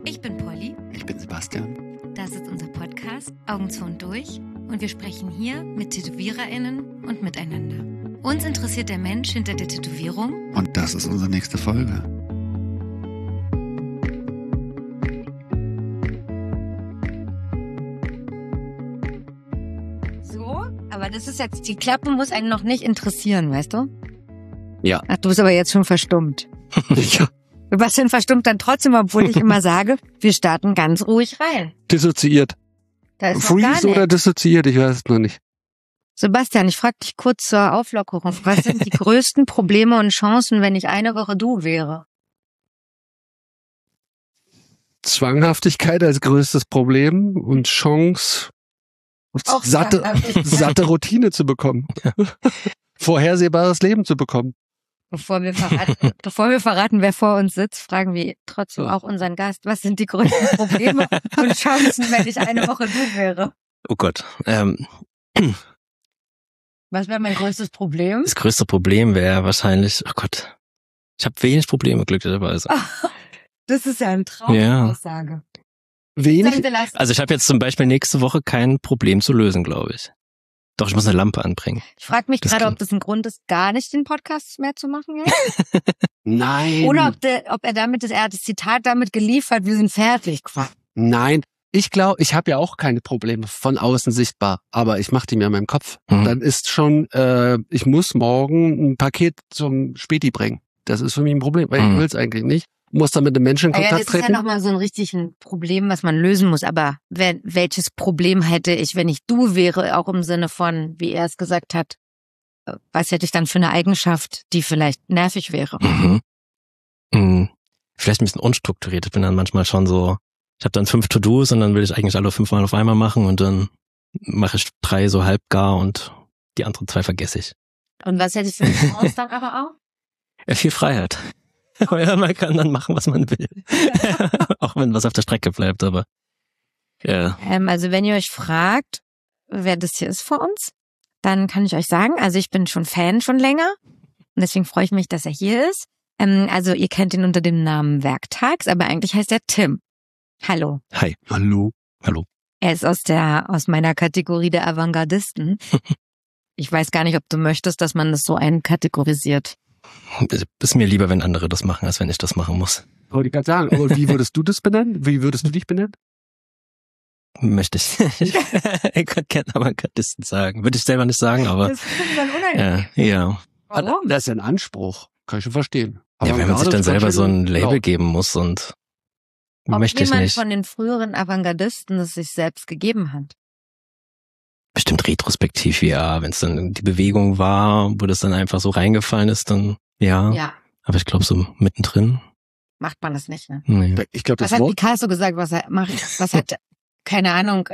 Ich bin Polly. Ich bin Sebastian. Das ist unser Podcast Augen zu und durch und wir sprechen hier mit TätowiererInnen und miteinander. Uns interessiert der Mensch hinter der Tätowierung. Und das ist unsere nächste Folge. So, aber das ist jetzt, die Klappe muss einen noch nicht interessieren, weißt du? Ja. Ach, du bist aber jetzt schon verstummt. Ja. Sebastian verstummt dann trotzdem, obwohl ich immer sage, wir starten ganz ruhig rein. Dissoziiert. Da ist noch gar Freeze nicht. oder dissoziiert, ich weiß es noch nicht. Sebastian, ich frage dich kurz zur Auflockerung. Was sind die größten Probleme und Chancen, wenn ich eine Woche du wäre? Zwanghaftigkeit als größtes Problem und Chance, Auch satte Zwanghaftigkeit. Routine zu bekommen. Vorhersehbares Leben zu bekommen. Bevor wir verraten, wer vor uns sitzt, fragen wir trotzdem auch unseren Gast, was sind die größten Probleme und Chancen, wenn ich eine Woche du wäre? Oh Gott. Was wäre mein größtes Problem? Das größte Problem wäre wahrscheinlich, oh Gott, ich habe wenig Probleme, glücklicherweise. Das ist ja eine Traumaussage. Wenig? Also ich habe jetzt zum Beispiel nächste Woche kein Problem zu lösen, glaube ich. Doch, ich muss eine Lampe anbringen. Ich frage mich Das gerade, kann- ob das ein Grund ist, gar nicht den Podcast mehr zu machen jetzt. Nein. Oder ob er hat das Zitat damit geliefert, wir sind fertig. Nein. Ich glaube, ich habe ja auch keine Probleme von außen sichtbar, aber ich mache die mir in meinem Kopf. Mhm. Dann ist schon, ich muss morgen ein Paket zum Späti bringen. Das ist für mich ein Problem, weil ich will es eigentlich nicht. Muss dann mit einem Menschen in Ja, Kontakt das ist ja treten. nochmal so ein richtiges Problem, was man lösen muss. Aber welches Problem hätte ich, wenn ich du wäre, auch im Sinne von, wie er es gesagt hat, was hätte ich dann für eine Eigenschaft, die vielleicht nervig wäre? Vielleicht ein bisschen unstrukturiert. Ich bin dann manchmal schon so, ich habe dann 5 To-Dos und dann will ich eigentlich alle 5 Mal auf einmal machen und dann mache ich 3 so halbgar und die anderen 2 vergesse ich. Und was hätte ich für eine Chance dann aber auch? Ja, viel Freiheit. Ja, man kann dann machen, was man will. Auch wenn was auf der Strecke bleibt, aber ja. Also wenn ihr euch fragt, wer das hier ist vor uns, dann kann ich euch sagen, also ich bin schon Fan schon länger und deswegen freue ich mich, dass er hier ist. Also ihr kennt ihn unter dem Namen Werktags, aber eigentlich heißt er Tim. Hallo. Hi. Hallo. Hallo. Er ist aus meiner Kategorie der Avantgardisten. Ich weiß gar nicht, ob du möchtest, dass man das so einkategorisiert. Ist mir lieber, wenn andere das machen, als wenn ich das machen muss. Wollte ich gerade sagen. Und wie würdest du das benennen? Wie würdest du dich benennen? Möchte ich. Ich könnte gerne Avantgardisten sagen. Würde ich selber nicht sagen, aber Das ist dann unangenehm. ja. Warum? Das ist ja ein Anspruch. Kann ich schon verstehen. Ja, wenn man sich dann selber so ein Label Genau. geben muss und Ob möchte ich jemand nicht. von den früheren Avantgardisten es sich selbst gegeben hat. Bestimmt retrospektiv, ja. Wenn es dann die Bewegung war, wo das dann einfach so reingefallen ist, dann ja. Ja, Aber ich glaube so mittendrin. macht man das nicht, ne? Nee. Ich glaube, Was das hat Wort, Picasso gesagt, was er macht? Was hat, keine Ahnung,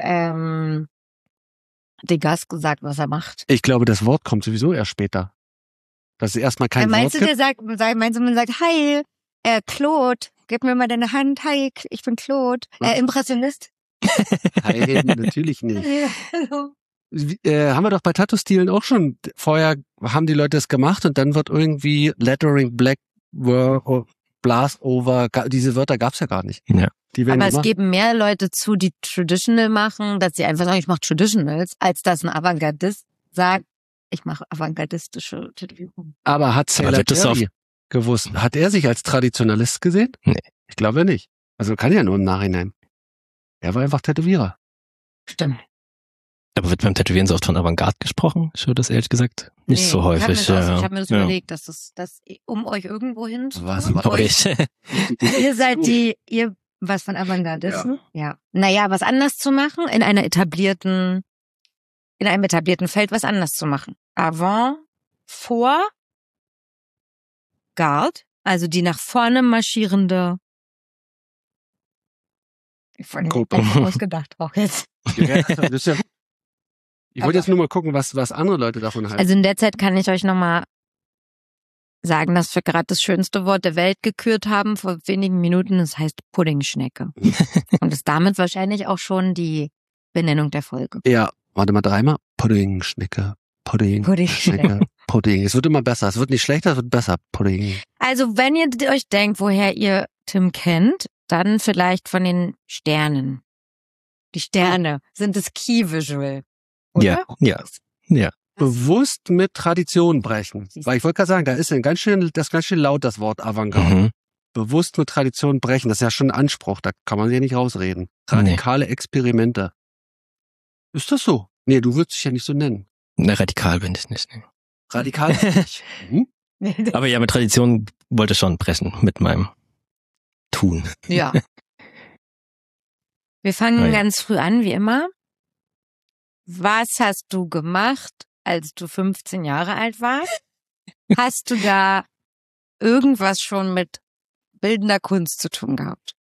Degas gesagt, was er macht? ich glaube, das Wort kommt sowieso erst später. Dass es erstmal kein Meinst Wort du, gibt. meinst du, man sagt, hi, Claude, gib mir mal deine Hand, hi, ich bin Claude, Impressionist. Nein, natürlich nicht. Hallo. Haben wir doch bei Tattoo-Stilen auch schon. Vorher haben die Leute es gemacht und dann wird irgendwie Lettering, Black, Blast over, diese Wörter gab's ja gar nicht. Ja. Die werden Aber es gemacht. geben mehr Leute zu, die Traditional machen, dass sie einfach sagen, ich mache Traditionals, als dass ein Avantgardist sagt, ich mache avantgardistische Tätowierungen. Aber hat Aber Sailor wird das Jerry gewusst? Hat er sich als Traditionalist gesehen? Nee. Ich glaube nicht. Also kann ja nur im Nachhinein. Er war einfach Tätowierer. Stimmt. Aber wird beim Tätowieren so oft von Avantgarde gesprochen? Ich höre das ehrlich gesagt nicht so häufig. Ich habe mir das ja. überlegt, dass das um euch irgendwo hin zu Was? Aber ich, Ihr seid ihr was von Avantgardisten? Ja. Naja, was anders zu machen, in einem etablierten Feld was anders zu machen. Avant, vor, Guard, also die nach vorne marschierende. Ich wollte Gruppe. einfach ausgedacht auch jetzt. Ja, das ist ja, ich wollte jetzt nur mal gucken, was andere Leute davon halten. Also in der Zeit kann ich euch nochmal sagen, dass wir gerade das schönste Wort der Welt gekürt haben vor wenigen Minuten. Das heißt Puddingschnecke. Und ist damit wahrscheinlich auch schon die Benennung der Folge. Ja, warte mal, dreimal. Pudding, Schnecke, Pudding, Puddingschnecke. Schnecke, Pudding. Es wird immer besser. Es wird nicht schlechter, es wird besser. Pudding. Also wenn ihr euch denkt, woher ihr Tim kennt, dann vielleicht von den Sternen. Die Sterne sind das Key-Visual, oder? Ja. Bewusst mit Tradition brechen. Weil ich wollte gerade sagen, da ist ganz schön laut, das Wort Avantgarde. Mhm. Bewusst mit Tradition brechen, das ist ja schon ein Anspruch, da kann man sich ja nicht rausreden. Radikale Experimente. Ist das so? Nee, du würdest dich ja nicht so nennen. Na, radikal bin ich nicht. Nee. Radikal nicht. Aber ja, mit Tradition wollte ich schon brechen mit meinem Tun. Ja. Wir fangen ganz früh an, wie immer. Was hast du gemacht, als du 15 Jahre alt warst? Hast du da irgendwas schon mit bildender Kunst zu tun gehabt?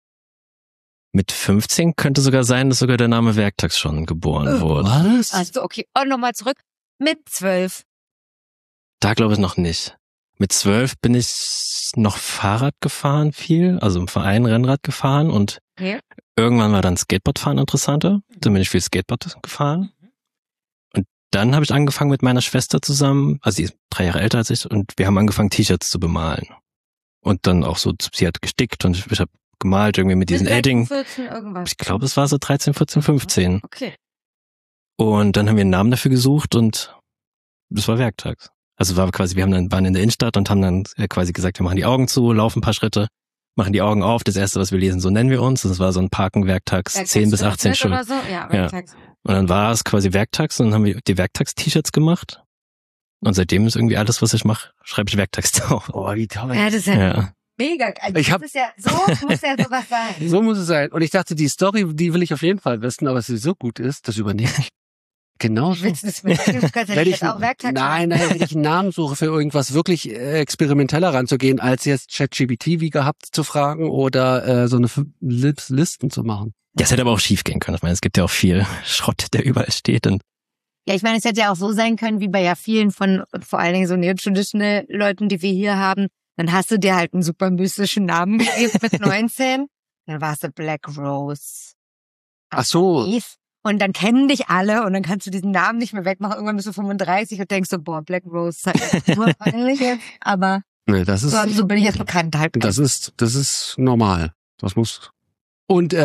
Mit 15 könnte sogar sein, dass sogar der Name Werktags schon geboren wurde. Was? Also, okay. Und nochmal zurück. Mit 12. Da glaube ich noch nicht. Mit 12 bin ich noch Fahrrad gefahren viel, also im Verein Rennrad gefahren und irgendwann war dann Skateboardfahren interessanter. Dann bin ich viel Skateboard gefahren. Und dann habe ich angefangen mit meiner Schwester zusammen, also sie ist 3 Jahre älter als ich, und wir haben angefangen T-Shirts zu bemalen. Und dann auch so, sie hat gestickt und ich habe gemalt irgendwie mit diesen Edding. 14 irgendwas. Ich glaube, es war so 13, 14, 15. Okay. Und dann haben wir einen Namen dafür gesucht und das war Werktags. Also war quasi, waren in der Innenstadt und haben dann quasi gesagt, wir machen die Augen zu, laufen ein paar Schritte, machen die Augen auf, das erste, was wir lesen, so nennen wir uns. Das war so ein Parken Werktags, 10 bis 18 Stunden. Oder so? Ja, Werktags. Und dann war es quasi Werktags und dann haben wir die Werktags-T-Shirts gemacht. Und seitdem ist irgendwie alles, was ich mache, schreibe ich Werktags drauf. Oh, wie toll. Ja, das ist ja mega. Also Ich hab- das ist ja, so muss ja sowas sein. So muss es sein. Und ich dachte, die Story, die will ich auf jeden Fall wissen, aber dass sie so gut ist, das übernehme ich. Genau so. Willst du das mitnehmen? Du kannst ja Wenn nicht ich, jetzt auch Werktags nein, wenn ich einen Namen suche für irgendwas wirklich experimenteller ranzugehen, als jetzt ChatGPT wie gehabt zu fragen oder so eine Listen zu machen. Das hätte aber auch schief gehen können. Ich meine, es gibt ja auch viel Schrott, der überall steht. Und Ja, ich meine, es hätte ja auch so sein können, wie bei ja vielen von, vor allen Dingen so Neo-Traditional-Leuten, die wir hier haben. Dann hast du dir halt einen super mystischen Namen gegeben mit 19. Dann warst du Black Rose. Ach so. Und dann kennen dich alle und dann kannst du diesen Namen nicht mehr wegmachen. Irgendwann bist du 35 und denkst so, boah, Black Rose ist halt nur peinlich jetzt. Aber Nee, das ist, so bin ich jetzt bekannt halt. das ist normal. Das muss. Und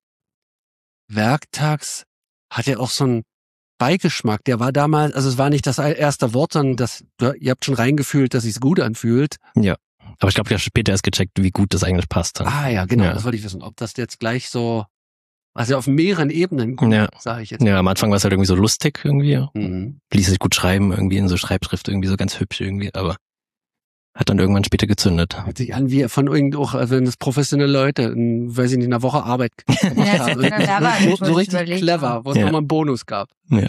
Werktags hat ja auch so einen Beigeschmack. Der war damals, also es war nicht das erste Wort, sondern ihr habt schon reingefühlt, dass sich's gut anfühlt. ja. Aber ich glaube, ich habe später erst gecheckt, wie gut das eigentlich passt. Ah ja, genau. Ja. Das wollte ich wissen. Ob das jetzt gleich so, also auf mehreren Ebenen, sage ich jetzt. Ja, am Anfang war es halt irgendwie so lustig irgendwie. Mhm. Ließ sich gut schreiben, irgendwie in so Schreibschrift, irgendwie so ganz hübsch irgendwie, aber hat dann irgendwann später gezündet. Hört sich an wie von wenn das professionelle Leute, weiß ich nicht, in einer Woche Arbeit so richtig clever, wo es nochmal einen Bonus gab. Ja.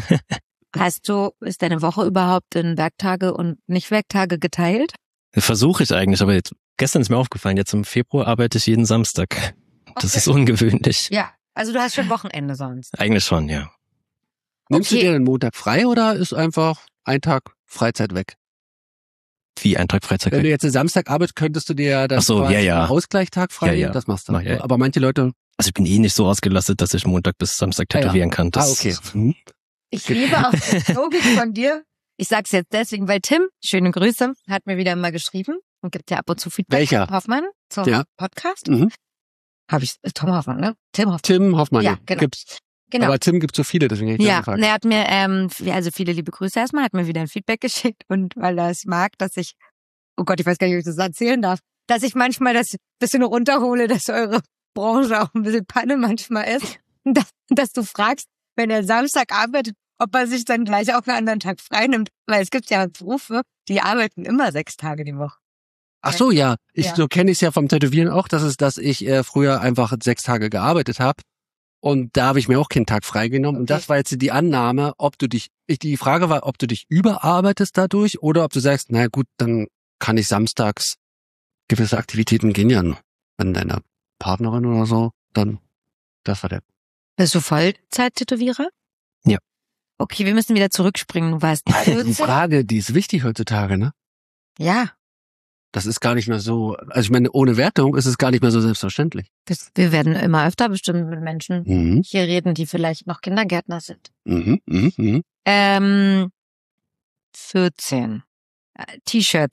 Ist deine Woche überhaupt in Werktage und Nicht-Werktage geteilt? Versuche ich eigentlich, aber gestern ist mir aufgefallen, jetzt im Februar arbeite ich jeden Samstag. Das Okay. ist ungewöhnlich. Ja. Also du hast schon Wochenende sonst. Eigentlich schon, ja. Nimmst du Okay. dir den Montag frei oder ist einfach ein Tag Freizeit weg? Wie ein Tag Freizeit. Wenn du jetzt Samstag arbeitest, könntest du dir das Ach so, quasi ja. einen Ausgleichstag frei Ja, ja. Das machst du. Mach ich, ja. Aber manche Leute, Also ich bin eh nicht so ausgelastet, dass ich Montag bis Samstag tätowieren kann. Das, okay. Ich liebe auch die Logik von dir. Ich sag's jetzt deswegen, weil Tim, schöne Grüße, hat mir wieder mal geschrieben und gibt ja ab und zu Feedback. Welcher? Hoffmann zum Ja. Podcast. Mhm. Habe ich Tom Hoffmann, ne? Tim Hoffmann. Tim Hoffmann, Ja, genau. gibt's. Genau. Aber Tim gibt so viele, deswegen hätte ich Ja, gefragt. er hat mir, also viele liebe Grüße erstmal, hat mir wieder ein Feedback geschickt und weil er es mag, dass ich, oh Gott, ich weiß gar nicht, ob ich das erzählen darf, dass ich manchmal das bisschen runterhole, dass eure Branche auch ein bisschen Panne manchmal ist. Und dass du fragst, wenn er Samstag arbeitet, ob er sich dann gleich auch einen anderen Tag frei nimmt. Weil es gibt ja Berufe, die arbeiten immer 6 Tage die Woche. Ach so, ja. Ja. So kenne ich es ja vom Tätowieren auch, dass ich früher einfach 6 Tage gearbeitet habe. Und da habe ich mir auch keinen Tag freigenommen. Und Okay. das war jetzt die Annahme, die Frage war, ob du dich überarbeitest dadurch oder ob du sagst, na gut, dann kann ich samstags gewisse Aktivitäten gehen ja an deiner Partnerin oder so. Dann, das war der. Bist du Vollzeit-Tätowierer? Ja. Okay, wir müssen wieder zurückspringen. Du warst Die 14? Frage, die ist wichtig heutzutage, ne? Ja. Das ist gar nicht mehr so, also ich meine, ohne Wertung ist es gar nicht mehr so selbstverständlich. Wir werden immer öfter bestimmt mit Menschen Mhm. hier reden, die vielleicht noch Kindergärtner sind. Mhm. Mhm. Mhm. 14. T-Shirts.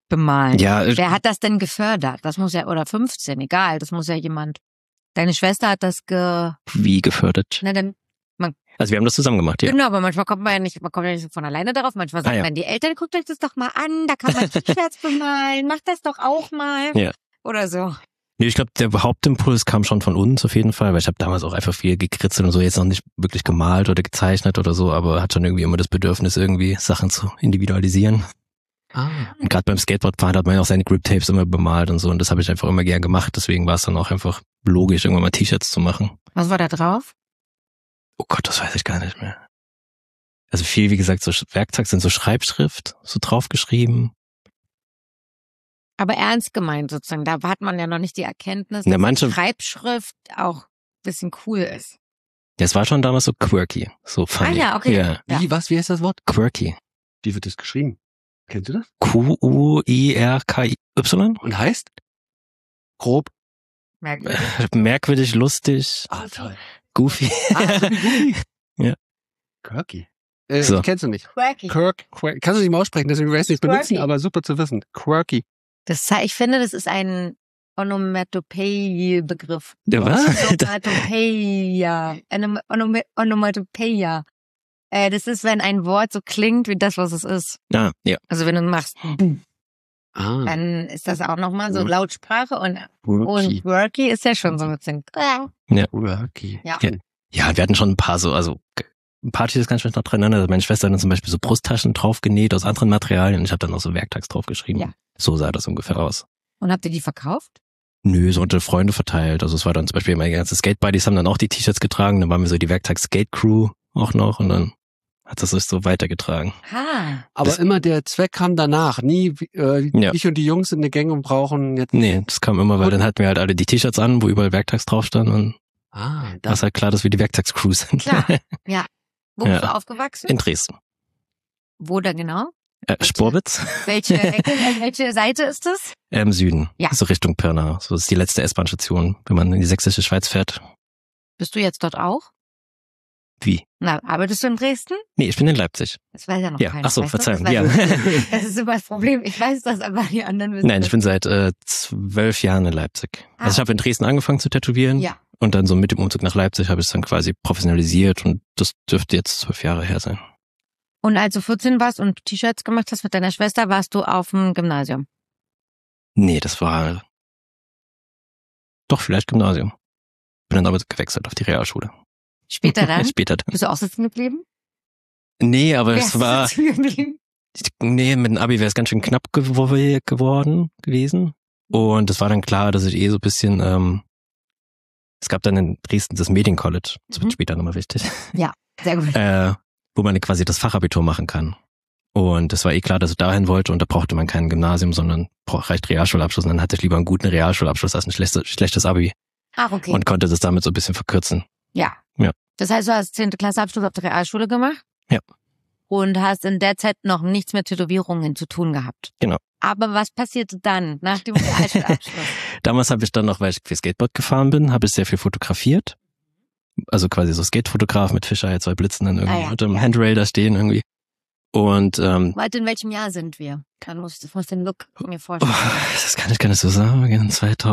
bemalen. Ja, Wer hat das denn gefördert? Das muss ja, oder 15, egal, das muss ja jemand. Deine Schwester hat das wie gefördert? Na, dann, Also wir haben das zusammen gemacht, ja. genau, aber manchmal kommt man ja nicht von alleine darauf. Manchmal sagt man die Eltern, guckt euch das doch mal an, da kann man T-Shirts bemalen, macht das doch auch mal. Ja. Oder so. Nee, ich glaube, der Hauptimpuls kam schon von uns auf jeden Fall, weil ich habe damals auch einfach viel gekritzelt und so, jetzt noch nicht wirklich gemalt oder gezeichnet oder so, aber hat schon irgendwie immer das Bedürfnis, irgendwie Sachen zu individualisieren. Und gerade beim Skateboardfahren hat man ja auch seine Grip-Tapes immer bemalt und so, und das habe ich einfach immer gern gemacht, deswegen war es dann auch einfach logisch, irgendwann mal T-Shirts zu machen. Was war da drauf? Oh Gott, das weiß ich gar nicht mehr. Also viel, wie gesagt, so Werkzeug sind so Schreibschrift, so draufgeschrieben. Aber ernst gemeint sozusagen, da hat man ja noch nicht die Erkenntnis, Ja, dass Schreibschrift auch ein bisschen cool ist. Ja, es war schon damals so quirky, so funny. Ah ja, okay. Ja. Wie heißt das Wort? Quirky. Wie wird das geschrieben? Kennst du das? Quirky. Und heißt? Grob. Merkwürdig. Merkwürdig, lustig, Toll. goofy. Goofy. Ja. Quirky. So. Kennst du nicht? Quirky. Quirky. Kannst du nicht mal aussprechen, deswegen werde ich es nicht benutzen, Quirky. aber super zu wissen. Quirky. Ich finde, das ist ein Onomatopoeie-Begriff. Ja, was? Onomatopoeia. Onomatopoeia. Das ist, wenn ein Wort so klingt wie das, was es ist. Ah, ja. Also wenn du machst, dann ist das auch nochmal so Lautsprache und quirky ist ja schon so ein bisschen. Quirky. Ja. Ja, wir hatten schon ein paar so, also ein paar T-Shirts kann ich mich noch dran erinnern. Meine Schwester hat dann zum Beispiel so Brusttaschen drauf genäht aus anderen Materialien und ich habe dann auch so Werktags drauf geschrieben. Ja. So sah das ungefähr aus. Und habt ihr die verkauft? Nö, so unter Freunde verteilt. Also es war dann zum Beispiel meine ganzen Skate-Buddies haben dann auch die T-Shirts getragen. Dann waren wir so die Werktags-Skate-Crew auch noch und dann hat das sich so weitergetragen. Aber immer der Zweck kam danach. Nie, ich und die Jungs in der Gang und brauchen jetzt. Nee, das kam immer, weil dann hatten wir halt alle die T-Shirts an, wo überall Werktags drauf standen und war es halt klar, dass wir die Werktags-Crew sind. Klar, ja. Wo bist du aufgewachsen? In Dresden. Wo da genau? Sporwitz. Welche Seite ist das? Im Süden. Ja. So Richtung Pirna. So ist die letzte S-Bahn-Station, wenn man in die sächsische Schweiz fährt. Bist du jetzt dort auch? Wie? Na, arbeitest du in Dresden? Nee, ich bin in Leipzig. Das weiß ja noch Ja, keiner. ach so, weißt du? Verzeihung. Das Ja. Das ist immer das Problem. Ich weiß das, aber die anderen wissen Nein, ich das. bin seit 12 Jahren in Leipzig. Also ich habe in Dresden angefangen zu tätowieren. Ja. Und dann so mit dem Umzug nach Leipzig habe ich es dann quasi professionalisiert und das dürfte jetzt 12 Jahre her sein. Und als du 14 warst und T-Shirts gemacht hast mit deiner Schwester, warst du auf dem Gymnasium? Nee, das war doch vielleicht Gymnasium. Bin dann aber gewechselt auf die Realschule. Später dann? Später dann. Bist du auch sitzen geblieben? Nee, aber Wer es ist war... sitzen geblieben? Nee, mit dem Abi wäre es ganz schön knapp gewesen. Und es war dann klar, dass ich so ein bisschen... es gab dann in Dresden das Mediencollege. Das wird später nochmal wichtig. Ja, sehr gut. Wo man quasi das Fachabitur machen kann. Und es war klar, dass ich dahin wollte und da brauchte man kein Gymnasium, sondern reicht Realschulabschluss. Und dann hatte ich lieber einen guten Realschulabschluss als ein schlechtes Abi. Ach, okay. Und konnte das damit so ein bisschen verkürzen. Ja. Ja. Das heißt, du hast 10. Klasse Abschluss auf der Realschule gemacht? Ja. Und hast in der Zeit noch nichts mit Tätowierungen zu tun gehabt? Genau. Aber was passierte dann, nach dem Realschulabschluss? Damals habe ich dann noch, weil ich viel Skateboard gefahren bin, habe ich sehr viel fotografiert. Also quasi so Skatefotograf mit Fisheye, 2 Blitzen dann irgendwie unter dem Handrail da stehen irgendwie. Und Warte, in welchem Jahr sind wir? Dann muss ich den Look mir vorstellen. Das kann ich gar nicht so sagen.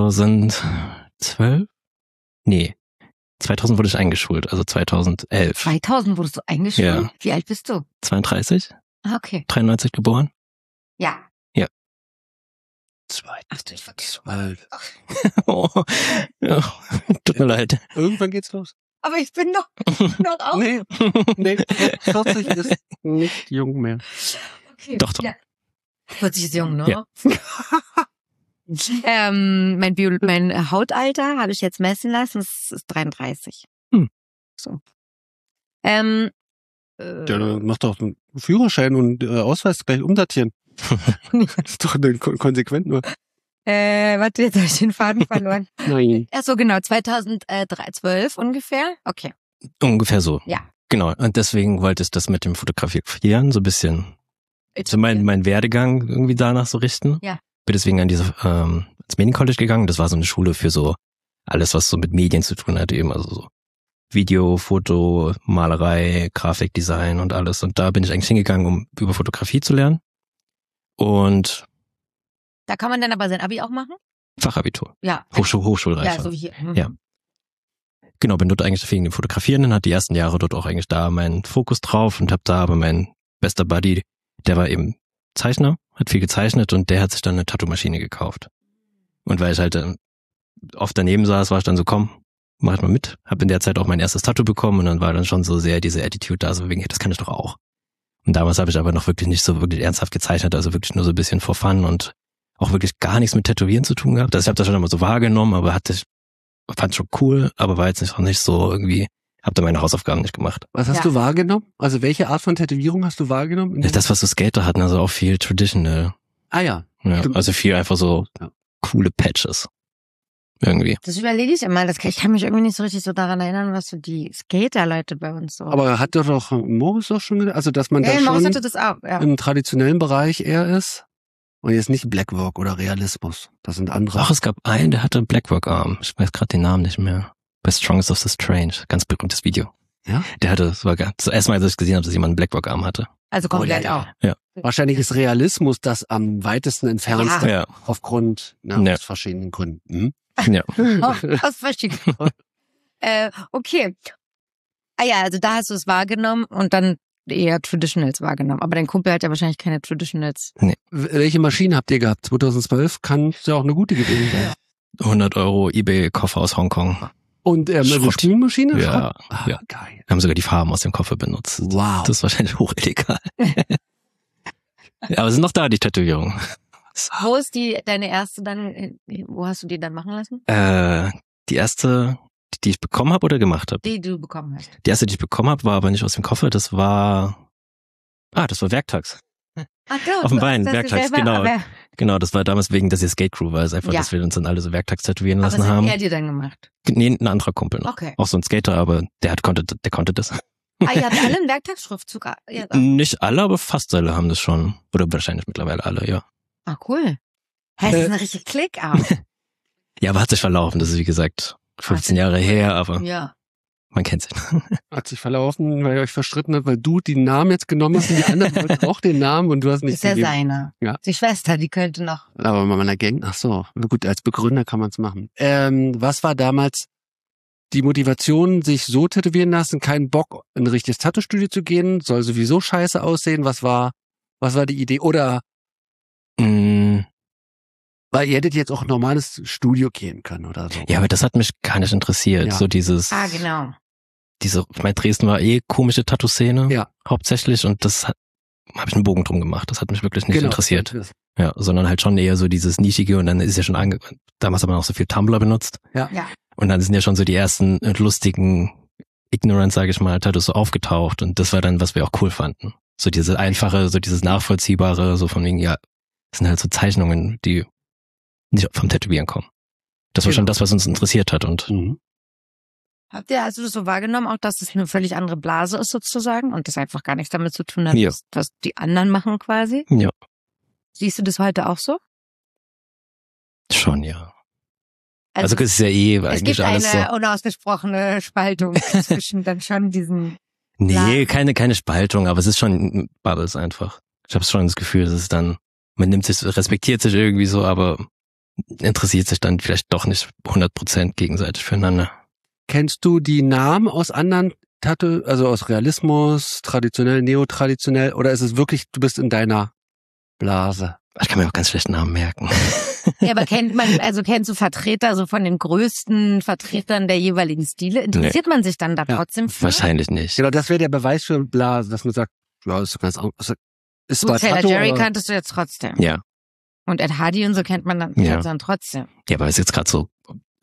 2012? Nee. 2000 wurde ich eingeschult, also 2011. 2000 wurdest du eingeschult? Ja. Wie alt bist du? 32? Ah, okay. 93 geboren? Ja. Ja. 2012. Oh, ja, tut mir leid. Irgendwann geht's los. Aber ich bin noch auch. Nee, 40 ist nicht jung mehr. Okay. Doch. Ja. 40 ist jung, ne? Ja. Mein Hautalter habe ich jetzt messen lassen, es ist 33. So. Ja, dann mach doch einen Führerschein und Ausweis gleich umdatieren. Das ist doch konsequent nur. Warte, jetzt habe ich den Faden verloren. Nein. Ach so, genau, 2012 ungefähr. Okay. Ungefähr so. Ja. Genau. Und deswegen wollte ich das mit dem Fotografieren so ein bisschen, so mein Werdegang irgendwie danach so richten. Ja. Bin deswegen an ins Mediencollege gegangen. Das war so eine Schule für so alles, was so mit Medien zu tun hat, eben, also so Video, Foto, Malerei, Grafikdesign und alles. Und da bin ich eigentlich hingegangen, um über Fotografie zu lernen. Und Da kann man dann aber sein Abi auch machen? Fachabitur. Ja. Hochschulreife. Ja, so wie hier. Ja. Genau, bin dort eigentlich wegen dem Fotografieren, hatte die ersten Jahre dort auch eigentlich da meinen Fokus drauf und habe da aber mein bester Buddy, der war eben Zeichner, hat viel gezeichnet und der hat sich dann eine Tattoo-Maschine gekauft. Und weil ich halt oft daneben saß, war ich dann so, komm, mach ich mal mit. Hab in der Zeit auch mein erstes Tattoo bekommen und dann war dann schon so sehr diese Attitude da, so wegen, hey, das kann ich doch auch. Und damals habe ich aber noch wirklich nicht so wirklich ernsthaft gezeichnet, also wirklich nur so ein bisschen for fun und auch wirklich gar nichts mit Tätowieren zu tun gehabt. Also ich habe das schon immer so wahrgenommen, aber fand schon cool, aber war jetzt noch nicht so irgendwie, hab da meine Hausaufgaben nicht gemacht. Was hast du wahrgenommen? Also welche Art von Tätowierung hast du wahrgenommen? Ja, das, was so Skater hatten, also auch viel traditional. Ah ja. Ja, also viel einfach so coole Patches. Irgendwie. Das überlege ich immer. Ich kann mich irgendwie nicht so richtig so daran erinnern, was so die Skater-Leute bei uns so. Aber hat doch Moritz auch schon gesagt, also dass man da Moritz schon hatte das auch, im traditionellen Bereich eher ist und jetzt nicht Blackwork oder Realismus. Das sind andere. Ach, es gab einen, der hatte Blackwork-Arm. Ich weiß gerade den Namen nicht mehr. Bei Strongest of the Strange. Ganz berühmtes Video. Ja? Der hatte, das war das erste Mal, als ich gesehen habe, dass jemand einen Blackwork-Arm hatte. Also komplett auch. Ja. Wahrscheinlich ist Realismus das am weitesten entfernte Ja. aufgrund aus verschiedenen Gründen. Mhm. Ja. Aus verschiedenen Gründen. Okay. Ah ja, also da hast du es wahrgenommen und dann eher Traditionals wahrgenommen. Aber dein Kumpel hat ja wahrscheinlich keine Traditionals. Nee. Welche Maschine habt ihr gehabt? 2012 kann ja auch eine gute gewesen sein. 100 € eBay-Koffer aus Hongkong. Und eine Spülmaschine? Ja, ja. Geil. Wir haben sogar die Farben aus dem Koffer benutzt. Wow. Das ist wahrscheinlich hochillegal. Ja, aber sind noch da, die Tätowierungen. Wo ist deine erste dann, wo hast du die dann machen lassen? Die erste, die ich bekommen habe oder gemacht habe? Die du bekommen hast. Die erste, die ich bekommen habe, war aber nicht aus dem Koffer, das war Werktags. Ach, genau. Auf dem Bein, Werktags, genau. Genau, das war damals wegen, dass ihr Skate Crew war, es einfach, dass wir uns dann alle so Werktags tätowieren lassen haben. haben. Was hat er dir dann gemacht? Nee, ein anderer Kumpel noch. Okay. Auch so ein Skater, aber der konnte das. Ah, ihr habt alle einen Werktagsschriftzug? Ja. Nicht alle, aber fast alle haben das schon. Oder wahrscheinlich mittlerweile alle, ja. Ah, cool. Hey, das ist eine richtige Klick-Out. Ja, aber hat sich verlaufen. Das ist, wie gesagt, 15 Jahre her, aber man kennt sich. Hat sich verlaufen, weil ihr euch verstritten habt, weil du den Namen jetzt genommen hast und die anderen wollten auch den Namen und du hast nicht ist ja gegeben. seiner. Ja. Die Schwester, die könnte noch. Aber bei meiner Gang, ach so, na gut, als Begründer kann man es machen. Was war damals die Motivation, sich so tätowieren lassen, keinen Bock, in ein richtiges Tattoo-Studio zu gehen, soll sowieso scheiße aussehen, was war die Idee? Oder weil ihr hättet jetzt auch ein normales Studio gehen können oder so. Ja, aber das hat mich gar nicht interessiert. Ja. So dieses. Ah, genau. Ich meine, Dresden war komische Tattoo-Szene. Hauptsächlich und das habe ich einen Bogen drum gemacht. Das hat mich wirklich nicht interessiert. Ja, sondern halt schon eher so dieses Nischige und dann ist ja schon damals hat man auch so viel Tumblr benutzt. Ja. Und dann sind ja schon so die ersten lustigen Ignorance, sage ich mal, Tattoos so aufgetaucht und das war dann, was wir auch cool fanden. So diese einfache, so dieses nachvollziehbare, so von wegen, ja, das sind halt so Zeichnungen, die nicht vom Tätowieren kommen. Das war schon das, was uns interessiert hat und Hast du das so wahrgenommen, auch dass es eine völlig andere Blase ist sozusagen und das einfach gar nichts damit zu tun hat, was die anderen machen quasi? Ja. Siehst du das heute auch so? Schon, ja. Also es ist ja eigentlich alles so. Es gibt eine unausgesprochene Spaltung zwischen dann schon diesen... Nee, keine Spaltung, aber es ist schon Bubbles einfach. Ich habe schon das Gefühl, dass es dann, man respektiert sich irgendwie so, aber interessiert sich dann vielleicht doch nicht 100% gegenseitig füreinander. Kennst du die Namen aus anderen Tattoo, also aus Realismus, traditionell, neotraditionell, oder ist es wirklich, du bist in deiner Blase? Ich kann mir auch ganz schlecht Namen merken. Ja, aber kennst du Vertreter, so von den größten Vertretern der jeweiligen Stile? Interessiert man sich dann da trotzdem für? Wahrscheinlich nicht. Genau, das wäre der Beweis für Blase, dass man sagt, ja, ist ganz anders. Gut, Taylor Jerry kanntest du jetzt trotzdem. Ja. Und Ed Hardy und so kennt man dann trotzdem. Ja, aber ist jetzt gerade so,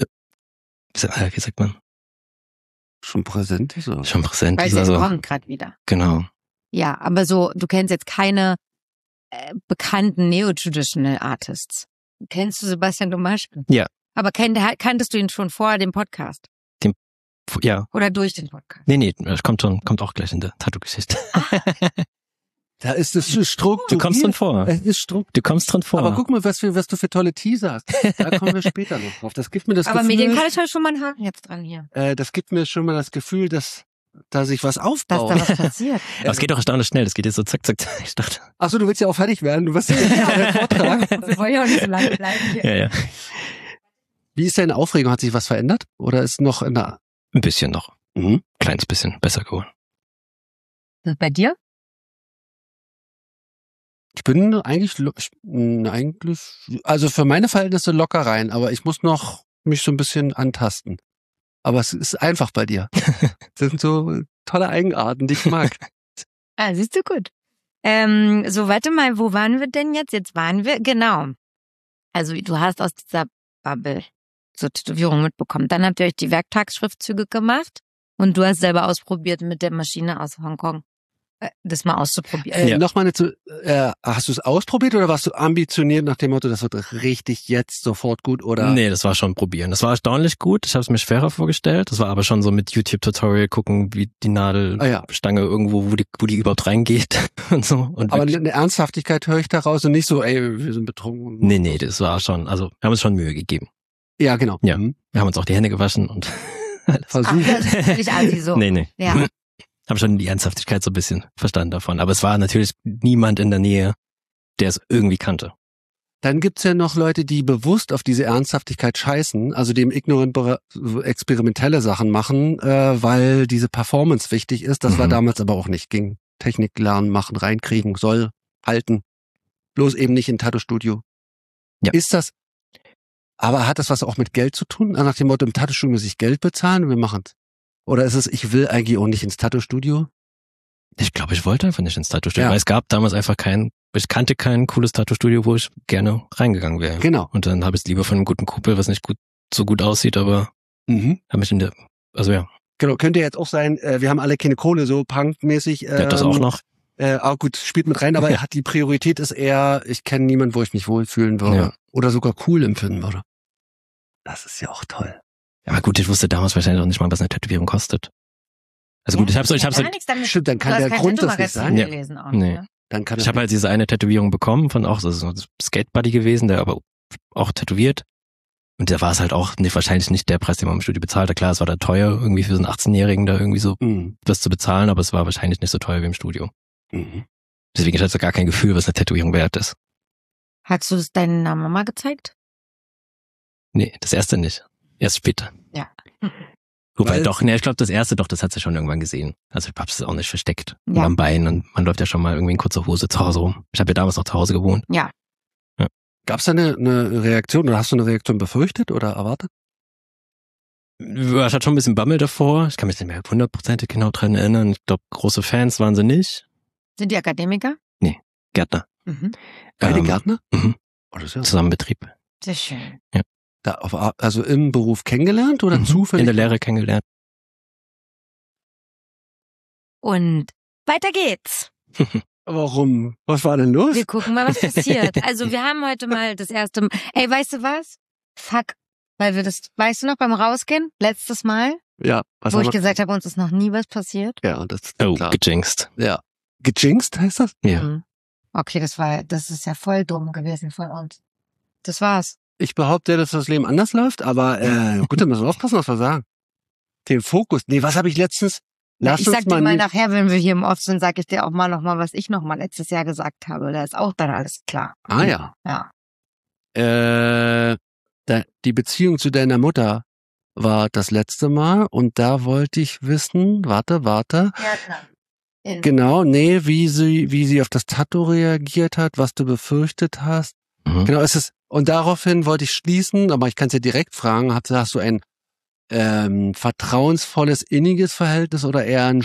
wie sagt man? Schon präsent. So. Schon präsent. Weil es jetzt kommt gerade wieder. Genau. Ja, aber so, du kennst jetzt keine bekannten Neo-Traditional Artists. Kennst du Sebastian Domaschke? Ja. Aber kanntest du ihn schon vor dem Podcast? Ja. Oder durch den Podcast? Nee, kommt auch gleich in der Tattoo-Geschichte. Da ist es strukturiert. Du kommst drin vor. Es ist strukturiert. Du kommst drin vor. Aber guck mal, was du für tolle Teaser hast. Da kommen wir später noch drauf. Das gibt mir das Aber Gefühl. Medien kann ich halt schon mal einen Haken jetzt dran hier. Das gibt mir schon mal das Gefühl, dass da sich was Dass aufbaut. da was passiert. Aber es geht doch erstaunlich schnell. Es geht jetzt so zack, zack, zack. Ich dachte. Achso, du willst ja auch fertig werden. Du wirst ja einen Vortrag. Wir wollen ja auch nicht so lange bleiben hier. Ja. Wie ist deine Aufregung? Hat sich was verändert? Oder ist noch in der... Ein bisschen noch. Mhm. Kleines bisschen besser geworden. Bei dir? Ich bin eigentlich, also für meine Verhältnisse locker rein, aber ich muss noch mich so ein bisschen antasten. Aber es ist einfach bei dir. Das sind so tolle Eigenarten, die ich mag. Ah, siehst du, gut. So, warte mal, wo waren wir denn jetzt? Jetzt waren wir, genau. Also du hast aus dieser Bubble so Tätowierung mitbekommen. Dann habt ihr euch die Werktagsschriftzüge gemacht und du hast selber ausprobiert mit der Maschine aus Hongkong. Das mal auszuprobieren. Ja. Nochmal hast du es ausprobiert oder warst du ambitioniert nach dem Motto, das wird richtig jetzt sofort gut oder? Nee, das war schon probieren. Das war erstaunlich gut. Ich habe es mir schwerer vorgestellt. Das war aber schon so mit YouTube-Tutorial gucken, wie die Nadelstange irgendwo, wo die überhaupt reingeht und so. Und aber wirklich, eine Ernsthaftigkeit höre ich daraus und nicht so, ey, wir sind betrunken. nee, das war schon, also wir haben uns schon Mühe gegeben. Ja, genau. Ja. Mhm. Wir haben uns auch die Hände gewaschen und alles. Versuch. Das ist völlig assi so. Nee. Ja. Haben schon die Ernsthaftigkeit so ein bisschen verstanden davon. Aber es war natürlich niemand in der Nähe, der es irgendwie kannte. Dann gibt's ja noch Leute, die bewusst auf diese Ernsthaftigkeit scheißen, also die im ignorant experimentelle Sachen machen, weil diese Performance wichtig ist. Das war damals aber auch nicht. Ging Technik lernen, machen, reinkriegen, soll, halten. Bloß eben nicht in Tattoo-Studio. Ja. Ist das, aber hat das was auch mit Geld zu tun? Nach dem Motto, im Tattoo-Studio muss ich Geld bezahlen, wir machen's. Oder ist es, ich will eigentlich auch nicht ins Tattoo-Studio? Ich glaube, ich wollte einfach nicht ins Tattoo-Studio, Ja. weil es gab damals einfach ich kannte kein cooles Tattoo-Studio, wo ich gerne reingegangen wäre. Genau. Und dann habe ich es lieber von einem guten Kumpel, was nicht so gut aussieht, aber habe mich Genau, könnte jetzt auch sein, wir haben alle keine Kohle, so punkmäßig. ja, das auch noch. Gut, spielt mit rein, aber er hat die Priorität ist eher, ich kenne niemanden, wo ich mich wohlfühlen würde. Ja. Oder sogar cool empfinden würde. Das ist ja auch toll. Aber gut, ich wusste damals wahrscheinlich auch nicht mal, was eine Tätowierung kostet. Also gut, ich habe Stimmt, dann kann der Grund das nicht sein. Ja. Gelesen auch, Nee. ne? Dann kann Ich habe halt diese eine Tätowierung bekommen von auch, das ist ein Skate-Buddy gewesen, der aber auch tätowiert. Und da war es halt auch wahrscheinlich nicht der Preis, den man im Studio bezahlt hat. Klar, es war da teuer, irgendwie für so einen 18-Jährigen da irgendwie so das zu bezahlen, aber es war wahrscheinlich nicht so teuer wie im Studio. Deswegen hatte ich gar kein Gefühl, was eine Tätowierung wert ist. Hast du das deiner Mama gezeigt? Nee, das erste nicht. Erst später. Ja. Wobei Weil- ich glaube, das erste das hat sie schon irgendwann gesehen. Also ich hab's auch nicht versteckt. Ja. Am Bein und man läuft ja schon mal irgendwie in kurzer Hose zu Hause rum. Ich habe ja damals noch zu Hause gewohnt. Ja. Gab's da eine Reaktion oder hast du eine Reaktion befürchtet oder erwartet? Ich hatte schon ein bisschen Bammel davor. Ich kann mich nicht mehr 100% genau dran erinnern. Ich glaube, große Fans waren sie nicht. Sind die Akademiker? Gärtner. Mhm. Beide Gärtner? Mhm. Oh, das ist ja Zusammenbetrieb. Sehr schön. also im Beruf kennengelernt oder zufällig? In der Lehre kennengelernt. Und weiter geht's. Warum? Was war denn los? Wir gucken mal, was passiert. Also wir haben heute mal das erste Mal. Ey, weißt du was? Fuck. Weil weißt du noch, beim Rausgehen, letztes Mal, Ja, was wo haben ich wir? gesagt habe, uns ist noch nie was passiert. Ja, das ist Oh, klar. gejinxt. Ja. Gejinxt heißt das? Ja. Mhm. Okay, das ist ja voll dumm gewesen von uns. Das war's. Ich behaupte, dass das Leben anders läuft, aber gut, dann müssen wir aufpassen, was wir sagen. Den Fokus. Nee, was habe ich letztens? Lass Ich uns sag dir mal nicht- nachher, wenn wir hier im Off sind, sag ich dir auch mal nochmal, was ich nochmal letztes Jahr gesagt habe. Da ist auch dann alles klar. Ah ja. Ja. Die Beziehung zu deiner Mutter war das letzte Mal und da wollte ich wissen, warte. Genau, nee, wie sie auf das Tattoo reagiert hat, was du befürchtet hast. Mhm. Genau, und daraufhin wollte ich schließen, aber ich kann es ja direkt fragen, hast du ein vertrauensvolles, inniges Verhältnis oder eher ein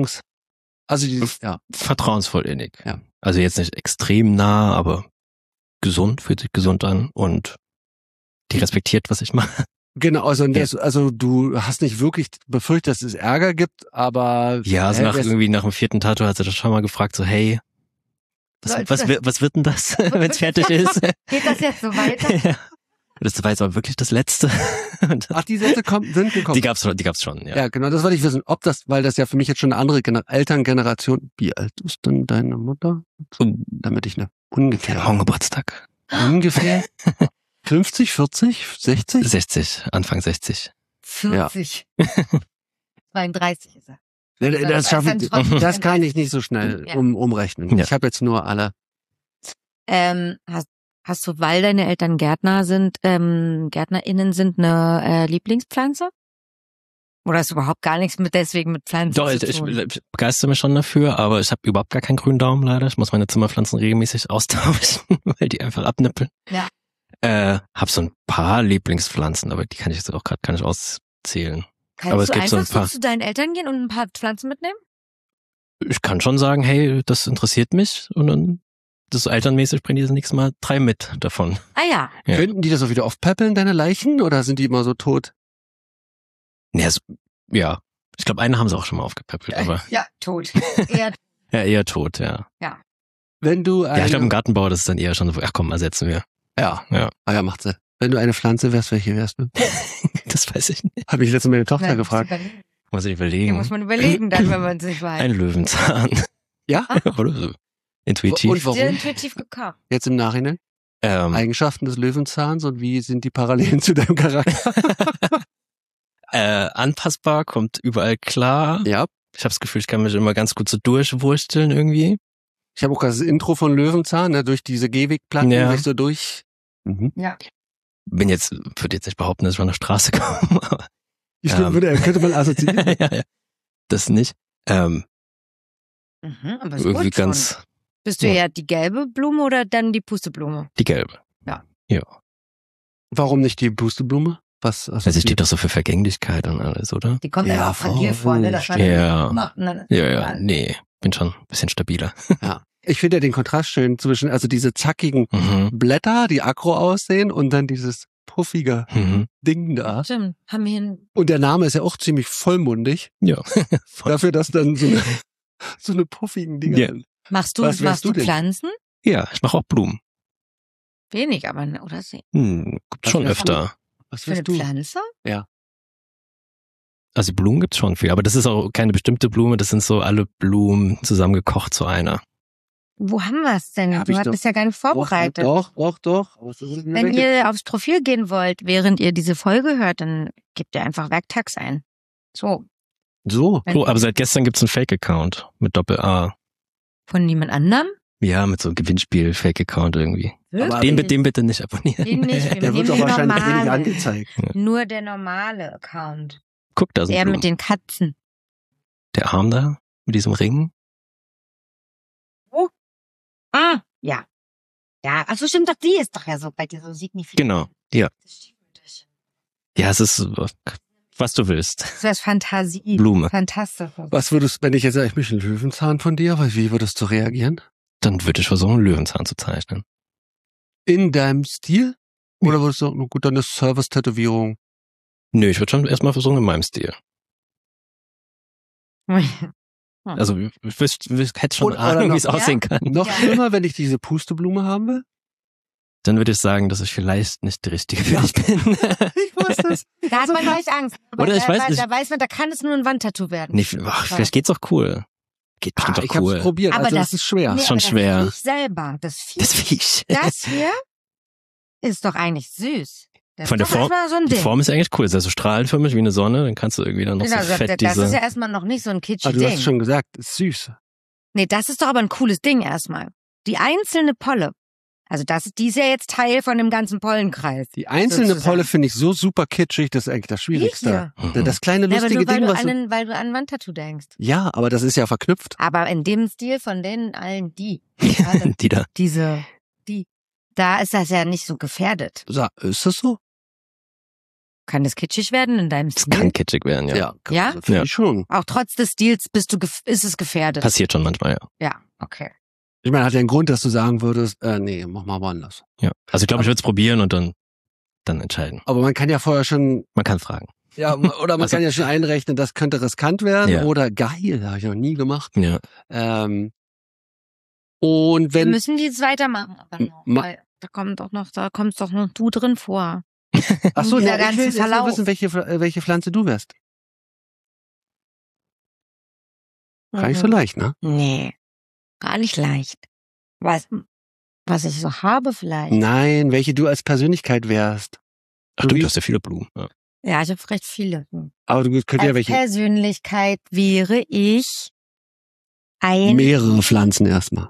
ja. Vertrauensvoll innig. Ja. Also jetzt nicht extrem nah, aber gesund, fühlt sich gesund an und die respektiert, was ich mache. Genau, also du hast nicht wirklich befürchtet, dass es Ärger gibt, aber Ja, also nach dem 4. Tattoo hat sie das schon mal gefragt, so hey, was wird denn das, wenn es fertig ist? Geht das jetzt so weiter? Ja. Das war jetzt aber wirklich das Letzte. Ach, die Sätze sind gekommen. Die gab's schon, ja. Ja, genau, das wollte ich wissen, weil das ja für mich jetzt schon eine andere Elterngeneration. Wie alt ist denn deine Mutter? Damit ich ungefähr. Morgen Geburtstag. Ungefähr 50, 40, 60? 60, Anfang 60. 40. 32 ist er. Das kann ich nicht so schnell umrechnen. Ja. Ich habe jetzt nur alle. Hast du, weil deine Eltern Gärtner sind, GärtnerInnen sind, eine Lieblingspflanze? Oder hast du überhaupt gar nichts mit Pflanzen Doch, zu tun? ich begeister mich schon dafür, aber ich habe überhaupt gar keinen grünen Daumen leider. Ich muss meine Zimmerpflanzen regelmäßig austauschen, weil die einfach abnippeln. Ja. Hab so ein paar Lieblingspflanzen, aber die kann ich jetzt auch gerade gar nicht auszählen. Kannst aber es du gibt einfach so ein paar. so zu deinen Eltern gehen und ein paar Pflanzen mitnehmen? Ich kann schon sagen, hey, das interessiert mich und dann das so elternmäßig bringen die das nächste Mal 3 mit davon. Ah ja. Ja. Könnten die das auch wieder aufpäppeln, deine Leichen, oder sind die immer so tot? Ja, ich glaube, eine haben sie auch schon mal aufgepäppelt, aber Ja, tot. Eher eher tot, ja. Wenn du Ja, ich glaube, im Gartenbau, das ist dann eher schon so, ach komm, ersetzen wir. Ja. Ja. Ah ja, macht Sinn. Wenn du eine Pflanze wärst, welche wärst du? Das weiß ich nicht. Habe ich letztens meine Tochter Nein, gefragt. Muss ich Ja, überlegen. muss man überlegen dann, wenn man sich weiß. Ein Löwenzahn. Ja? Oder so. Intuitiv. Und Sehr warum? intuitiv gekauft. Jetzt im Nachhinein? Eigenschaften des Löwenzahns und wie sind die Parallelen zu deinem Charakter? Anpassbar, kommt überall klar. Ja. Ich habe das Gefühl, ich kann mich immer ganz gut so durchwursteln irgendwie. Ich habe auch gerade das Intro von Löwenzahn, ne, durch diese Gehwegplatten sich so durch. Mhm. Ja. Würde jetzt nicht behaupten, dass ich von der Straße komme. Aber, Könnte man assoziieren. ja. Das nicht. Aber ist Irgendwie gut schon. ganz Bist du eher die gelbe Blume oder dann die Pusteblume? die gelbe. Ja. Warum nicht die Pusteblume? Was? Also sie steht doch so für Vergänglichkeit und alles, oder? Die kommt Ja, ja auch fragil voll. vor, ne? Das war Ja. Ja, nee. Bin schon ein bisschen stabiler. Ja. Ich finde ja den Kontrast schön zwischen, also diese zackigen Blätter, die aggro aussehen, und dann dieses puffige Ding da. Stimmt. Haben wir hin. Und der Name ist ja auch ziemlich vollmundig. Ja. Dafür, dass dann so eine puffigen Dinger Ja. sind. Machst du Was wärst du denn? Pflanzen? Ja, ich mache auch Blumen. Wenig, aber, oder sie? Gibt's Was schon wärst du? öfter. Was Für eine wärst du? Pflanze? Also Blumen gibt's schon viel, aber das ist auch keine bestimmte Blume, das sind so alle Blumen zusammengekocht zu einer. Wo haben wir es denn? Hab Du ich hast doch- es ja gar nicht vorbereitet. Doch. Aber es ist Wenn ihr aufs Profil gehen wollt, während ihr diese Folge hört, dann gebt ihr einfach Werktags ein. So. So. Wenn- So, aber seit gestern gibt's einen Fake-Account mit Doppel-A. Von niemand anderem? Ja, mit so einem Gewinnspiel-Fake-Account irgendwie. Aber Den bitte nicht abonnieren. Den nicht. Wir Der wird doch nehmen den wahrscheinlich wenig normalen. angezeigt. Nur der normale Account. Guck, da sind Der Blumen. mit den Katzen. Der Arm da, mit diesem Ring. Ah, ja. Ja, ach so, stimmt doch, die ist doch ja so bei dir so signifikant. Genau, ja. Das stimmt. Ja, es ist, was du willst. Das ist Fantasie. Blume. Fantastisch. Was würdest, wenn ich jetzt sage, ich möchte einen Löwenzahn von dir, wie würdest du reagieren? Dann würde ich versuchen, einen Löwenzahn zu zeichnen. In deinem Stil? Oder würdest du sagen, gut, dann ist Service-Tätowierung. Nö, ich würde schon erstmal versuchen in meinem Stil. Also ich hätte schon Oder Ahnung, noch- wie es aussehen kann. Noch Ja. schlimmer, wenn ich diese Pusteblume haben will? Dann würde ich sagen, dass ich vielleicht nicht die Richtige für dich bin. Ich weiß das. Da hat man gleich Angst. Oder ich weiß nicht. Da weiß man, da kann es nur ein Wandtattoo werden. Nee, vielleicht geht's auch cool. Geht bestimmt Ich auch hab's cool. probiert, Aber also das das- ist schwer. ist schon aber schwer. Das Viech selber, das Viech. Das Viech. Das hier ist doch eigentlich süß. Das Von ist der doch Form- erstmal so ein Die Ding. Form ist eigentlich cool. Ist ja so strahlenförmig wie eine Sonne. Dann kannst du irgendwie dann noch Genau, so fett das ist diese... ja erstmal noch nicht so ein kitschy Ah, du Ding. hast schon gesagt, ist süß. Nee, das ist doch aber ein cooles Ding erstmal. Die einzelne Polle. Also die ist ja jetzt Teil von dem ganzen Pollenkreis. Die einzelne Sozusagen. Polle finde ich so super kitschig, das ist eigentlich das Schwierigste. Mhm. Das kleine Ja, aber lustige nur weil Ding, du, was du, weil du an Wandtattoo denkst. ja, aber das ist ja verknüpft. Aber in dem Stil von denen allen die. Die da. Da ist das ja nicht so gefährdet. Ist das so? Kann das kitschig werden in deinem Das Stil? kann kitschig werden, ja. Ja? Also finde Ja. ich schon. Auch trotz des Stils ist es gefährdet. Passiert schon manchmal, ja. Ja, okay. Ich meine, hat ja einen Grund, dass du sagen würdest, nee, mach mal woanders. Ja. Also ich glaube, ich würde es probieren und dann entscheiden. Aber man kann ja vorher schon, Man kann fragen. ja, oder man Also- kann ja schon einrechnen, das könnte riskant werden Ja. oder geil, habe ich noch nie gemacht. Ja. Und Wir wenn, müssen die jetzt weitermachen, aber noch, weil da kommt doch noch du drin vor. ach so, dieser ja, ich ganze will jetzt nur Verlauf. wissen, welche Pflanze du wärst. Gar nicht so leicht, ne? Nee, gar nicht leicht. Was ich so habe vielleicht. Nein, welche du als Persönlichkeit wärst. Ach du hast ja viele Blumen. Ja. Ja, ich habe recht viele. Aber du könnt ja Als welche. Persönlichkeit wäre ich ein... Mehrere Pflanzen erstmal.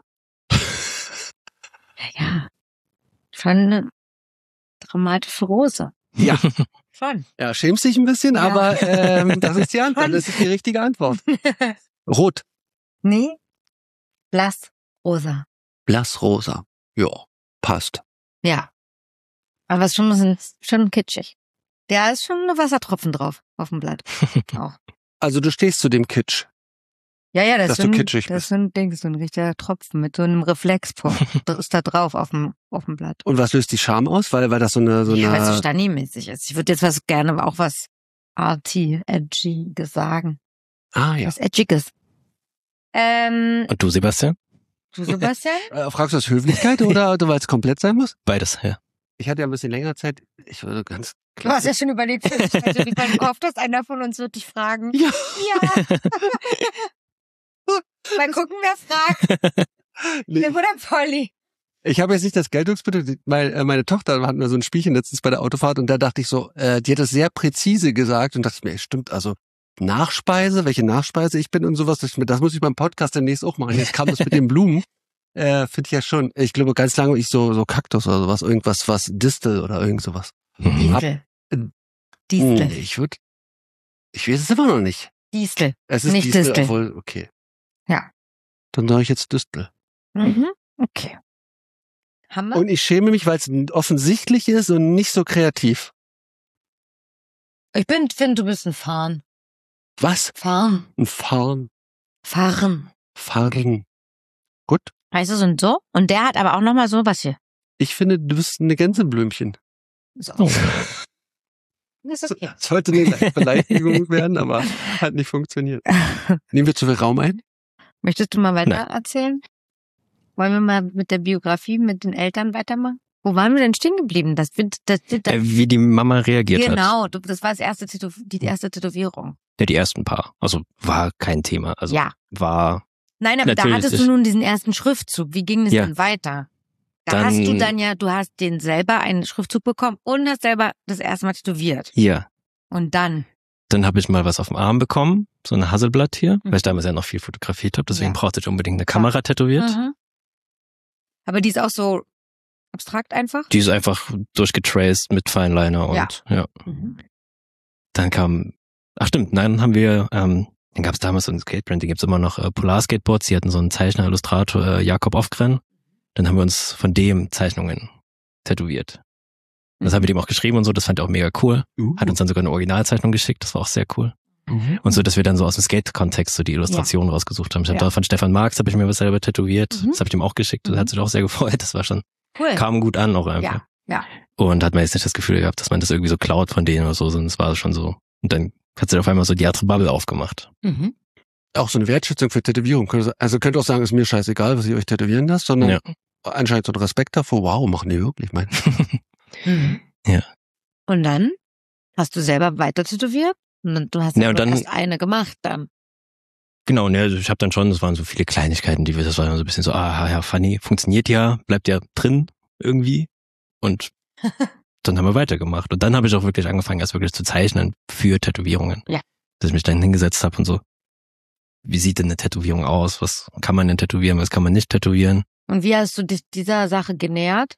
Ja, schon eine dramatische Rose. Ja. Schon. Ja, schämst dich ein bisschen, Ja. aber das ist die Antwort. Das ist die richtige Antwort. Rot. Nee, blassrosa. Blassrosa. Ja, passt. Ja. Aber es ist schon kitschig. Da ist schon eine Wassertropfen drauf auf dem Blatt. Auch. Also du stehst zu dem Kitsch. Ja, das Dass ist du so kitschig das bist. ist so ein Ding, so ein richtiger Tropfen mit so einem Reflexpunkt. Das ist da drauf auf dem Blatt. Und was löst die Scham aus? Weil das so eine... Ja, weil es so Stani-mäßig ist. Ich würde jetzt auch was arty, edgiges sagen. Ah ja. Was Edgiges. Und du, Sebastian? Du, Sebastian? Fragst du das Höflichkeit oder weil es komplett sein muss? Beides, ja. Ich hatte ja ein bisschen länger Zeit. Ich würde ganz Du hast ja schon überlegt, ich hoffe, dass einer von uns wird dich fragen. Ja. Ja. Mal gucken, wer fragt. Nee, Tim oder Polly? ich habe jetzt nicht das Geltungsbedürfnis, weil meine Tochter hatten wir so ein Spielchen letztens bei der Autofahrt und da dachte ich so, die hat das sehr präzise gesagt und dachte ich mir, stimmt, also Nachspeise, welche Nachspeise ich bin und sowas, das muss ich beim Podcast demnächst auch machen. Jetzt kam das mit den Blumen. Finde ich ja schon. Ich glaube, ganz lange so Kaktus oder sowas, irgendwas, was Distel oder irgend sowas. Distel. Distel. Ich weiß es immer noch nicht. Distel. Es ist Nicht Distel. obwohl, okay. Ja. Dann sage ich jetzt Distel. Mhm. Okay. Haben wir? Und ich schäme mich, weil es offensichtlich ist und nicht so kreativ. Ich finde, du bist ein Farn. Was? Farn. Ein Farn. Farn. Gut. Weißt du, so? Und der hat aber auch nochmal so was hier. Ich finde, du bist eine Gänseblümchen. So. Oh. Das ist okay. Sollte eine Beleidigung werden, aber hat nicht funktioniert. Nehmen wir zu viel Raum ein? Möchtest du mal weiter Nein. erzählen? Wollen wir mal mit der Biografie mit den Eltern weitermachen? Wo waren wir denn stehen geblieben? Wie die Mama reagiert hat. Genau, das war die erste Tätowierung. Ja, die ersten paar. Also war kein Thema. Also Ja. war... Nein, aber da Natürlich hattest ist- du nun diesen ersten Schriftzug. Wie ging es Ja. denn weiter? Da Dann- hast du hast den selber einen Schriftzug bekommen und hast selber das erste Mal tätowiert. Ja. Und dann? Dann habe ich mal was auf dem Arm bekommen, so ein Hasselblatt hier, Mhm. weil ich damals ja noch viel fotografiert habe, deswegen Ja. brauchte ich unbedingt eine Kamera tätowiert. Mhm. Aber die ist auch so abstrakt einfach? Die ist einfach durchgetraced mit Fineliner und ja. Mhm. Dann kam, ach stimmt, dann haben wir, dann gab es damals so ein Skatebrand, die gibt's immer noch, Polar Skateboards, die hatten so einen Zeichner, Illustrator, Jakob Ofgren. Dann haben wir uns von dem Zeichnungen tätowiert. Das haben wir dem auch geschrieben und so, das fand er auch mega cool. Hat uns dann sogar eine Originalzeichnung geschickt, das war auch sehr cool. Und so, dass wir dann so aus dem Skate-Kontext so die Illustrationen rausgesucht haben. Ich habe da von Stefan Marx, habe ich mir was selber tätowiert. Mhm. Das habe ich ihm auch geschickt. Das hat sich auch sehr gefreut. Das war schon, Cool. kam gut an auch einfach. Ja. Und hat man jetzt nicht das Gefühl gehabt, dass man das irgendwie so klaut von denen oder so, sondern es war schon so. Und dann hat sich auf einmal so die Art Bubble aufgemacht. Mhm. Auch so eine Wertschätzung für Tätowierung. Also könnt auch sagen, ist mir scheißegal, was ihr euch tätowieren lasst, sondern Ja. anscheinend so ein Respekt davor. Wow, machen die wirklich, mein. Mhm. Ja. Und dann hast du selber weiter tätowiert? Und du hast Ja, und dann- erst eine gemacht dann. Genau, ne, also ich habe dann schon, das waren so viele Kleinigkeiten, das war dann so ein bisschen so, ja, funny, funktioniert ja, bleibt ja drin irgendwie. Und dann haben wir weitergemacht. Und dann habe ich auch wirklich angefangen, erst wirklich zu zeichnen für Tätowierungen. Ja. Dass ich mich dann hingesetzt habe und so, wie sieht denn eine Tätowierung aus? Was kann man denn tätowieren, was kann man nicht tätowieren? Und wie hast du dich dieser Sache genähert?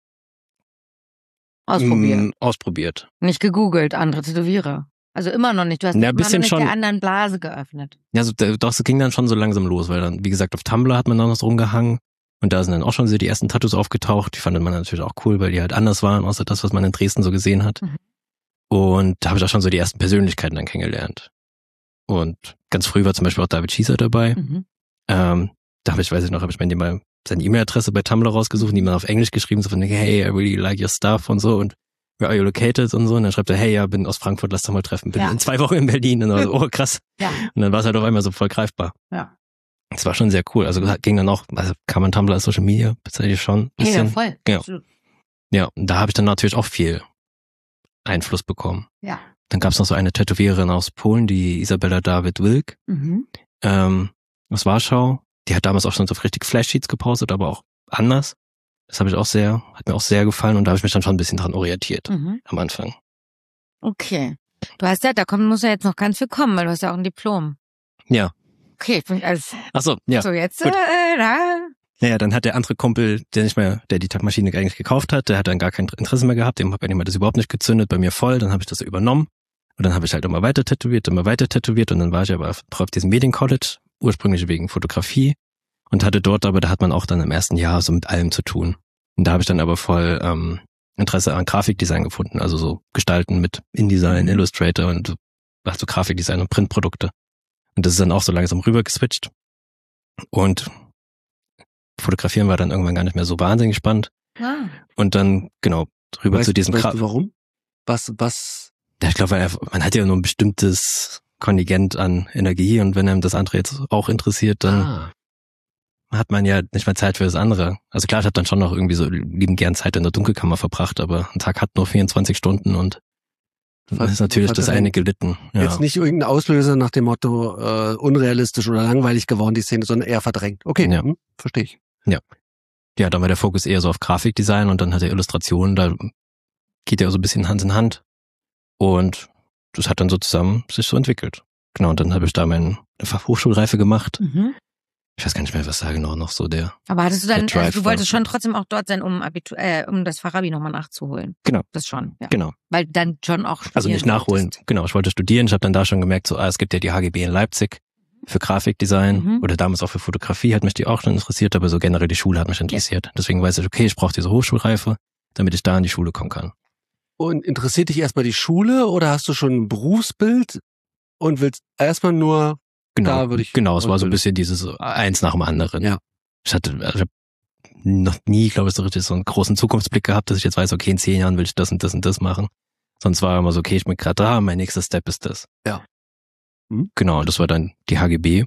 Ausprobiert. Ausprobiert. Nicht gegoogelt, andere Tätowierer. Also immer noch nicht. Du hast Ja, immer ein bisschen noch nicht schon. der anderen Blase geöffnet. Ja, so, doch, es ging dann schon so langsam los, weil dann, wie gesagt, auf Tumblr hat man dann noch so rumgehangen. Und da sind dann auch schon so die ersten Tattoos aufgetaucht. Die fand man natürlich auch cool, weil die halt anders waren, außer das, was man in Dresden so gesehen hat. Mhm. Und da habe ich auch schon so die ersten Persönlichkeiten dann kennengelernt. Und ganz früh war zum Beispiel auch David Schießer dabei. Mhm. Da habe ich mir mal seine E-Mail-Adresse bei Tumblr rausgesucht und die mal auf Englisch geschrieben, so von, hey, I really like your stuff und so und where are you located und so. Und dann schreibt er, hey, ja, bin aus Frankfurt, lass doch mal treffen. Bin Ja. in 2 Wochen in Berlin. Und dann so, oh, krass. Ja. Und dann war es halt auf einmal so voll greifbar. Ja. Das war schon sehr cool. Also ging dann auch, also kann man Tumblr als Social Media tatsächlich schon ein bisschen. Ja, voll. Genau. Absolut. Ja, und da habe ich dann natürlich auch viel Einfluss bekommen. Ja. Dann gab es noch so eine Tätowiererin aus Polen, die Isabella David Wilk, Mhm. aus Warschau. Die hat damals auch schon so richtig Flashsheets gepostet, aber auch anders. Das habe ich hat mir auch sehr gefallen und da habe ich mich dann schon ein bisschen dran orientiert Mhm. am Anfang. Okay. Du hast ja, muss ja jetzt noch ganz viel kommen, weil du hast ja auch ein Diplom. Ja. Okay, alles. Ach so, ja. So, jetzt, Gut. da. Naja, dann hat der andere Kumpel, der die Maschine eigentlich gekauft hat, der hat dann gar kein Interesse mehr gehabt, dem hat das überhaupt nicht gezündet, bei mir voll, dann habe ich das so übernommen und dann habe ich halt immer weiter tätowiert und dann war ich aber auf diesem Mediencollege, ursprünglich wegen Fotografie und hatte dort, aber da hat man auch dann im ersten Jahr so mit allem zu tun. Und da habe ich dann aber voll Interesse an Grafikdesign gefunden, also so Gestalten mit InDesign, Illustrator und so Grafikdesign und Printprodukte. Und das ist dann auch so langsam rüber geswitcht und Fotografieren war dann irgendwann gar nicht mehr so wahnsinnig spannend. Ah. Und dann, genau, rüber zu diesem Weißt du warum? Was? Ja, ich glaube, weil man hat ja nur ein bestimmtes Kontingent an Energie und wenn einem das andere jetzt auch interessiert, dann hat man ja nicht mehr Zeit für das andere. Also klar, ich habe dann schon noch irgendwie so liebend gern Zeit in der Dunkelkammer verbracht, aber ein Tag hat nur 24 Stunden und dann ist natürlich das eine gelitten. Ja. Jetzt nicht irgendein Auslöser nach dem Motto unrealistisch oder langweilig geworden, die Szene, sondern eher verdrängt. Okay, ja. Verstehe ich. Ja. Ja, dann war der Fokus eher so auf Grafikdesign und dann hat er Illustrationen, da geht ja so ein bisschen Hand in Hand. Und das hat dann so zusammen sich so entwickelt. Genau, und dann habe ich da meine Fachhochschulreife gemacht. Mhm. Ich weiß gar nicht mehr, was da genau noch so der. Aber hattest du dann, du wolltest schon trotzdem auch dort sein, um das Fachabi nochmal nachzuholen. Genau. Das schon, ja. Genau. Weil dann schon auch studieren. Also nicht nachholen, wolltest. Genau, ich wollte studieren, ich habe dann da schon gemerkt, so, es gibt ja die HGB in Leipzig für Grafikdesign oder damals auch für Fotografie, hat mich die auch schon interessiert, aber so generell die Schule hat mich interessiert. Ja. Deswegen weiß ich, okay, ich brauche diese Hochschulreife, damit ich da in die Schule kommen kann. Und interessiert dich erstmal die Schule oder hast du schon ein Berufsbild und willst erstmal nur Genau, es war so ein bisschen dieses eins nach dem anderen. Ja. Ich habe noch nie, glaube ich, so richtig so einen großen Zukunftsblick gehabt, dass ich jetzt weiß, okay, in 10 Jahren will ich das und das und das machen. Sonst war immer so, okay, ich bin gerade da, mein nächster Step ist das. Ja. Genau, das war dann die HGB.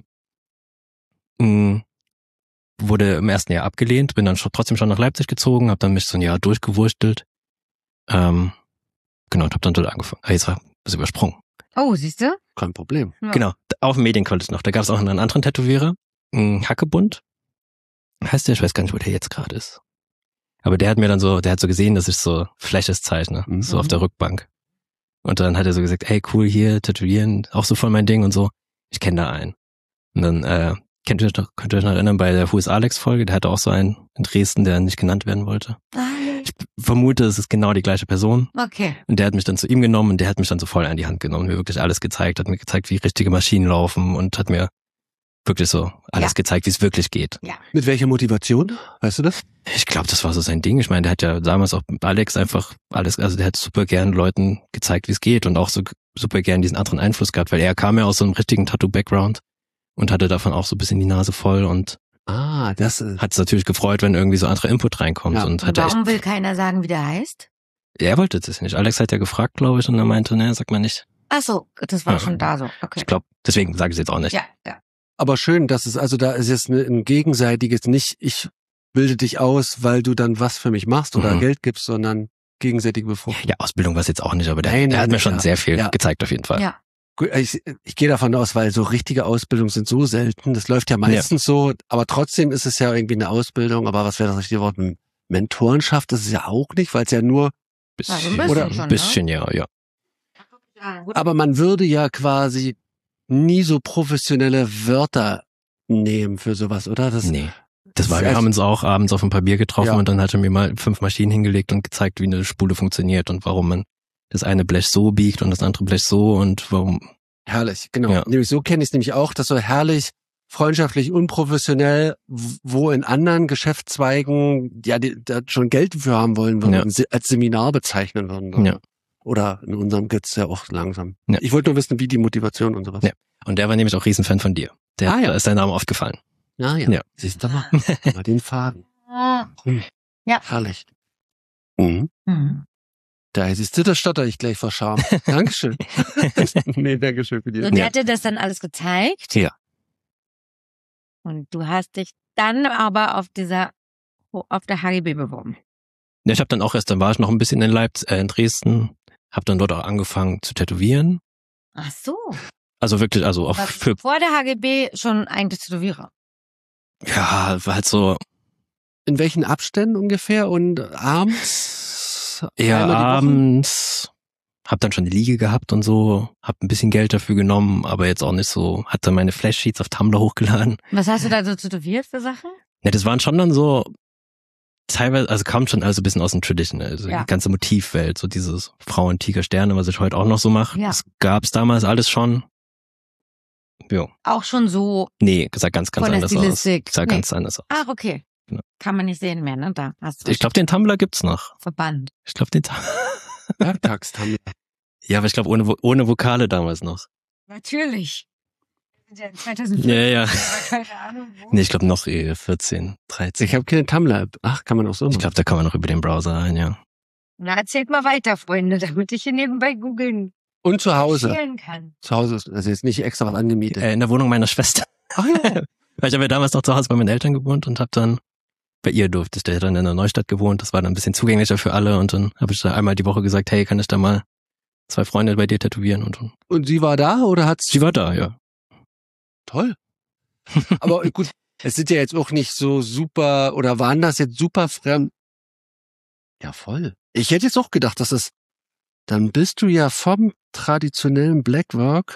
Wurde im ersten Jahr abgelehnt, bin dann trotzdem schon nach Leipzig gezogen, habe dann mich so ein Jahr durchgewurstelt. Genau, und habe dann dort angefangen. Jetzt war das übersprungen. Oh, siehst du? Kein Problem. Ja. Genau, auf dem Mediencollege noch. Da gab es auch einen anderen Tätowierer, Hackebund. Heißt der? Ich weiß gar nicht, wo der jetzt gerade ist. Aber der hat so gesehen, dass ich so Flashes zeichne, so auf der Rückbank. Und dann hat er so gesagt, hey, cool, hier, tätowieren, auch so voll mein Ding und so. Ich kenne da einen. Und dann könnt ihr euch noch erinnern, bei der Who is Alex-Folge, der hatte auch so einen in Dresden, der nicht genannt werden wollte. Ich vermute, es ist genau die gleiche Person. Okay. Und der hat mich dann zu ihm genommen und der hat mich dann so voll an die Hand genommen, mir wirklich alles gezeigt, hat mir gezeigt, wie richtige Maschinen laufen und hat mir wirklich so alles gezeigt, wie es wirklich geht. Ja. Mit welcher Motivation? Weißt du das? Ich glaube, das war so sein Ding. Ich meine, der hat ja damals auch Alex einfach alles, also der hat super gern Leuten gezeigt, wie es geht und auch so super gern diesen anderen Einfluss gehabt, weil er kam ja aus so einem richtigen Tattoo-Background und hatte davon auch so ein bisschen die Nase voll und das hat es natürlich gefreut, wenn irgendwie so anderer Input reinkommt. Ja. Und warum will keiner sagen, wie der heißt? Er wollte das nicht. Alex hat ja gefragt, glaube ich, und er meinte, ne, sag mal nicht. Ach so, das war schon da so. Okay. Ich glaube, deswegen sage ich es jetzt auch nicht. Ja. Aber schön, dass es, also da ist jetzt ein gegenseitiges, nicht ich bilde dich aus, weil du dann was für mich machst oder Geld gibst, sondern gegenseitige Befruchtung. Ja, Ausbildung war es jetzt auch nicht, aber der hat mir schon sehr viel gezeigt auf jeden Fall. Ja. Ich gehe davon aus, weil so richtige Ausbildungen sind so selten. Das läuft ja meistens so, aber trotzdem ist es ja irgendwie eine Ausbildung. Aber was wäre das richtige Wort? Mentorenschaft, das ist ja auch nicht, weil es ja nur ein bisschen, ja. Aber man würde ja quasi nie so professionelle Wörter nehmen für sowas, oder? Wir haben uns auch abends auf ein paar Bier getroffen und dann hat er mir mal 5 Maschinen hingelegt und gezeigt, wie eine Spule funktioniert und warum man das eine Blech so biegt und das andere Blech so und warum. Herrlich, genau. Ja. Nämlich so kenne ich es nämlich auch, dass so herrlich, freundschaftlich, unprofessionell, wo in anderen Geschäftszweigen die da schon Geld dafür haben wollen würden, als Seminar bezeichnen würden. Ja. Oder in unserem geht's ja auch langsam. Ja. Ich wollte nur wissen, wie die Motivation und sowas. Ja. Und der war nämlich auch Riesenfan von dir. Da ist dein Name aufgefallen. Ja. Siehst du mal. Mal den Faden. Ja. Herrlich. Da siehst du, da stotter ich gleich vor Scham. Dankeschön. Nee, Dankeschön für die. Und der hat dir das dann alles gezeigt? Ja. Und du hast dich dann aber auf der HGB beworben? Ja, dann war ich noch ein bisschen in Dresden, habe dann dort auch angefangen zu tätowieren. Ach so. Also wirklich, also auch vor der HGB schon eigentlich Tätowierer? Ja, war halt so. In welchen Abständen ungefähr und abends? Ja, abends. hab dann schon eine Liege gehabt und so, hab ein bisschen Geld dafür genommen, aber jetzt auch nicht so, hatte meine Flashsheets auf Tumblr hochgeladen. Was hast du da so tätowiert für Sachen? Ja, das waren schon dann so, teilweise, also kam schon also ein bisschen aus dem Traditional, also die ganze Motivwelt, so dieses Frauen, Tiger, Sterne, was ich heute auch noch so mache. Ja. Das gab's damals alles schon. Jo. Auch schon so. Nee, sah ganz von der anders Stilistik. aus. Sah ganz anders aus. Ach, okay. Genau. Kann man nicht sehen mehr, ne? Da hast du Ich glaube, den Tumblr gibt's noch. verbannt. Ich glaube, den Werktags-Tumblr. Ja, aber ich glaube, ohne Vokale damals noch. Natürlich. 2005. Ja. Keine Ahnung wo. Nee, ich glaube noch 14, 13. Ich habe keine Tumblr-App. Ach, kann man auch so machen. Ich glaube, da kann man noch über den Browser rein, ja. Na, erzählt mal weiter, Freunde, damit ich hier nebenbei googeln Und zu Hause. recherchieren kann. Zu Hause ist also jetzt nicht extra was angemietet. In der Wohnung meiner Schwester. Ach ja. Weil ich habe ja damals noch zu Hause bei meinen Eltern gewohnt und habe dann, bei ihr durfte ich, der hat dann in der Neustadt gewohnt, das war dann ein bisschen zugänglicher für alle und dann habe ich da einmal die Woche gesagt, hey, kann ich da mal 2 Freunde bei dir tätowieren und Und sie war da oder hat's? sie war da, ja. Toll. Aber gut, es sind ja jetzt auch nicht so super, oder waren das jetzt super fremd? Ja, voll. Ich hätte jetzt auch gedacht, dass es, dann bist du ja vom traditionellen Blackwork.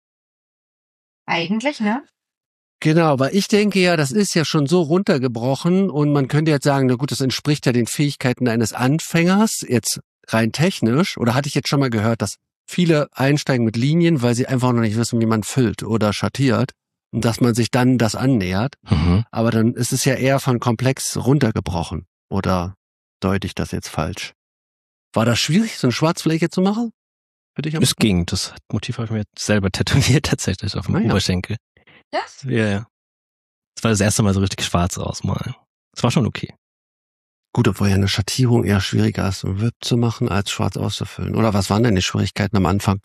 Eigentlich, ne? Genau, weil ich denke ja, das ist ja schon so runtergebrochen und man könnte jetzt sagen, na gut, das entspricht ja den Fähigkeiten eines Anfängers, jetzt rein technisch, oder hatte ich jetzt schon mal gehört, dass viele einsteigen mit Linien, weil sie einfach noch nicht wissen, wie man füllt oder schattiert und dass man sich dann das annähert. Mhm. Aber dann ist es ja eher von komplex runtergebrochen. Oder deute ich das jetzt falsch? War das schwierig, so eine Schwarzfläche zu machen? Für dich am Es ging, das Motiv habe ich mir selber tätowiert tatsächlich auf dem Oberschenkel. Das? Ja. Das war das erste Mal so richtig schwarz ausmalen. Das war schon okay. Gut, obwohl ja eine Schattierung eher schwieriger ist, um WIP zu machen, als schwarz auszufüllen. Oder was waren denn die Schwierigkeiten am Anfang?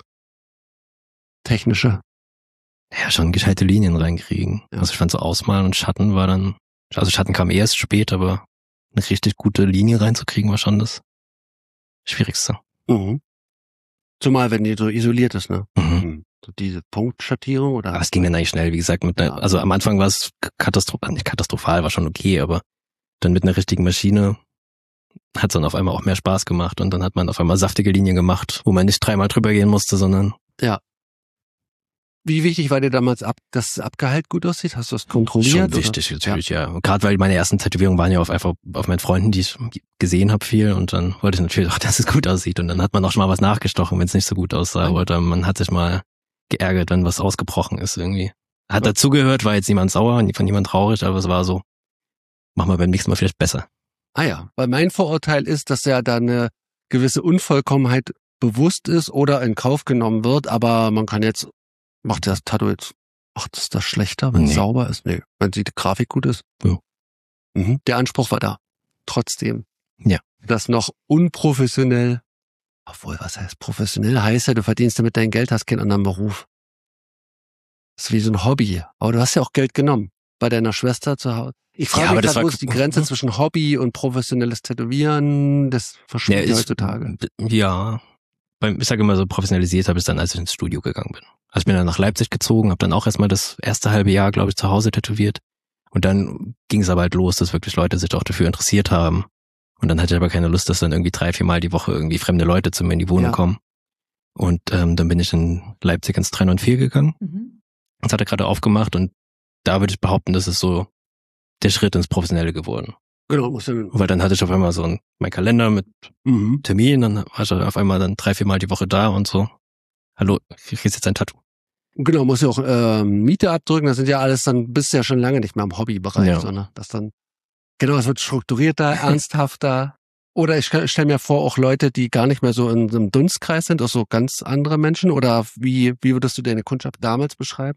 Technische? Ja, schon gescheite Linien reinkriegen. Ja. Also ich fand so Ausmalen und Schatten war dann, also Schatten kam erst spät, aber eine richtig gute Linie reinzukriegen war schon das Schwierigste. Mhm. Zumal, wenn die so isoliert ist, ne? Mhm. So diese Punktschattierung oder? Aber es ging dann eigentlich schnell, wie gesagt, mit einer, also am Anfang war es nicht katastrophal, war schon okay, aber dann mit einer richtigen Maschine hat es dann auf einmal auch mehr Spaß gemacht und dann hat man auf einmal saftige Linien gemacht, wo man nicht 3-mal drüber gehen musste, sondern Ja. Wie wichtig war dir damals, dass das Abgehalt gut aussieht? Hast du das kontrolliert? schon wichtig, natürlich, ja. Und gerade weil meine ersten Tätowierungen waren ja einfach auf meinen Freunden, die ich gesehen habe viel und dann wollte ich natürlich auch, dass es gut aussieht und dann hat man auch schon mal was nachgestochen, wenn es nicht so gut aussah oder man hat sich mal geärgert, wenn was ausgebrochen ist irgendwie. Hat dazugehört, war jetzt niemand sauer, von niemand traurig, aber es war so, mach mal beim nächsten Mal vielleicht besser. Ah ja, weil mein Vorurteil ist, dass ja da eine gewisse Unvollkommenheit bewusst ist oder in Kauf genommen wird, aber man kann jetzt, macht das Tattoo jetzt, macht es das schlechter, wenn es sauber ist? Nee, wenn die Grafik gut ist. Ja. Mhm. Der Anspruch war da. Trotzdem. Ja. Das noch unprofessionell, obwohl, was heißt professionell? Heißt ja, du verdienst damit dein Geld, hast keinen anderen Beruf. Das ist wie so ein Hobby. Aber du hast ja auch Geld genommen. Bei deiner Schwester zu Hause. Ich frage mich gerade, wo ist die Grenze zwischen Hobby und professionelles Tätowieren? Das verschwimmt heutzutage. Ja, ich sage immer so, professionalisiert habe ich dann, als ich ins Studio gegangen bin. Also ich bin dann nach Leipzig gezogen, habe dann auch erstmal das erste halbe Jahr, glaube ich, zu Hause tätowiert. Und dann ging es aber halt los, dass wirklich Leute sich auch dafür interessiert haben. Und dann hatte ich aber keine Lust, dass dann irgendwie 3-4 Mal die Woche irgendwie fremde Leute zu mir in die Wohnung kommen. Und dann bin ich in Leipzig ins 394 gegangen. Mhm. Das hat er gerade aufgemacht und da würde ich behaupten, das ist so der Schritt ins Professionelle geworden. Genau, weil dann hatte ich auf einmal so mein Kalender mit Terminen, dann war ich auf einmal dann 3-4 Mal die Woche da und so. Hallo, ich kriegst jetzt ein Tattoo. Genau, muss ja auch Miete abdrücken, das sind ja alles, dann bist du ja schon lange nicht mehr im Hobbybereich, sondern das dann, genau, es wird strukturierter, ernsthafter. Oder ich stelle mir vor, auch Leute, die gar nicht mehr so in so einem Dunstkreis sind, auch so ganz andere Menschen, oder wie würdest du deine Kundschaft damals beschreiben?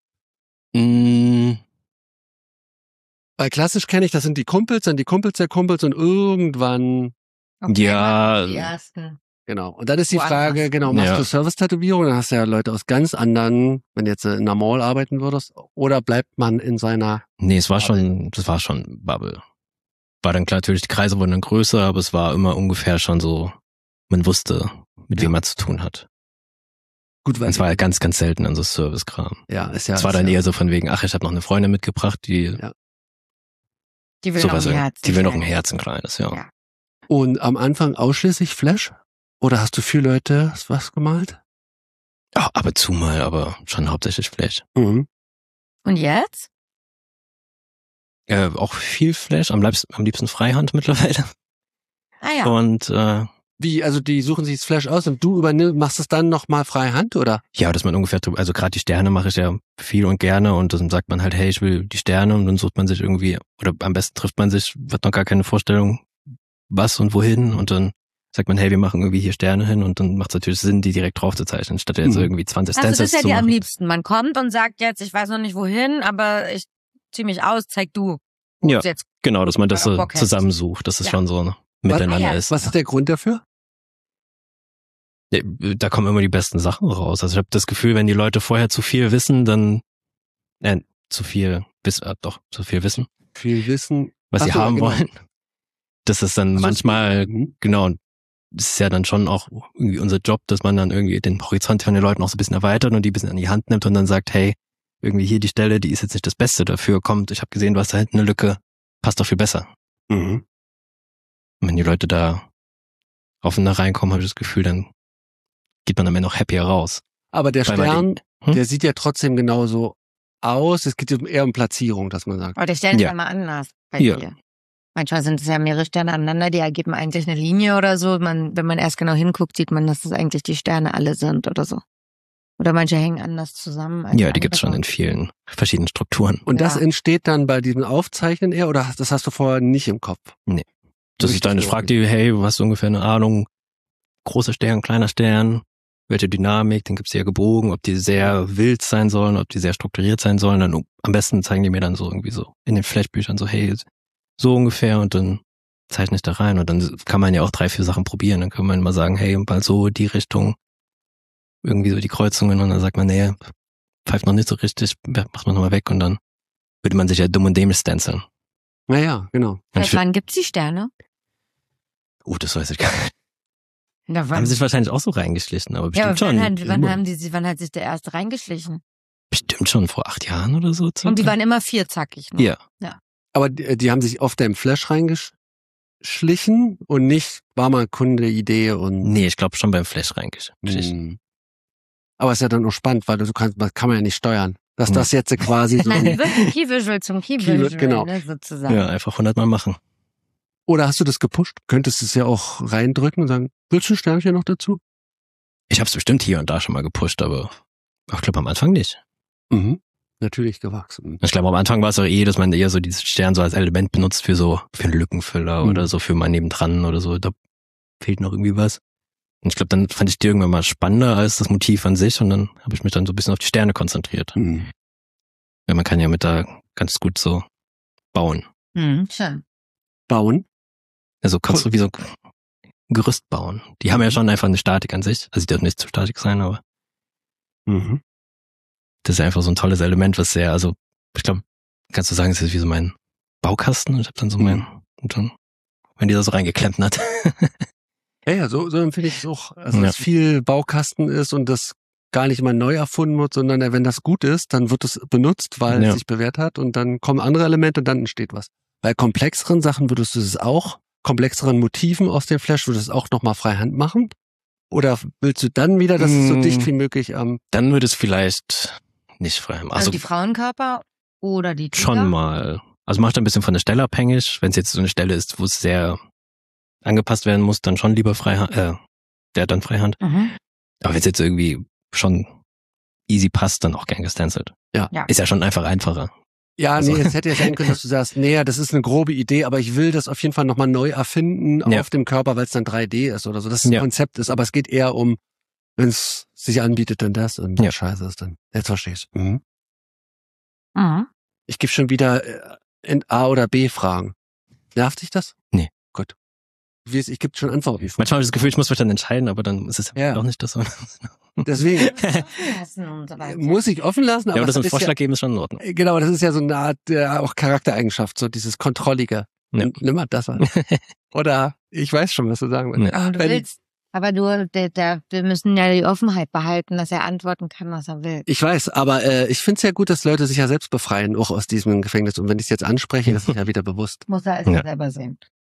Weil klassisch kenne ich, das sind die Kumpels, dann die Kumpels der Kumpels und irgendwann. Okay, ja. Die ersten. Genau. Und dann ist die Frage, genau, machst du Service-Tätowierung, dann hast du ja Leute aus ganz anderen, wenn du jetzt in einer Mall arbeiten würdest, oder bleibt man in seiner... Nee, das war schon Bubble. War dann klar, natürlich, die Kreise wurden dann größer, aber es war immer ungefähr schon so, man wusste, mit wem man zu tun hat. Gut, weil es war ja ganz, ganz selten an so Service-Kram. Ja, ist ja. Es war dann eher so von wegen, ach, ich habe noch eine Freundin mitgebracht, die will noch ein Herz. Die will noch ein Herz, ein kleines, ja. Und am Anfang ausschließlich Flash? Oder hast du für Leute was gemalt? Ja, ab und zu mal, aber schon hauptsächlich Flash. Mhm. Und jetzt? Auch viel Flash, am liebsten Freihand mittlerweile. Ah ja. Und Wie, also die suchen sich das Flash aus und du machst es dann nochmal Freihand, oder? ja, dass man ungefähr, also gerade die Sterne mache ich ja viel und gerne und dann sagt man halt, hey, ich will die Sterne und dann sucht man sich irgendwie, oder am besten trifft man sich, hat noch gar keine Vorstellung, was und wohin und dann sagt man, hey, wir machen irgendwie hier Sterne hin und dann macht es natürlich Sinn, die direkt drauf zu zeichnen, statt jetzt irgendwie 20 Also Stencils das ist ja zu dir am machen. liebsten. Man kommt und sagt jetzt, ich weiß noch nicht wohin, aber ich zieh mich aus, zeig du. Ja, Jetzt genau, dass man das so Bock hättest. zusammensucht, dass es Ja. schon so miteinander ja. ist. Was ist der Grund dafür? Da kommen immer die besten Sachen raus. Also ich habe das Gefühl, wenn die Leute vorher zu viel wissen, dann zu viel wissen, Viel Wissen. was sie Ach so, haben genau. wollen. Das ist dann Ach so, manchmal, Mhm. genau, das ist ja dann schon auch irgendwie unser Job, dass man dann irgendwie den Horizont von den Leuten auch so ein bisschen erweitert und die ein bisschen an die Hand nimmt und dann sagt, hey, irgendwie hier die Stelle, die ist jetzt nicht das Beste dafür, kommt, ich habe gesehen, du hast da hinten eine Lücke, passt doch viel besser. Mhm. Und wenn die Leute da offener reinkommen, habe ich das Gefühl, dann geht man am Ende noch happier raus. Aber der Weil man Stern, Hm? der sieht ja trotzdem genauso aus. Es geht eher um Platzierung, dass man sagt. Aber die Sterne Ja. sind mal anders bei Ja. dir. Manchmal sind es ja mehrere Sterne aneinander, die ergeben eigentlich eine Linie oder so. Wenn man erst genau hinguckt, sieht man, dass das eigentlich die Sterne alle sind oder so. Oder manche hängen anders zusammen. als Ja, die gibt's schon andere. in vielen verschiedenen Strukturen. Und das Ja. entsteht dann bei diesem Aufzeichnen eher, oder das hast du vorher nicht im Kopf? Das ist dann, ich frage die, hey, hast du ungefähr eine Ahnung, großer Stern, kleiner Stern, welche Dynamik, dann gibt's die ja gebogen, ob die sehr wild sein sollen, ob die sehr strukturiert sein sollen, dann am besten zeigen die mir dann so irgendwie so in den Flashbüchern so, hey, so ungefähr und dann zeichne ich da rein und dann kann man ja auch 3, 4 Sachen probieren, dann kann man mal sagen, hey, mal so die Richtung, irgendwie so die Kreuzungen und dann sagt man, nee, pfeift noch nicht so richtig, macht man nochmal weg und dann würde man sich ja dumm und dämlich stenciln. Naja, genau. Seit wann gibt's die Sterne? Das weiß ich gar nicht. Ja, Haben sich wahrscheinlich auch so reingeschlichen, aber ja, bestimmt aber schon. wann hat sich der erste reingeschlichen? Bestimmt schon vor 8 Jahren oder so. Und die waren immer vierzackig. Ne? Ja. Aber die haben sich oft im Flash reingeschlichen und nicht, war mal Kunde-Idee und... Nee, ich glaube schon beim Flash reingeschlichen. Mhm. Aber ist ja dann auch spannend, weil kann man ja nicht steuern. Dass das jetzt quasi so... Nein, wirklich Key Visual zum Key Visual, genau. ne, sozusagen. Ja, einfach 100 Mal machen. Oder hast du das gepusht? Könntest du es ja auch reindrücken und sagen, willst du ein Sternchen noch dazu? Ich habe es bestimmt hier und da schon mal gepusht, aber ich glaube am Anfang nicht. Mhm. Natürlich gewachsen. Ich glaube am Anfang war es auch dass man eher so dieses Stern so als Element benutzt für einen Lückenfüller oder so für mal nebendran oder so. Da fehlt noch irgendwie was. Und ich glaube, dann fand ich die irgendwann mal spannender als das Motiv an sich und dann habe ich mich dann so ein bisschen auf die Sterne konzentriert. Mhm. Ja, man kann ja mit da ganz gut so bauen. Schön. Bauen? Also kannst du wie so ein Gerüst bauen. Die haben ja schon einfach eine Statik an sich. Also die dürfen nicht zu statik sein, aber Mhm. das ist einfach so ein tolles Element, was sehr, also ich glaube, kannst du sagen, es ist wie so mein Baukasten. Ich habe dann so und dann, wenn die da so reingeklemmt hat. Ja, so empfinde ich es auch. Also, Ja. dass viel Baukasten ist und das gar nicht mal neu erfunden wird, sondern wenn das gut ist, dann wird es benutzt, weil es sich bewährt hat und dann kommen andere Elemente und dann entsteht was. Bei komplexeren Sachen würdest du es auch, komplexeren Motiven aus dem Flash würdest du es auch nochmal freihand machen? Oder willst du dann wieder, dass es so dicht wie möglich Dann würde es vielleicht nicht frei haben. Also die Frauenkörper oder die Tiger? Schon mal. Also macht ein bisschen von der Stelle abhängig. Wenn es jetzt so eine Stelle ist, wo es sehr angepasst werden muss, dann schon lieber Freihand, dann Freihand. Mhm. Aber wenn es jetzt irgendwie schon easy passt, dann auch gern gestencelt. Ja. Ist ja schon einfach einfacher. Ja, Also- nee, es hätte ja sein können, dass du sagst, nee, das ist eine grobe Idee, aber ich will das auf jeden Fall nochmal neu erfinden auf dem Körper, weil es dann 3D ist oder so. Das Konzept ist, aber es geht eher um, wenn es sich anbietet, dann das und scheiße ist dann. Jetzt verstehe ich's. Mhm. Mhm. Ich gebe schon wieder in A- oder B-Fragen. Nervt dich das? Nee. Gut. Ich gebe schon Antworten. Manchmal habe ich das Gefühl, ich muss mich dann entscheiden, aber dann ist es Ja. auch nicht das so. Deswegen Und so weiter. muss ich offen lassen, Ja, aber das es ein ist Vorschlag geben ist schon in Ordnung. genau, das ist ja so eine Art auch Charaktereigenschaft, so dieses Kontrollige. Ja. Nimm mal das an. Oder ich weiß schon, was du sagen willst. Ja. Aber du willst, aber wir müssen ja die Offenheit behalten, dass er antworten kann, was er will. Ich weiß, aber ich finde es ja gut, dass Leute sich ja selbst befreien, auch aus diesem Gefängnis. Und wenn ich es jetzt anspreche, das ist ja wieder bewusst. Muss er es Ja. selber sehen.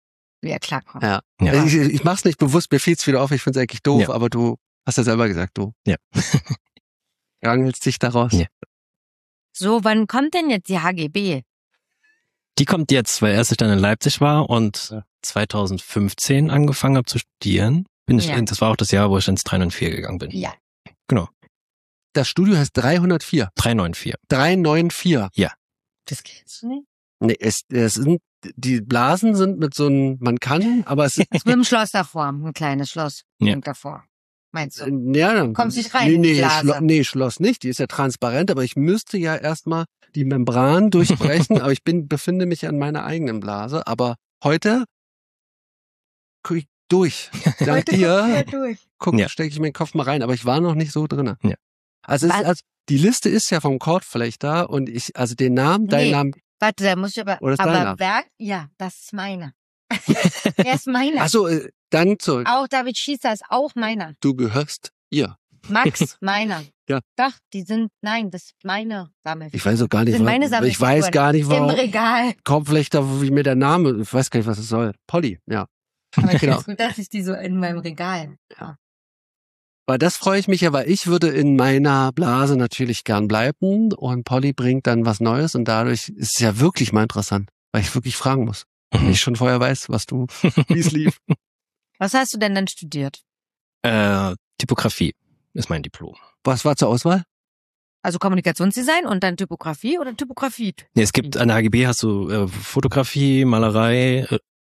wie er klarkommt. Ja. Ja. Also ich mach's nicht bewusst, mir fiel's wieder auf, ich find's eigentlich doof, Ja. aber du hast ja selber gesagt, du Ja. rangelst dich daraus. Ja. So, wann kommt denn jetzt die HGB? Die kommt jetzt, weil erst ich dann in Leipzig war und Ja. 2015 angefangen habe zu studieren. Ja. Das war auch das Jahr, wo ich ins 394 gegangen bin. Ja. Genau. Das Studio heißt 304. 394. 394. Das kennst du nicht? Nee, es sind, die Blasen sind mit so einem, man kann, aber es ist, Das ist mit dem Schloss davor, ein kleines Schloss. Ja. Hängt davor. Meinst du? ja, dann Kommst nicht rein in die Blase. Schloss nicht, die ist ja transparent, aber ich müsste ja erstmal die Membran durchbrechen, aber ich befinde mich an meiner eigenen Blase, aber heute guck ich durch. Dank dir, Ja. stecke ich meinen Kopf mal rein, aber ich war noch nicht so drinne. Ja. Also, die Liste ist ja vom Kordflechter und den Namen, deinen Namen. Warte, da muss ich aber Oder ist deiner? aber Werk, ja, das ist meiner. Der ist meiner. Achso, dann zurück. Auch David Schießer ist auch meiner. Du gehörst ihr. Max, meiner. Ja. Doch, nein, das ist meine Sammelfiguren. Ich weiß auch gar nicht, Das sind meine ich weiß gar nicht, Im warum. Regal. Kordflechter, wie mir der Name, ich weiß gar nicht, was es soll. Polly, ja. Aber ich Genau. finde gut, dass ich die so in meinem Regal. Weil das freue ich mich ja, weil ich würde in meiner Blase natürlich gern bleiben und Polly bringt dann was Neues und dadurch ist es ja wirklich mal interessant, weil ich wirklich fragen muss. Wenn ich schon vorher weiß, wie es lief. Was hast du denn dann studiert? Typografie ist mein Diplom. Was war zur Auswahl? Also Kommunikationsdesign und dann Typografie oder Typografie? Nee, es gibt an der HGB hast du Fotografie, Malerei,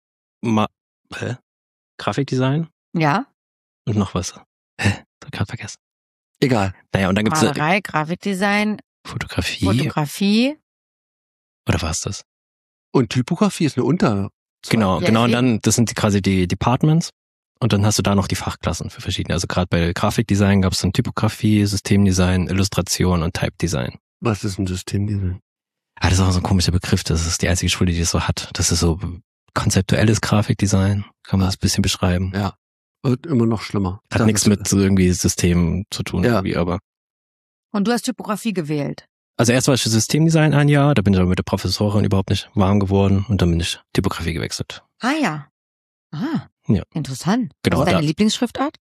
Grafikdesign Ja. und noch was. Hab ich gerade vergessen. Egal. Naja, und dann gibt's Malerei, Grafikdesign, Fotografie. Fotografie. Oder war es das? Und Typografie ist eine Unter. Genau, Ja, genau. Und deswegen. dann, das sind quasi die Departments. Und dann hast du da noch die Fachklassen für verschiedene. Also gerade bei Grafikdesign gab es dann Typografie, Systemdesign, Illustration und Type Design. Was ist ein Systemdesign? Das ist auch so ein komischer Begriff. Das ist die einzige Schule, die das so hat. Das ist so konzeptuelles Grafikdesign. Kann man das ein bisschen beschreiben. Ja. Wird immer noch schlimmer. Hat nichts mit so irgendwie System zu tun, Ja. irgendwie, aber. Und du hast Typografie gewählt. Also erst war ich für Systemdesign ein Jahr, da bin ich aber mit der Professorin überhaupt nicht warm geworden und dann bin ich Typografie gewechselt. Ah ja. Ah. Ja. Interessant. Genau, Was ist deine da. Lieblingsschriftart?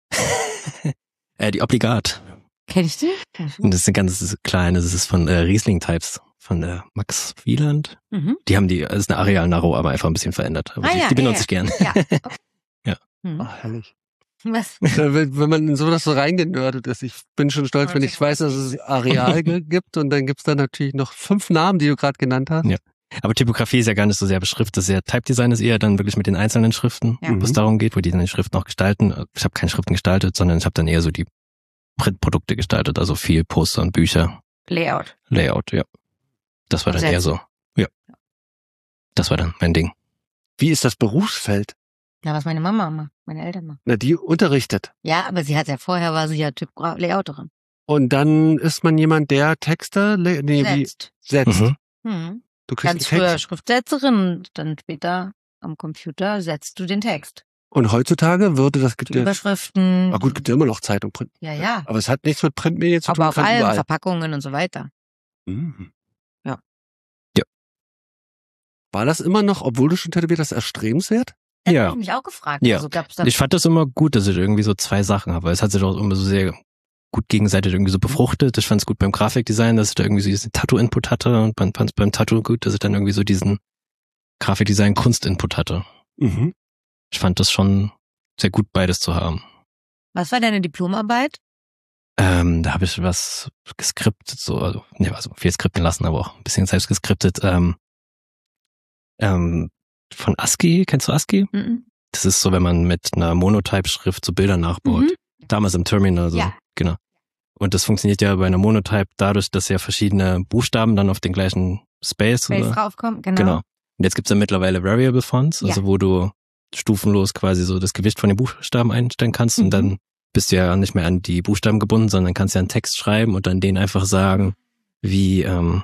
Die Obligat. Kenn ich die? Und das ist ein ganz kleines, das ist von Riesling Types, von Max Wieland. Mhm. Die haben das ist eine Arial Narrow, aber einfach ein bisschen verändert. Aber die benutze ich gern. Ja. Ja. Hm. Ach, herrlich. Was? Wenn man in sowas so reingenördet ist, ich bin schon stolz, wenn ich weiß, dass es Areal gibt und dann gibt's da natürlich noch 5 Namen, die du gerade genannt hast. Ja. Aber Typografie ist ja gar nicht so sehr beschriftet. Das ist ja Type Design ist eher dann wirklich mit den einzelnen Schriften, Ja. wo es darum geht, wo die dann die Schriften auch gestalten. Ich habe keine Schriften gestaltet, sondern ich habe dann eher so die Printprodukte gestaltet, also viel Poster und Bücher. Layout. Layout, ja. Das war dann Sätze. eher so. Ja. Das war dann mein Ding. Wie ist das Berufsfeld? Ja, was meine Mama macht, meine Eltern machen. Na, die unterrichtet. Ja, aber sie hat ja vorher, war sie ja Layouterin. Und dann ist man jemand, der Texte setzt. Mhm. Hm. Du kriegst Ganz einen früher Text. Schriftsetzerin und dann später am Computer setzt du den Text. Und heutzutage würde das Die Überschriften. gut, gibt ja immer noch Zeitung, Print. Ja, ja. Aber es hat nichts mit Printmedien zu tun. Aber auf kann allen überall. Verpackungen und so weiter. Mhm. Ja. Ja. War das immer noch, obwohl du schon tätowiert hast, erstrebenswert? Das Ja. habe ich mich auch gefragt. Ja. Also gab's da Ich fand das immer gut, dass ich irgendwie so zwei Sachen habe, weil es hat sich auch immer so sehr gut gegenseitig irgendwie so befruchtet. Ich fand es gut beim Grafikdesign, dass ich da irgendwie so diesen Tattoo-Input hatte und fand es beim Tattoo gut, dass ich dann irgendwie so diesen Grafikdesign-Kunst-Input hatte. Mhm. Ich fand das schon sehr gut, beides zu haben. Was war deine Diplomarbeit? Da habe ich was geskriptet, also viel skripten lassen, aber auch ein bisschen selbst geskriptet. Von ASCII, kennst du ASCII? Mhm. Das ist so, wenn man mit einer Monotype-Schrift so Bilder nachbaut. Mhm. Damals im Terminal, so. Ja. Genau. Und das funktioniert ja bei einer Monotype dadurch, dass ja verschiedene Buchstaben dann auf den gleichen Space oder? draufkommen, genau. Genau. Und jetzt gibt's ja mittlerweile Variable Fonts, also Ja. wo du stufenlos quasi so das Gewicht von den Buchstaben einstellen kannst und dann bist du ja nicht mehr an die Buchstaben gebunden, sondern kannst ja einen Text schreiben und dann denen einfach sagen, wie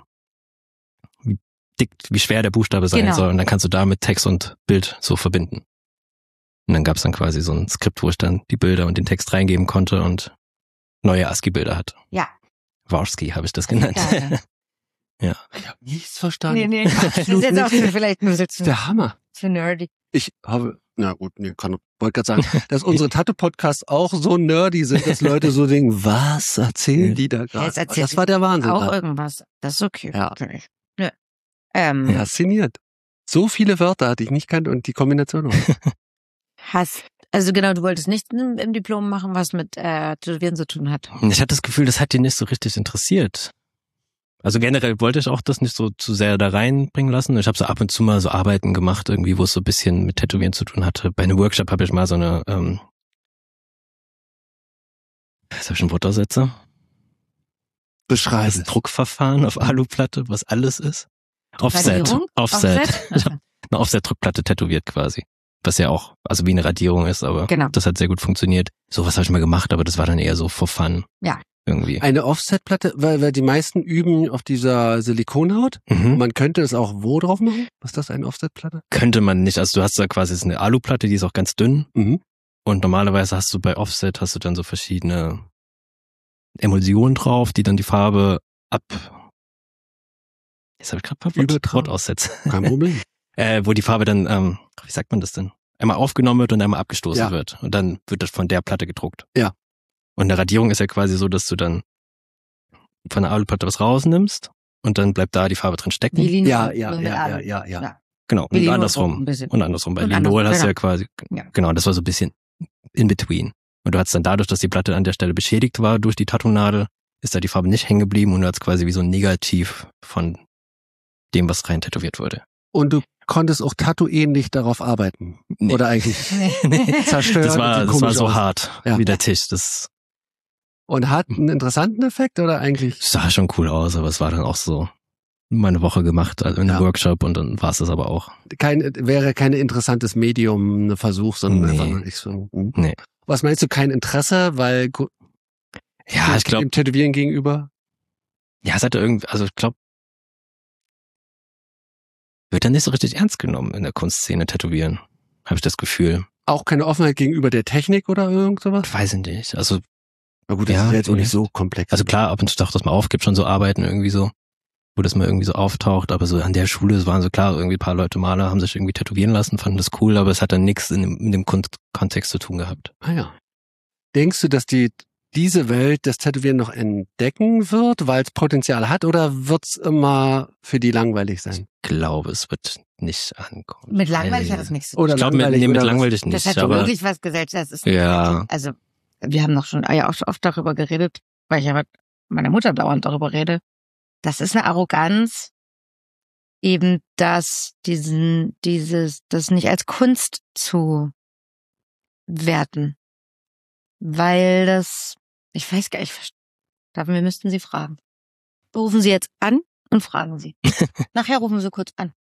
dick, wie schwer der Buchstabe sein Genau. soll. Und dann kannst du damit Text und Bild so verbinden. Und dann gab's dann quasi so ein Skript, wo ich dann die Bilder und den Text reingeben konnte und neue ASCII-Bilder hatte. Ja. Warski habe ich das genannt. Geil. Ja. Ich habe nichts verstanden. Nee. Das ist jetzt auch nicht. vielleicht nur so Das ist der Hammer. zu nerdy. Ich habe Na gut, wollte gerade sagen, dass unsere Tattoo-Podcasts auch so nerdy sind, dass Leute so denken, was erzählen die da gerade? Das war der Wahnsinn. Auch irgendwas. Das ist okay. Ja. Nö. Fasziniert. So viele Wörter hatte ich nicht kannt und die Kombination auch. Also genau, du wolltest nichts im Diplom machen, was mit Tätowieren zu tun hat. Ich hatte das Gefühl, das hat die nicht so richtig interessiert. Also generell wollte ich auch das nicht so zu sehr da reinbringen lassen. Ich habe so ab und zu mal so Arbeiten gemacht, irgendwie, wo es so ein bisschen mit Tätowieren zu tun hatte. Bei einem Workshop habe ich mal so eine, was habe ich schon Wortaussetzer? Beschreiben. Das Druckverfahren auf Aluplatte, was alles ist. Offset. Ich habe eine Offset-Druckplatte tätowiert quasi. Was ja auch, also wie eine Radierung ist, aber das hat sehr gut funktioniert. Sowas habe ich mal gemacht, aber das war dann eher so for fun. Ja. Irgendwie. Eine Offset-Platte, weil die meisten üben auf dieser Silikonhaut. Man könnte es auch wo drauf machen? Was ist das, eine Offset-Platte? Könnte man nicht. Also du hast da quasi eine Aluplatte, die ist auch ganz dünn. Und normalerweise hast du bei Offset dann so verschiedene Emulsionen drauf, die dann die Farbe Jetzt habe ich gerade Wort aussetzt. Kein Problem. Wo die Farbe dann, wie sagt man das denn? Einmal aufgenommen wird und einmal abgestoßen wird. Und dann wird das von der Platte gedruckt. Ja. Und eine Radierung ist ja quasi so, dass du dann von der Aluplatte was rausnimmst und dann bleibt da die Farbe drin stecken. Ja. Genau, und andersrum. Bei Linol hast du ja quasi, genau, das war so ein bisschen in between. Und du hattest dann dadurch, dass die Platte an der Stelle beschädigt war durch die Tattoo-Nadel, ist da die Farbe nicht hängen geblieben und du hattest quasi wie so ein Negativ von dem, was rein tätowiert wurde. Und du konntest auch tattoo-ähnlich darauf arbeiten? Nee. Oder eigentlich zerstört? Das war so hart wie der Tisch. Und hat einen interessanten Effekt oder eigentlich? Sah schon cool aus, aber es war dann auch so mal eine Woche gemacht, also in einem Workshop und dann war es das aber auch. Wäre kein interessantes Medium, ein Versuch, sondern einfach nur nicht so. Nee. Was meinst du, kein Interesse, weil ich glaube dem Tätowieren gegenüber? Ja, es hatte irgendwie, also ich glaube, wird dann nicht so richtig ernst genommen in der Kunstszene Tätowieren, habe ich das Gefühl. Auch keine Offenheit gegenüber der Technik oder irgend sowas? Weiß ich nicht. Also na gut, das ist jetzt auch nicht so komplex. Also klar, ab und zu taucht das mal auf, gibt schon so Arbeiten irgendwie so, wo das mal irgendwie so auftaucht, aber so an der Schule, es waren so klar, irgendwie ein paar Leute Maler haben sich irgendwie tätowieren lassen, fanden das cool, aber es hat dann nichts in dem Kontext zu tun gehabt. Ah ja. Denkst du, dass diese Welt des Tätowieren noch entdecken wird, weil es Potenzial hat, oder wird's immer für die langweilig sein? Ich glaube, es wird nicht ankommen. Mit langweilig hat es nichts zu tun. Ich glaube, mit langweilig nicht. Das hat aber wirklich was Gesellschafts. Ja. Also, wir haben noch schon auch schon oft darüber geredet, weil ich ja mit meiner Mutter dauernd darüber rede. Das ist eine Arroganz, eben das nicht als Kunst zu werten. Weil das, ich weiß gar nicht, wir müssten Sie fragen. Rufen Sie jetzt an und fragen Sie. Nachher rufen Sie kurz an.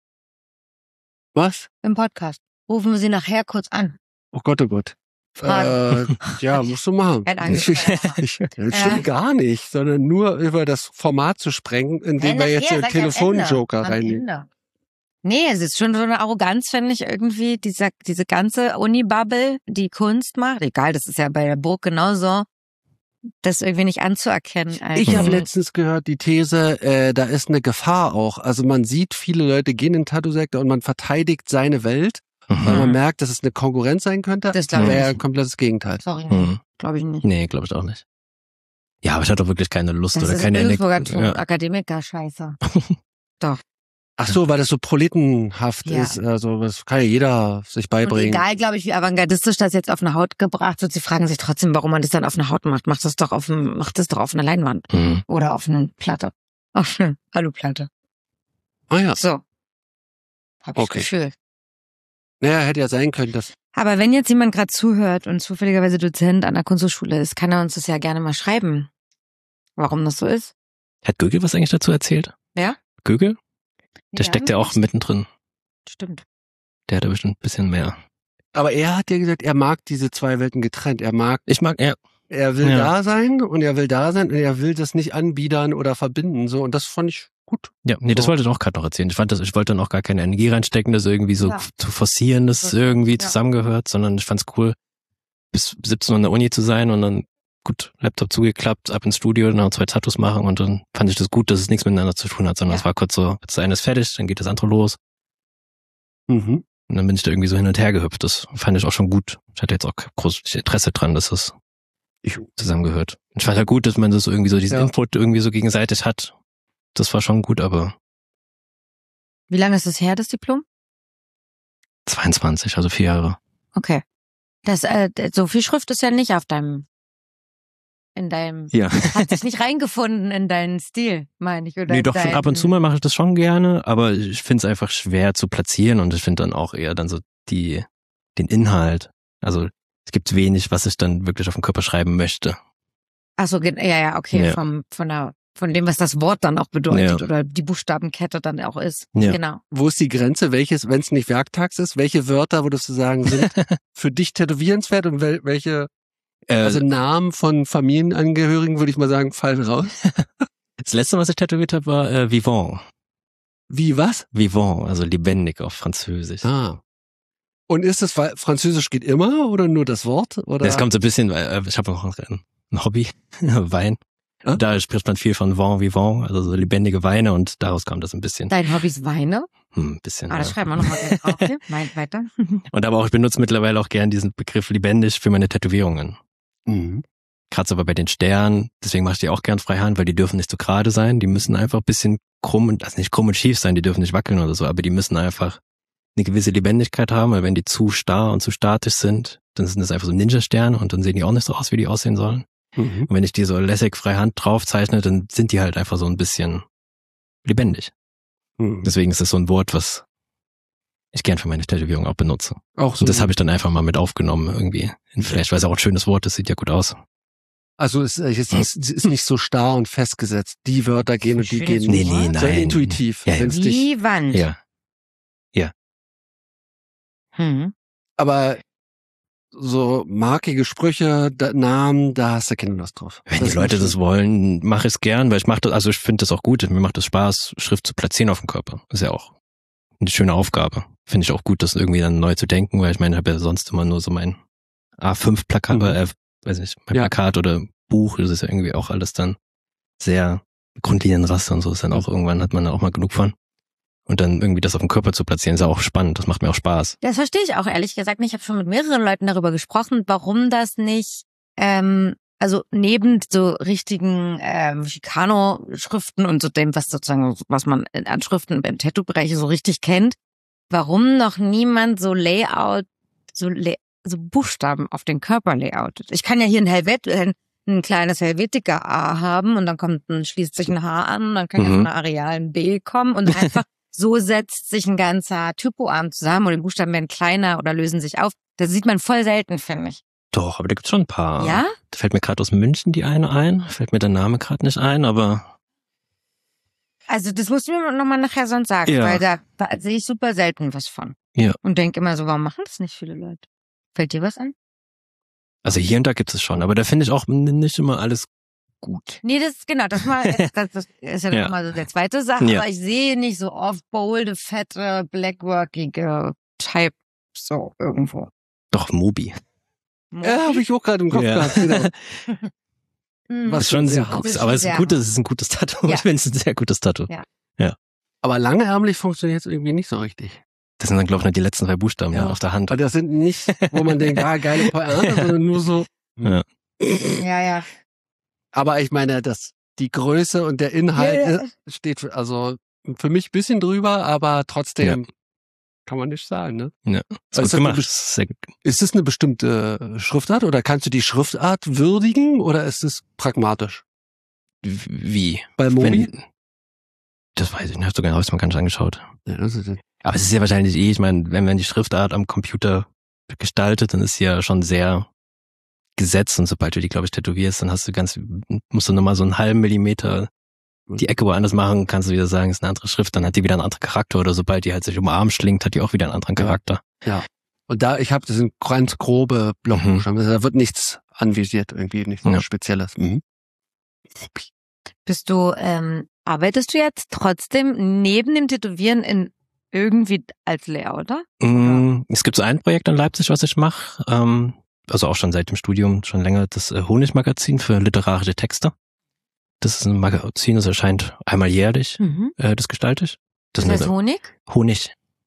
Was? Im Podcast. Rufen wir Sie nachher kurz an. Oh Gott, oh Gott. Ja, musst du machen. Stimmt gar nicht, sondern nur über das Format zu sprengen, indem wir jetzt den Telefonjoker reinnehmen. Nee, es ist schon so eine Arroganz, finde ich, irgendwie, diese ganze Uni-Bubble, die Kunst macht. Egal, das ist ja bei der Burg genauso, das irgendwie nicht anzuerkennen. Eigentlich. Ich habe letztens gehört, die These, da ist eine Gefahr auch. Also man sieht, viele Leute gehen in den Tattoo-Sektor und man verteidigt seine Welt, weil man merkt, dass es eine Konkurrenz sein könnte. Das wäre ein komplettes Gegenteil. Sorry, glaube ich nicht. Nee, glaube ich auch nicht. Ja, aber ich hatte auch wirklich keine Lust oder keine Energie. Akademiker-Scheiße. Doch. Ach so, weil das so proletenhaft ist. Also das kann ja jeder sich beibringen. Und egal, glaube ich, wie avantgardistisch das jetzt auf eine Haut gebracht wird, sie fragen sich trotzdem, warum man das dann auf eine Haut macht. Macht das doch auf eine Leinwand. Oder auf eine Platte. Auf eine Aluplatte. Ah ja. So. Hab ich das Gefühl. Naja, hätte ja sein können, dass... Aber wenn jetzt jemand gerade zuhört und zufälligerweise Dozent an der Kunsthochschule ist, kann er uns das ja gerne mal schreiben, warum das so ist. Hat Gögel was eigentlich dazu erzählt? Ja? Gögel? Der steckt ja auch mittendrin. Stimmt. Der hat ja bestimmt ein bisschen mehr. Aber er hat ja gesagt, er mag diese zwei Welten getrennt. Er will da sein und er will da sein und er will das nicht anbiedern oder verbinden. So, und das fand ich gut. Ja, nee, das wollte ich auch gerade noch erzählen. Ich wollte dann auch gar keine Energie reinstecken, das irgendwie so zu forcieren, dass irgendwie zusammengehört, sondern ich fand's cool, bis 17 Uhr an der Uni zu sein und dann gut, Laptop zugeklappt, ab ins Studio, dann noch 2 Tattoos machen und dann fand ich das gut, dass es nichts miteinander zu tun hat, sondern es war kurz so, das eine ist fertig, dann geht das andere los. Und dann bin ich da irgendwie so hin und her gehüpft. Das fand ich auch schon gut. Ich hatte jetzt auch großes Interesse dran, dass das zusammengehört. Ich fand halt gut, dass man das irgendwie so diesen Input irgendwie so gegenseitig hat. Das war schon gut, aber... Wie lange ist es her, das Diplom? 22, also 4 Jahre. Okay. Das, so viel Schrift ist ja nicht auf hat sich nicht reingefunden in deinen Stil, meine ich. Oder nee, doch, schon ab und zu mal mache ich das schon gerne, aber ich finde es einfach schwer zu platzieren und ich finde dann auch eher dann so den Inhalt. Also es gibt wenig, was ich dann wirklich auf den Körper schreiben möchte. Ach so, ja, okay, ja. Von dem, was das Wort dann auch bedeutet oder die Buchstabenkette dann auch ist. Ja. Genau. Wo ist die Grenze? Welches, wenn es nicht werktags ist, welche Wörter würdest du sagen, sind für dich tätowierenswert und welche, also Namen von Familienangehörigen, würde ich mal sagen, fallen raus? Das letzte, was ich tätowiert habe, war Vivant. Wie was? Vivant, also lebendig auf Französisch. Ah. Und ist das, Französisch geht immer oder nur das Wort? Oder? Das kommt so ein bisschen, ich habe noch ein Hobby, Wein. Ja? Da spricht man viel von Vin Vivant, also so lebendige Weine und daraus kommt das ein bisschen. Dein Hobby ist Weine? Ein bisschen. Das schreiben wir nochmal drauf. Okay? Weiter. Und aber auch, ich benutze mittlerweile auch gern diesen Begriff lebendig für meine Tätowierungen. Mhm. Gerade so bei den Sternen, deswegen mache ich die auch gern Freihand, weil die dürfen nicht so gerade sein, die müssen einfach ein bisschen krumm, also nicht krumm und schief sein, die dürfen nicht wackeln oder so, aber die müssen einfach eine gewisse Lebendigkeit haben, weil wenn die zu starr und zu statisch sind, dann sind das einfach so Ninja-Sterne und dann sehen die auch nicht so aus, wie die aussehen sollen. Mhm. Und wenn ich die so lässig freihand drauf zeichne, dann sind die halt einfach so ein bisschen lebendig. Mhm. Deswegen ist das so ein Wort, was ich gern für meine Tätowierung auch benutze. Auch so. Und das habe ich dann einfach mal mit aufgenommen irgendwie. Vielleicht, weil es auch ein schönes Wort ist, sieht ja gut aus. Also es ist nicht so starr und festgesetzt. Die Wörter gehen und die gehen nicht. Nee, nein. So intuitiv. Ja, wie Wand. Ja. Aber so markige Sprüche, Namen, da hast du keine Lust drauf. Wenn die Leute das wollen, mache ich es gern, weil ich mache das, also ich finde das auch gut. Mir macht es Spaß, Schrift zu platzieren auf dem Körper. Ist ja auch eine schöne Aufgabe. Finde ich auch gut, das irgendwie dann neu zu denken, weil ich meine, ich habe ja sonst immer nur so mein A5-Plakat, Plakat oder Buch, das ist ja irgendwie auch alles dann sehr Grundlinienraster und so, ist dann auch irgendwann hat man da auch mal genug von. Und dann irgendwie das auf dem Körper zu platzieren, ist ja auch spannend. Das macht mir auch Spaß. Das verstehe ich auch ehrlich gesagt nicht. Ich habe schon mit mehreren Leuten darüber gesprochen, warum das nicht, also neben so richtigen Chicano-Schriften und so dem, was man an Schriften im Tattoo-Bereich so richtig kennt, warum noch niemand so Layout, so Buchstaben auf den Körper layoutet. Ich kann ja hier ein kleines Helvetica A haben und dann schließt sich ein H an, dann kann ja von einer arealen B kommen und einfach so setzt sich ein ganzer Typoarm zusammen und die Buchstaben werden kleiner oder lösen sich auf. Das sieht man voll selten, finde ich. Doch, aber da gibt's schon ein paar. Ja? Da fällt mir gerade aus München die eine ein. Fällt mir der Name gerade nicht ein, aber... Also das musst du mir nochmal nachher sonst sagen, weil da sehe ich super selten was von. Ja. Und denke immer so, warum machen das nicht viele Leute? Fällt dir was an? Also hier und da gibt es schon, aber da finde ich auch nicht immer alles gut. Nee, das ist ja nochmal so der zweite Sache, aber ich sehe nicht so oft bolde, fette, blackworkige Type so irgendwo. Doch, Moby. Ja, habe ich auch gerade im Kopf gehabt. Genau. Was ist schon sehr gut, aber es ist ein gutes Tattoo. Ich finde es ein sehr gutes Tattoo. Ja. Aber langärmlich funktioniert es irgendwie nicht so richtig. Das sind dann, glaube ich, nur die letzten 2 Buchstaben auf der Hand. Aber das sind nicht, wo man denkt, geile Pointe, sondern nur so. Ja. Aber ich meine, die Größe und der Inhalt steht also für mich ein bisschen drüber, aber trotzdem kann man nicht sagen, ne? Ja. Ist das eine bestimmte Schriftart oder kannst du die Schriftart würdigen oder ist es pragmatisch? Wie? Bei Mobi? Das weiß ich nicht, hast du gar nicht angeschaut. Ja, aber es ist ja wahrscheinlich ich meine, wenn man die Schriftart am Computer gestaltet, dann ist sie ja schon sehr gesetzt und sobald du die, glaube ich, tätowierst, dann musst du nochmal so einen halben Millimeter die Ecke woanders machen, kannst du wieder sagen, ist eine andere Schrift, dann hat die wieder einen anderen Charakter oder sobald die halt sich um den Arm schlingt, hat die auch wieder einen anderen Charakter. Ja. Und das sind ganz grobe Blockbuchstaben, da wird nichts anvisiert, irgendwie nichts Spezielles. Mhm. Arbeitest du jetzt trotzdem neben dem Tätowieren irgendwie als Layouter? Es gibt so ein Projekt in Leipzig, was ich mache, also auch schon seit dem Studium, schon länger, das Honigmagazin für literarische Texte. Das ist ein Magazin, das erscheint einmal jährlich, das gestalte ich. Das heißt Honig? Honig.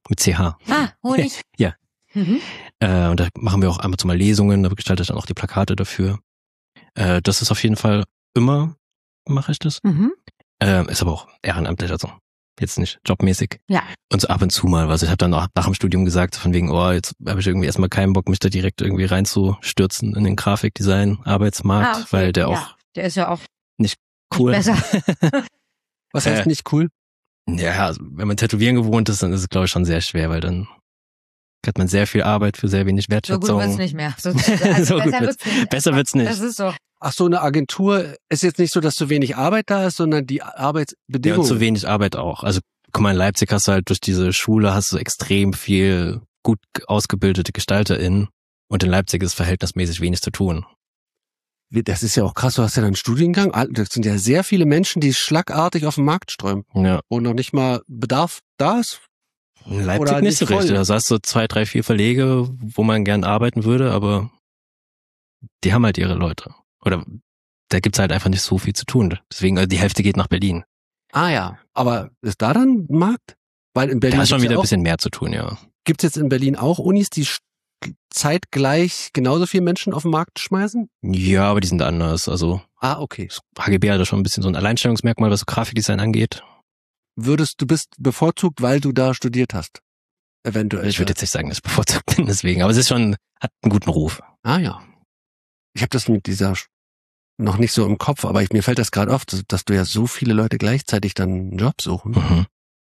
Mit CH. Honig. Ja. Und da machen wir auch einmal mal Lesungen, da gestaltet ich dann auch die Plakate dafür. Das ist auf jeden Fall immer, mache ich das. Ist aber auch ehrenamtlich, also jetzt nicht jobmäßig. Ja. Und so ab und zu mal, also ich habe dann auch nach dem Studium gesagt, von wegen, jetzt habe ich irgendwie erstmal keinen Bock, mich da direkt irgendwie reinzustürzen in den Grafikdesign-Arbeitsmarkt, okay. weil der auch der ist ja auch nicht cool. besser. Was heißt nicht cool? Ja, also wenn man Tätowieren gewohnt ist, dann ist es, glaube ich, schon sehr schwer, weil dann hat man sehr viel Arbeit für sehr wenig Wertschätzung. So gut wird's nicht mehr. Besser wird's nicht. Das ist so. Ach so, eine Agentur ist jetzt nicht so, dass zu wenig Arbeit da ist, sondern die Arbeitsbedingungen. Ja, und zu wenig Arbeit auch. Also guck mal, in Leipzig hast du halt durch diese Schule hast du extrem viel gut ausgebildete GestalterInnen und in Leipzig ist verhältnismäßig wenig zu tun. Das ist ja auch krass, du hast ja einen Studiengang, das sind ja sehr viele Menschen, die schlagartig auf den Markt strömen, wo noch nicht mal Bedarf da ist. In Leipzig nicht so richtig. Also hast du 2, 3, 4 Verlege, wo man gern arbeiten würde, aber die haben halt ihre Leute. Oder da gibt's halt einfach nicht so viel zu tun. Deswegen, also die Hälfte geht nach Berlin. Ah ja, aber ist da dann ein Markt? Weil in Berlin da ist schon wieder ein bisschen mehr zu tun, ja. Gibt's jetzt in Berlin auch Unis, die zeitgleich genauso viele Menschen auf den Markt schmeißen? Ja, aber die sind anders. Also okay. Das HGB hat da schon ein bisschen so ein Alleinstellungsmerkmal, was so Grafikdesign angeht. Du bist bevorzugt, weil du da studiert hast? Eventuell. Ich würde jetzt nicht sagen, dass ich bevorzugt bin deswegen, aber es ist schon, hat einen guten Ruf. Ah ja. Ich habe das mit dieser noch nicht so im Kopf, aber mir fällt das gerade auf, dass du ja so viele Leute gleichzeitig dann einen Job suchen.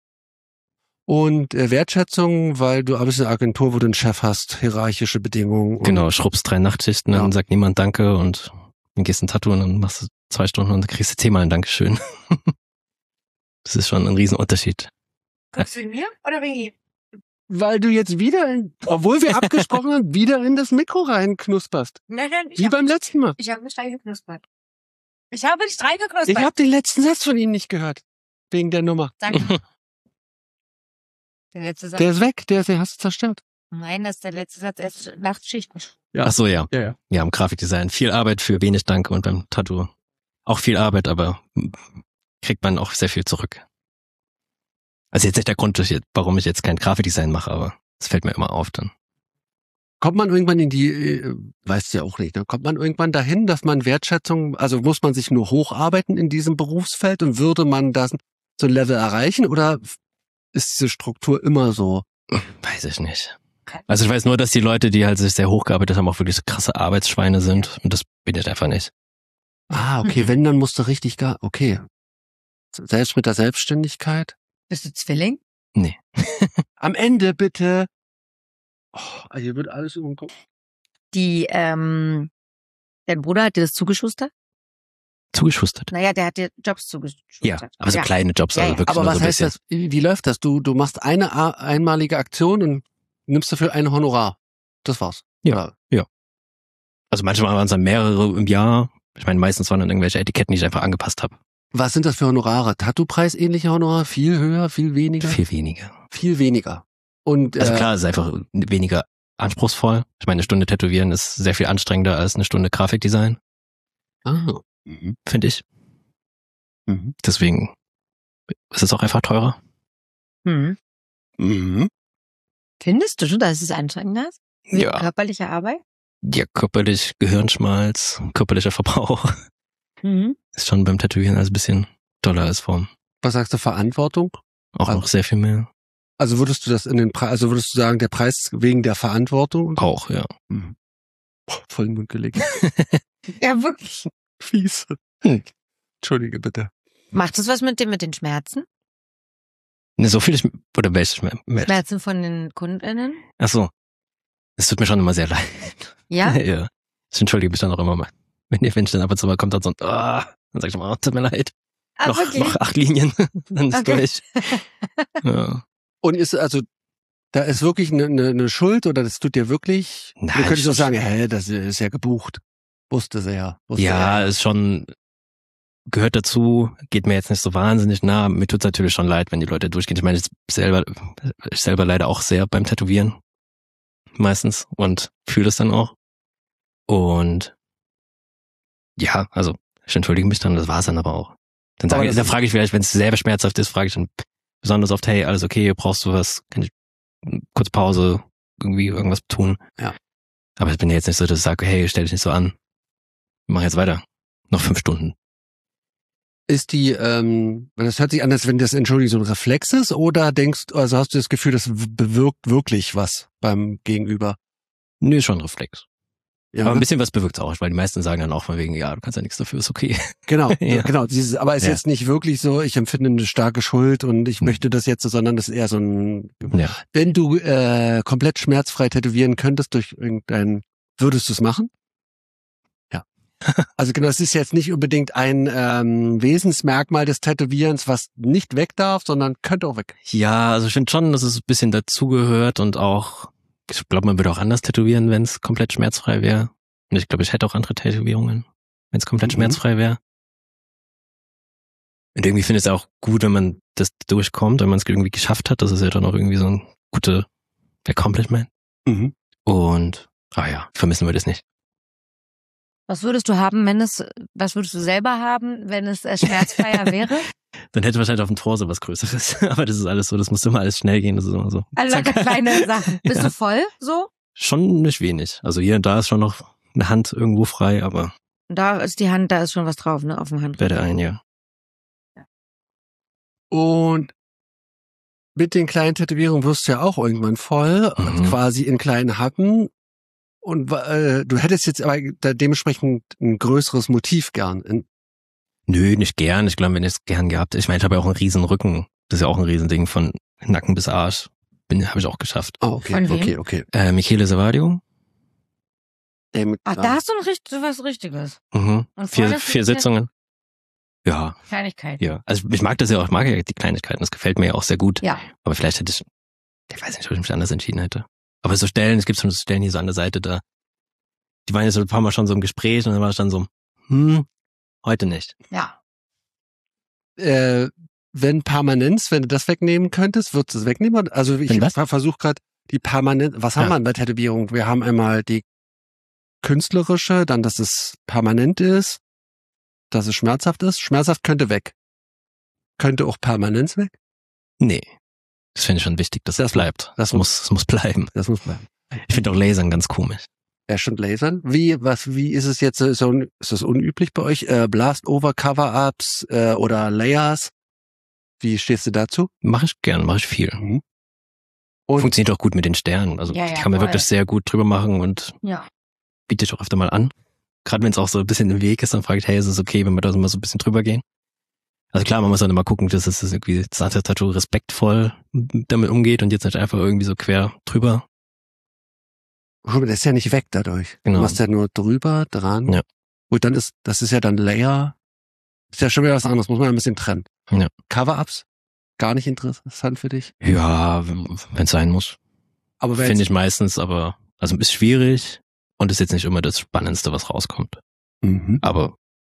Und Wertschätzung, weil du bist eine Agentur, wo du einen Chef hast, hierarchische Bedingungen. Genau, schrubbst 3 Nachtschichten, dann sagt niemand Danke und dann gehst ein Tattoo und dann machst du 2 Stunden und dann kriegst du 10-mal ein Dankeschön. Das ist schon ein Riesenunterschied. Guckst du mir oder wie? Weil du jetzt wieder, obwohl wir abgesprochen haben, wieder in das Mikro reinknusperst. Nein, wie beim letzten Mal. Ich habe nicht reingeknuspert. Ich habe nicht reingeknuspert. Ich habe den letzten Satz von Ihnen nicht gehört. Wegen der Nummer. Danke. Der letzte Satz. Der ist weg, den hast du zerstört. Nein, das ist der letzte Satz. Erst Nachtschichten. Ja. Ach so, ja. Ja, im Grafikdesign viel Arbeit für wenig Danke und beim Tattoo auch viel Arbeit, aber kriegt man auch sehr viel zurück. Also jetzt nicht der Grund, warum ich jetzt kein Grafikdesign mache, aber es fällt mir immer auf dann. Kommt man irgendwann in die, weißt du ja auch nicht, ne? Kommt man irgendwann dahin, dass man Wertschätzung, also muss man sich nur hocharbeiten in diesem Berufsfeld und würde man das so ein Level erreichen oder ist diese Struktur immer so? Weiß ich nicht. Also ich weiß nur, dass die Leute, die halt sich sehr hochgearbeitet haben, auch wirklich so krasse Arbeitsschweine sind und das bin ich einfach nicht. Okay, wenn, dann musst du richtig okay. Selbst mit der Selbstständigkeit? Bist du Zwilling? Nee. Am Ende bitte. Hier wird alles über den Kopf. Dein Bruder hat dir das zugeschustert? Zugeschustert? Naja, der hat dir Jobs zugeschustert. Ja, aber so kleine Jobs, also wirklich aber nur was so ein heißt bisschen. das? Wie läuft das? Du machst eine einmalige Aktion und nimmst dafür ein Honorar. Das war's. Ja. Also manchmal waren es dann mehrere im Jahr. Ich meine, meistens waren dann irgendwelche Etiketten, die ich einfach angepasst habe. Was sind das für Honorare? Tattoo-Preis ähnliche Honorare? Viel höher, viel weniger? Viel weniger. Viel weniger. Und also klar, es ist einfach weniger anspruchsvoll. Ich meine, eine Stunde Tätowieren ist sehr viel anstrengender als eine Stunde Grafikdesign. Finde ich. Deswegen ist es auch einfach teurer. Findest du schon, dass es anstrengender ist? Ja. Körperliche Arbeit? Ja, körperlich Gehirnschmalz, körperlicher Verbrauch. Ist schon beim Tätowieren alles ein bisschen doller als Form. Was sagst du, Verantwortung? Auch noch sehr viel mehr. Also würdest du das würdest du sagen, der Preis wegen der Verantwortung? Auch, ja. Voll in den Mund gelegt. Ja, wirklich. Fies. Entschuldige bitte. Macht das was mit den Schmerzen? Ne, so viel oder welche Schmerzen von den KundInnen? Ach so. Es tut mir schon immer sehr leid. Ja? Ja. Ich entschuldige mich dann auch immer mal. Wenn ich dann ab und zu mal kommt, dann so, dann sag ich mal, tut mir leid. Noch 8 Linien, dann ist durch. Ja. Und da ist wirklich eine Schuld oder das tut dir wirklich? Nein, du könntest doch sagen, das ist ja gebucht. Wusste sie ja. Ja, ist schon, gehört dazu, geht mir jetzt nicht so wahnsinnig nah. Mir tut's natürlich schon leid, wenn die Leute durchgehen. Ich meine, ich selber leider auch sehr beim Tätowieren. Meistens. Und fühle es dann auch. Und ja, also ich entschuldige mich dann, das war's dann aber auch. Dann frage ich vielleicht, wenn es selber schmerzhaft ist, frage ich dann besonders oft, hey, alles okay, brauchst du was? kurz Pause, irgendwie irgendwas tun. Ja. Aber ich bin ja jetzt nicht so, dass ich sage, hey, stell dich nicht so an. Mach jetzt weiter. Noch 5 Stunden. Ist die, das hört sich an, als wenn das, Entschuldigung, so ein Reflex ist, oder also hast du das Gefühl, das bewirkt wirklich was beim Gegenüber? Nö, schon ein Reflex. Ja, aber ein bisschen was bewirkt es auch, weil die meisten sagen dann auch von wegen, ja, du kannst ja nichts dafür, ist okay. Genau, Ja. genau. Aber ist jetzt nicht wirklich so, ich empfinde eine starke Schuld und ich möchte das jetzt, sondern das ist eher so ein, Ja. wenn du komplett schmerzfrei tätowieren könntest durch würdest du es machen? Ja. Also genau, es ist jetzt nicht unbedingt ein Wesensmerkmal des Tätowierens, was nicht weg darf, sondern könnte auch weg. Ja, also ich finde schon, dass es ein bisschen dazugehört und auch, ich glaube, man würde auch anders tätowieren, wenn es komplett schmerzfrei wäre. Und ich glaube, ich hätte auch andere Tätowierungen, wenn es komplett schmerzfrei wäre. Und irgendwie finde ich es auch gut, wenn man das durchkommt, wenn man es irgendwie geschafft hat. Das ist ja dann auch irgendwie so ein guter Accomplishment. Mhm. Und, vermissen wir das nicht. Was würdest du selber haben, wenn es schmerzfreier wäre? Dann hätte wahrscheinlich auf dem Torso was Größeres. Aber das ist alles so, das muss immer alles schnell gehen. Das ist immer so. Also kleine Sachen. Bist du voll so? Schon nicht wenig. Also hier und da ist schon noch eine Hand irgendwo frei, aber. Da ist die Hand, da ist schon was drauf, ne, auf dem Handrücken. Werde ein, ja. Und mit den kleinen Tätowierungen wirst du ja auch irgendwann voll, quasi in kleinen Happen. Und du hättest jetzt aber dementsprechend ein größeres Motiv gern. Nö, nicht gern. Ich glaube, wenn ich es gern gehabt. Ich meine, ich habe ja auch einen riesen Rücken. Das ist ja auch ein Riesending von Nacken bis Arsch. Habe ich auch geschafft. Oh, okay, von wem? okay. Michele Savadio. Da hast du was Richtiges. Mhm. Und 4 Sitzungen. Ja. Kleinigkeiten. Ja. Also ich mag das ja auch, ich mag ja die Kleinigkeiten. Das gefällt mir ja auch sehr gut. Ja. Aber vielleicht hätte ich weiß nicht, ob ich mich anders entschieden hätte. Aber so Stellen, es gibt so Stellen hier so an der Seite da. Die waren jetzt so ein paar Mal schon so im Gespräch und dann war ich dann so, heute nicht. Ja. Wenn du das wegnehmen könntest, würdest du es wegnehmen? Also ich versuche gerade die permanent, was haben wir bei Tätowierung? Wir haben einmal die künstlerische, dann, dass es permanent ist, dass es schmerzhaft ist. Schmerzhaft könnte weg. Könnte auch Permanenz weg? Nee. Das finde ich schon wichtig, dass das bleibt. Das muss bleiben. Das muss bleiben. Ich finde auch Lasern ganz komisch. Ja, stimmt, Lasern. Wie ist es jetzt, ist das unüblich bei euch? Blast-Over, Cover-Ups oder Layers? Wie stehst du dazu? Mache ich gern, mache ich viel. Mhm. Und funktioniert auch gut mit den Sternen. Also die kann man wirklich sehr gut drüber machen und biete ich auch öfter mal an. Gerade wenn es auch so ein bisschen im Weg ist, dann frage ich, hey, ist es okay, wenn wir da mal so ein bisschen drüber gehen? Also klar, man muss dann immer gucken, dass es irgendwie das Tattoo respektvoll damit umgeht und jetzt nicht einfach irgendwie so quer drüber. Das ist ja nicht weg dadurch. Genau. Du machst ja nur drüber, dran. Ja. Und dann das ist ja dann Layer. Ist ja schon wieder was anderes, muss man ein bisschen trennen. Ja. Cover-Ups? Gar nicht interessant für dich? Ja, wenn es sein muss. Aber finde ich meistens, aber also ist schwierig und ist jetzt nicht immer das Spannendste, was rauskommt. Mhm. Aber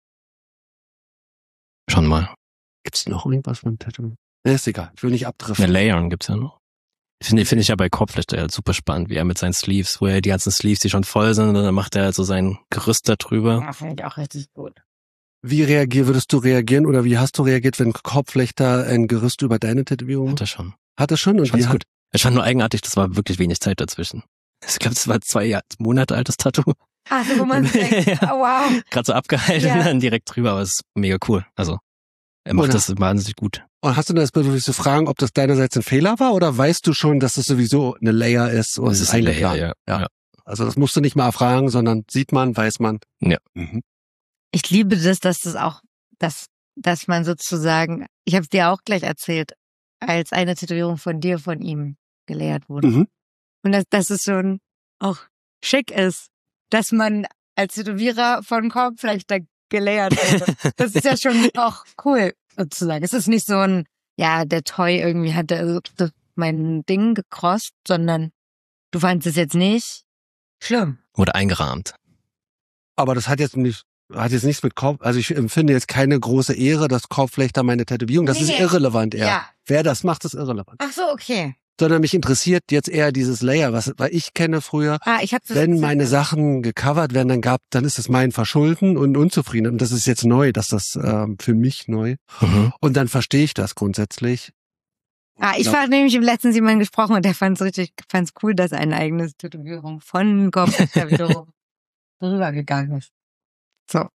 schon mal. Gibt's noch irgendwas von Tattoo? Nee, ist egal. Ich will nicht abdriften. Eine Layern gibt's ja noch. Finde ich ja bei Kopflichter halt super spannend, wie er mit seinen Sleeves, wo er die ganzen Sleeves, die schon voll sind, und dann macht er halt so sein Gerüst da drüber. Ja, finde ich auch richtig gut. Wie würdest du reagieren oder wie hast du reagiert, wenn Kopflechter ein Gerüst über deine Tätowierung Hat er schon. Hat er schon? Und wie gut. Ich fand nur eigenartig, das war wirklich wenig Zeit dazwischen. Ich glaube, das war 2 Monate altes Tattoo. Ach, so, wo man denkt, oh, wow. Gerade so abgehalten und dann direkt drüber, aber es ist mega cool. Also er macht das wahnsinnig gut. Und hast du das Bedürfnis zu fragen, ob das deinerseits ein Fehler war oder weißt du schon, dass das sowieso eine Layer ist? Und es ist ein Layer, ja. Also das musst du nicht mal erfragen, sondern sieht man, weiß man. Ja. Mhm. Ich liebe das, dass das auch, dass man sozusagen, ich habe es dir auch gleich erzählt, als eine Tätowierung von dir, von ihm gelayert wurde. Mhm. Und dass es schon auch schick ist, dass man als Tätowierer von Kopflechter gelayert wurde. Das ist ja schon auch cool, sozusagen. Es ist nicht so ein, der Toy irgendwie hatte mein Ding gecrossed, sondern du fandst es jetzt nicht schlimm. Wurde eingerahmt. Aber das hat jetzt nichts mit Kopf, also ich empfinde jetzt keine große Ehre, dass Kopflechter meine Tätowierung, das ist irrelevant eher. Ja. Wer das macht, ist irrelevant. Ach so, okay. Sondern mich interessiert jetzt eher dieses Layer, weil ich kenne früher, wenn meine Sachen gecovert werden, dann ist es mein Verschulden und Unzufriedenheit. Und das ist jetzt neu, dass das für mich neu. Mhm. Und dann verstehe ich das grundsätzlich. Ich war nämlich im letzten jemanden gesprochen und der fand's cool, dass eine eigene Tätowierung von Gorbatschow wiederum drüber gegangen ist. So.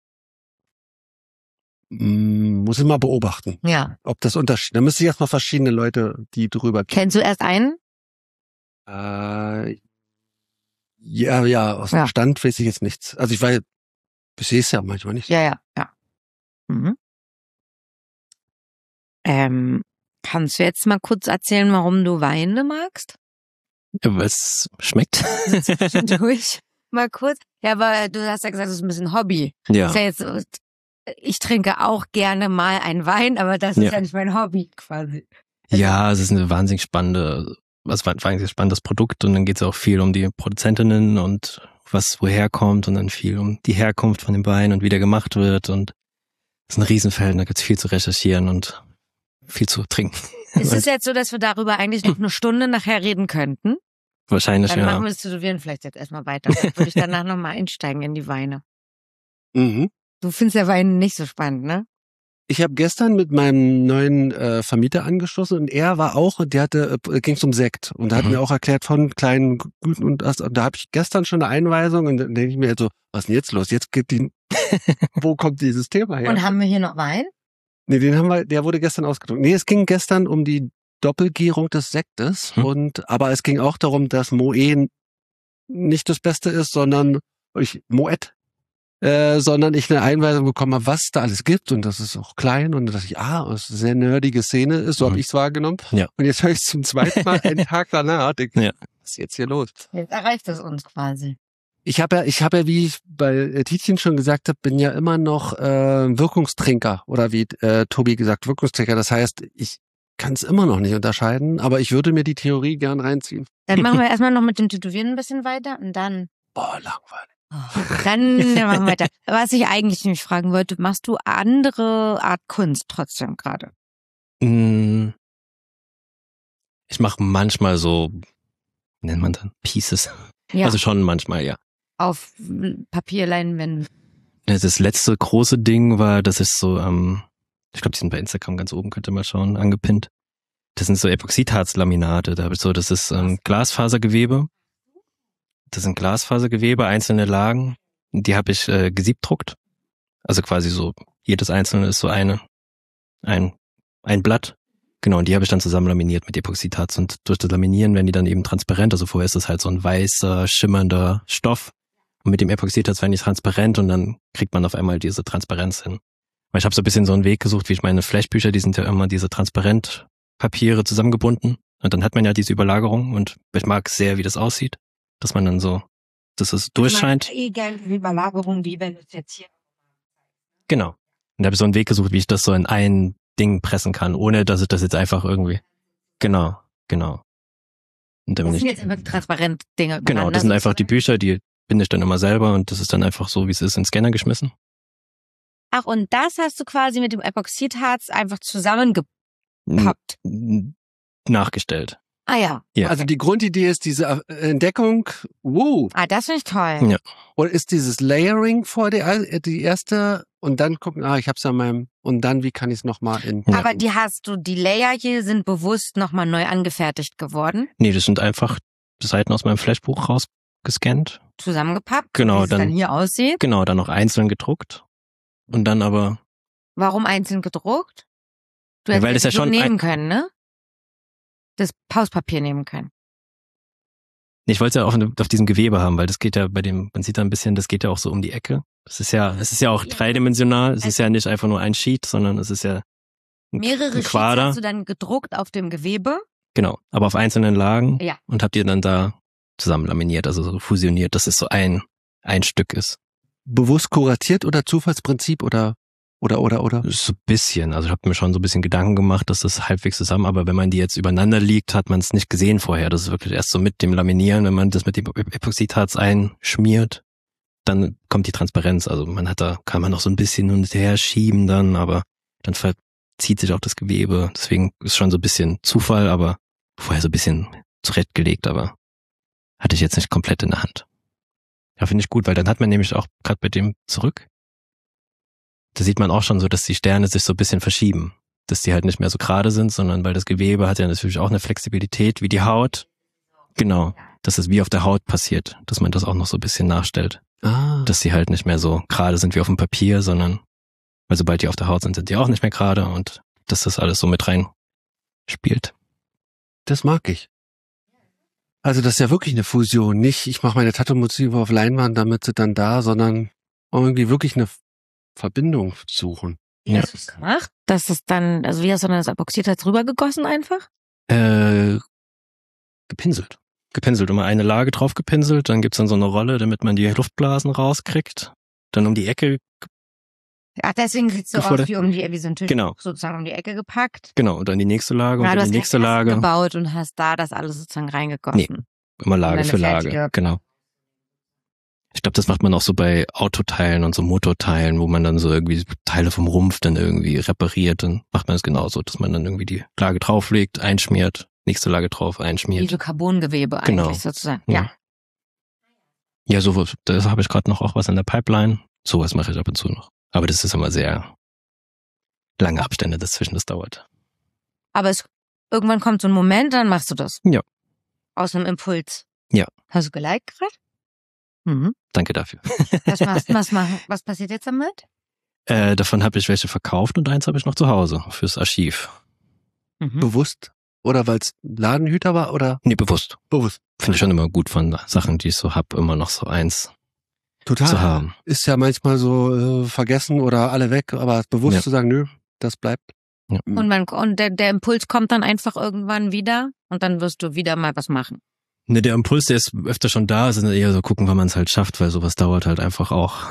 Muss ich mal beobachten. Ja. Ob das Unterschied. Da müsste ich erstmal verschiedene Leute, die drüber gehen. Kennst du erst einen? Ja, aus dem Stand weiß ich jetzt nichts. Also ich weiß, ich sehe es ja manchmal nicht. Ja. Mhm. Kannst du jetzt mal kurz erzählen, warum du Weine magst? Was schmeckt? Durch. Mal kurz. Ja, aber du hast ja gesagt, das ist ein bisschen Hobby. Ja. Ist ja jetzt, ich trinke auch gerne mal einen Wein, aber das ist ja nicht mein Hobby quasi. Ja, es ist eine wahnsinnig spannendes Produkt und dann geht es auch viel um die Produzentinnen und was woher kommt und dann viel um die Herkunft von dem Wein und wie der gemacht wird und es ist ein Riesenfeld und da gibt es viel zu recherchieren und viel zu trinken. Ist es jetzt so, dass wir darüber eigentlich noch eine Stunde nachher reden könnten? Wahrscheinlich, Dann machen wir das Tätowieren vielleicht jetzt erstmal weiter. Dann würde ich danach nochmal einsteigen in die Weine. Mhm. Du findest ja Weine nicht so spannend, ne? Ich habe gestern mit meinem neuen Vermieter angeschlossen und er war auch, ging es um Sekt und hat mir auch erklärt von kleinen Güten und da habe ich gestern schon eine Einweisung und dann denke ich mir so, was ist denn jetzt los? Jetzt geht wo kommt dieses Thema her? Und haben wir hier noch Wein? Nee, der wurde gestern ausgedrückt. Nee, es ging gestern um die Doppelgärung des Sektes aber es ging auch darum, dass Moët nicht das Beste ist, sondern Moet, sondern ich eine Einweisung bekommen habe, was da alles gibt und das ist auch klein und dass es eine sehr nerdige Szene ist, so habe ich es wahrgenommen. Ja. Und jetzt höre ich es zum zweiten Mal einen Tag danach, denke, was ist jetzt hier los? Jetzt erreicht es uns quasi. Ich habe ja, wie ich bei Tietjen schon gesagt habe, bin ja immer noch Wirkungstrinker oder wie Tobi gesagt, Wirkungstrinker. Das heißt, ich kann es immer noch nicht unterscheiden, aber ich würde mir die Theorie gern reinziehen. Dann machen wir erstmal noch mit dem Tätowieren ein bisschen weiter und dann... Langweilig. Dann machen wir weiter. Was ich eigentlich nämlich fragen wollte, machst du andere Art Kunst trotzdem gerade? Ich mache manchmal so, wie nennt man dann, Pieces. Ja. Also schon manchmal, ja. Auf Papierleinwänden. Das letzte große Ding war, das ist so, ich glaube, die sind bei Instagram ganz oben, könnt ihr mal schauen, angepinnt. Das sind so Epoxidharzlaminate. Das ist Glasfasergewebe. Das sind Glasfasergewebe, einzelne Lagen. Die habe ich gesiebdruckt. Also quasi so, jedes einzelne ist so ein Blatt. Genau, und die habe ich dann zusammen laminiert mit Epoxidharz. Und durch das Laminieren werden die dann eben transparent. Also vorher ist das halt so ein weißer, schimmernder Stoff. Und mit dem Epoxidharz werden die transparent und dann kriegt man auf einmal diese Transparenz hin. Weil ich habe so ein bisschen so einen Weg gesucht, wie ich meine Flashbücher, die sind ja immer diese Transparentpapiere zusammengebunden. Und dann hat man ja diese Überlagerung und ich mag sehr, wie das aussieht. Dass man dann so, dass es durchscheint. Gerne Überlagerung, wie wenn es jetzt hier... Genau. Und da habe ich so einen Weg gesucht, wie ich das so in ein Ding pressen kann, ohne dass ich das jetzt einfach irgendwie... Genau. Und dann das sind jetzt einfach transparent Dinge. Genau, das sind einfach die Bücher, die binde ich dann immer selber und das ist dann einfach so, wie es ist, in den Scanner geschmissen. Ach, und das hast du quasi mit dem Epoxidharz einfach zusammengepappt? Nachgestellt. Ah ja. Also die Grundidee ist diese Entdeckung, das finde ich toll. Ja. Oder ist dieses Layering vor die erste und dann gucken, ich hab's an meinem, und dann wie kann ich es nochmal in... Aber die Layer hier sind bewusst nochmal neu angefertigt geworden? Nee, das sind einfach Seiten aus meinem Flashbuch rausgescannt. Zusammengepappt? Genau. Wie es dann hier aussieht? Genau, dann noch einzeln gedruckt. Und dann aber... Warum einzeln gedruckt? Du hättest weil das ja schon nehmen können, ne? Das Pauspapier nehmen können. Ich wollte es ja auf diesem Gewebe haben, weil das geht ja man sieht da ein bisschen, das geht ja auch so um die Ecke. Es ist ja auch dreidimensional. Es ist ja nicht einfach nur ein Sheet, sondern es ist ja mehrere ein Quader. Sheets hast du dann gedruckt auf dem Gewebe? Genau, aber auf einzelnen Lagen. Ja. Und habt ihr dann da zusammen laminiert, also so fusioniert, dass es so ein Stück ist. Bewusst kuratiert oder Zufallsprinzip oder? So ein bisschen. Also ich habe mir schon so ein bisschen Gedanken gemacht, dass das halbwegs zusammen, aber wenn man die jetzt übereinander liegt, hat man es nicht gesehen vorher. Das ist wirklich erst so mit dem Laminieren, wenn man das mit dem Epoxidharz einschmiert, dann kommt die Transparenz. Also kann man noch so ein bisschen hin und her schieben dann, aber dann verzieht sich auch das Gewebe. Deswegen ist schon so ein bisschen Zufall, aber vorher so ein bisschen zurechtgelegt, aber hatte ich jetzt nicht komplett in der Hand. Ja, finde ich gut, weil dann hat man nämlich auch gerade bei dem zurück, da sieht man auch schon so, dass die Sterne sich so ein bisschen verschieben. dass die halt nicht mehr so gerade sind, sondern weil das Gewebe hat ja natürlich auch eine Flexibilität wie die Haut. Genau, dass es wie auf der Haut passiert, dass man das auch noch so ein bisschen nachstellt. Dass die halt nicht mehr so gerade sind wie auf dem Papier, sondern weil sobald die auf der Haut sind, sind die auch nicht mehr gerade und dass das alles so mit rein spielt. Das mag ich. Also das ist ja wirklich eine Fusion. Nicht, ich mache meine Tattoo-Motive auf Leinwand, damit sie dann da, sondern irgendwie wirklich eine Verbindung suchen. Wie hast du es gemacht? Das ist dann, also wie hast du dann das Epoxidharz rübergegossen einfach? Gepinselt. Gepinselt, immer eine Lage drauf gepinselt, dann gibt's dann so eine Rolle, damit man die Luftblasen rauskriegt. Dann um die Ecke. Ach, deswegen kriegst du auch wie so ein Tisch genau. sozusagen um die Ecke gepackt. Genau, und dann die nächste Lage und dann die nächste Lage. Gebaut und hast da das alles sozusagen reingegossen. Nee, immer Lage für Lage, genau. Ich glaube, das macht man auch so bei Autoteilen und so Motorteilen, wo man dann so irgendwie Teile vom Rumpf dann irgendwie repariert. Dann macht man es genauso, dass man dann irgendwie die Lage drauflegt, einschmiert, nächste Lage drauf, einschmiert. Wie so Carbongewebe eigentlich sozusagen. Ja. Ja, so das habe ich gerade noch auch was in der Pipeline. Sowas mache ich ab und zu noch. Aber das ist immer sehr lange Abstände dazwischen, das dauert. Aber irgendwann kommt so ein Moment, dann machst du das. Ja. Aus einem Impuls. Ja. Hast du geliked gerade? Mhm. Danke dafür. Was passiert jetzt damit? Davon habe ich welche verkauft und eins habe ich noch zu Hause fürs Archiv. Mhm. Bewusst? Oder weil es Ladenhüter war? Oder? Nee, bewusst. Bewusst. Finde ich schon immer gut von Sachen, die ich so hab, immer noch so eins zu haben. Ist ja manchmal so vergessen oder alle weg, aber bewusst zu sagen, nö, das bleibt. Ja. Und der Impuls kommt dann einfach irgendwann wieder und dann wirst du wieder mal was machen. Ne, der Impuls, der ist öfter schon da, sind eher so gucken, wann man es halt schafft, weil sowas dauert halt einfach auch.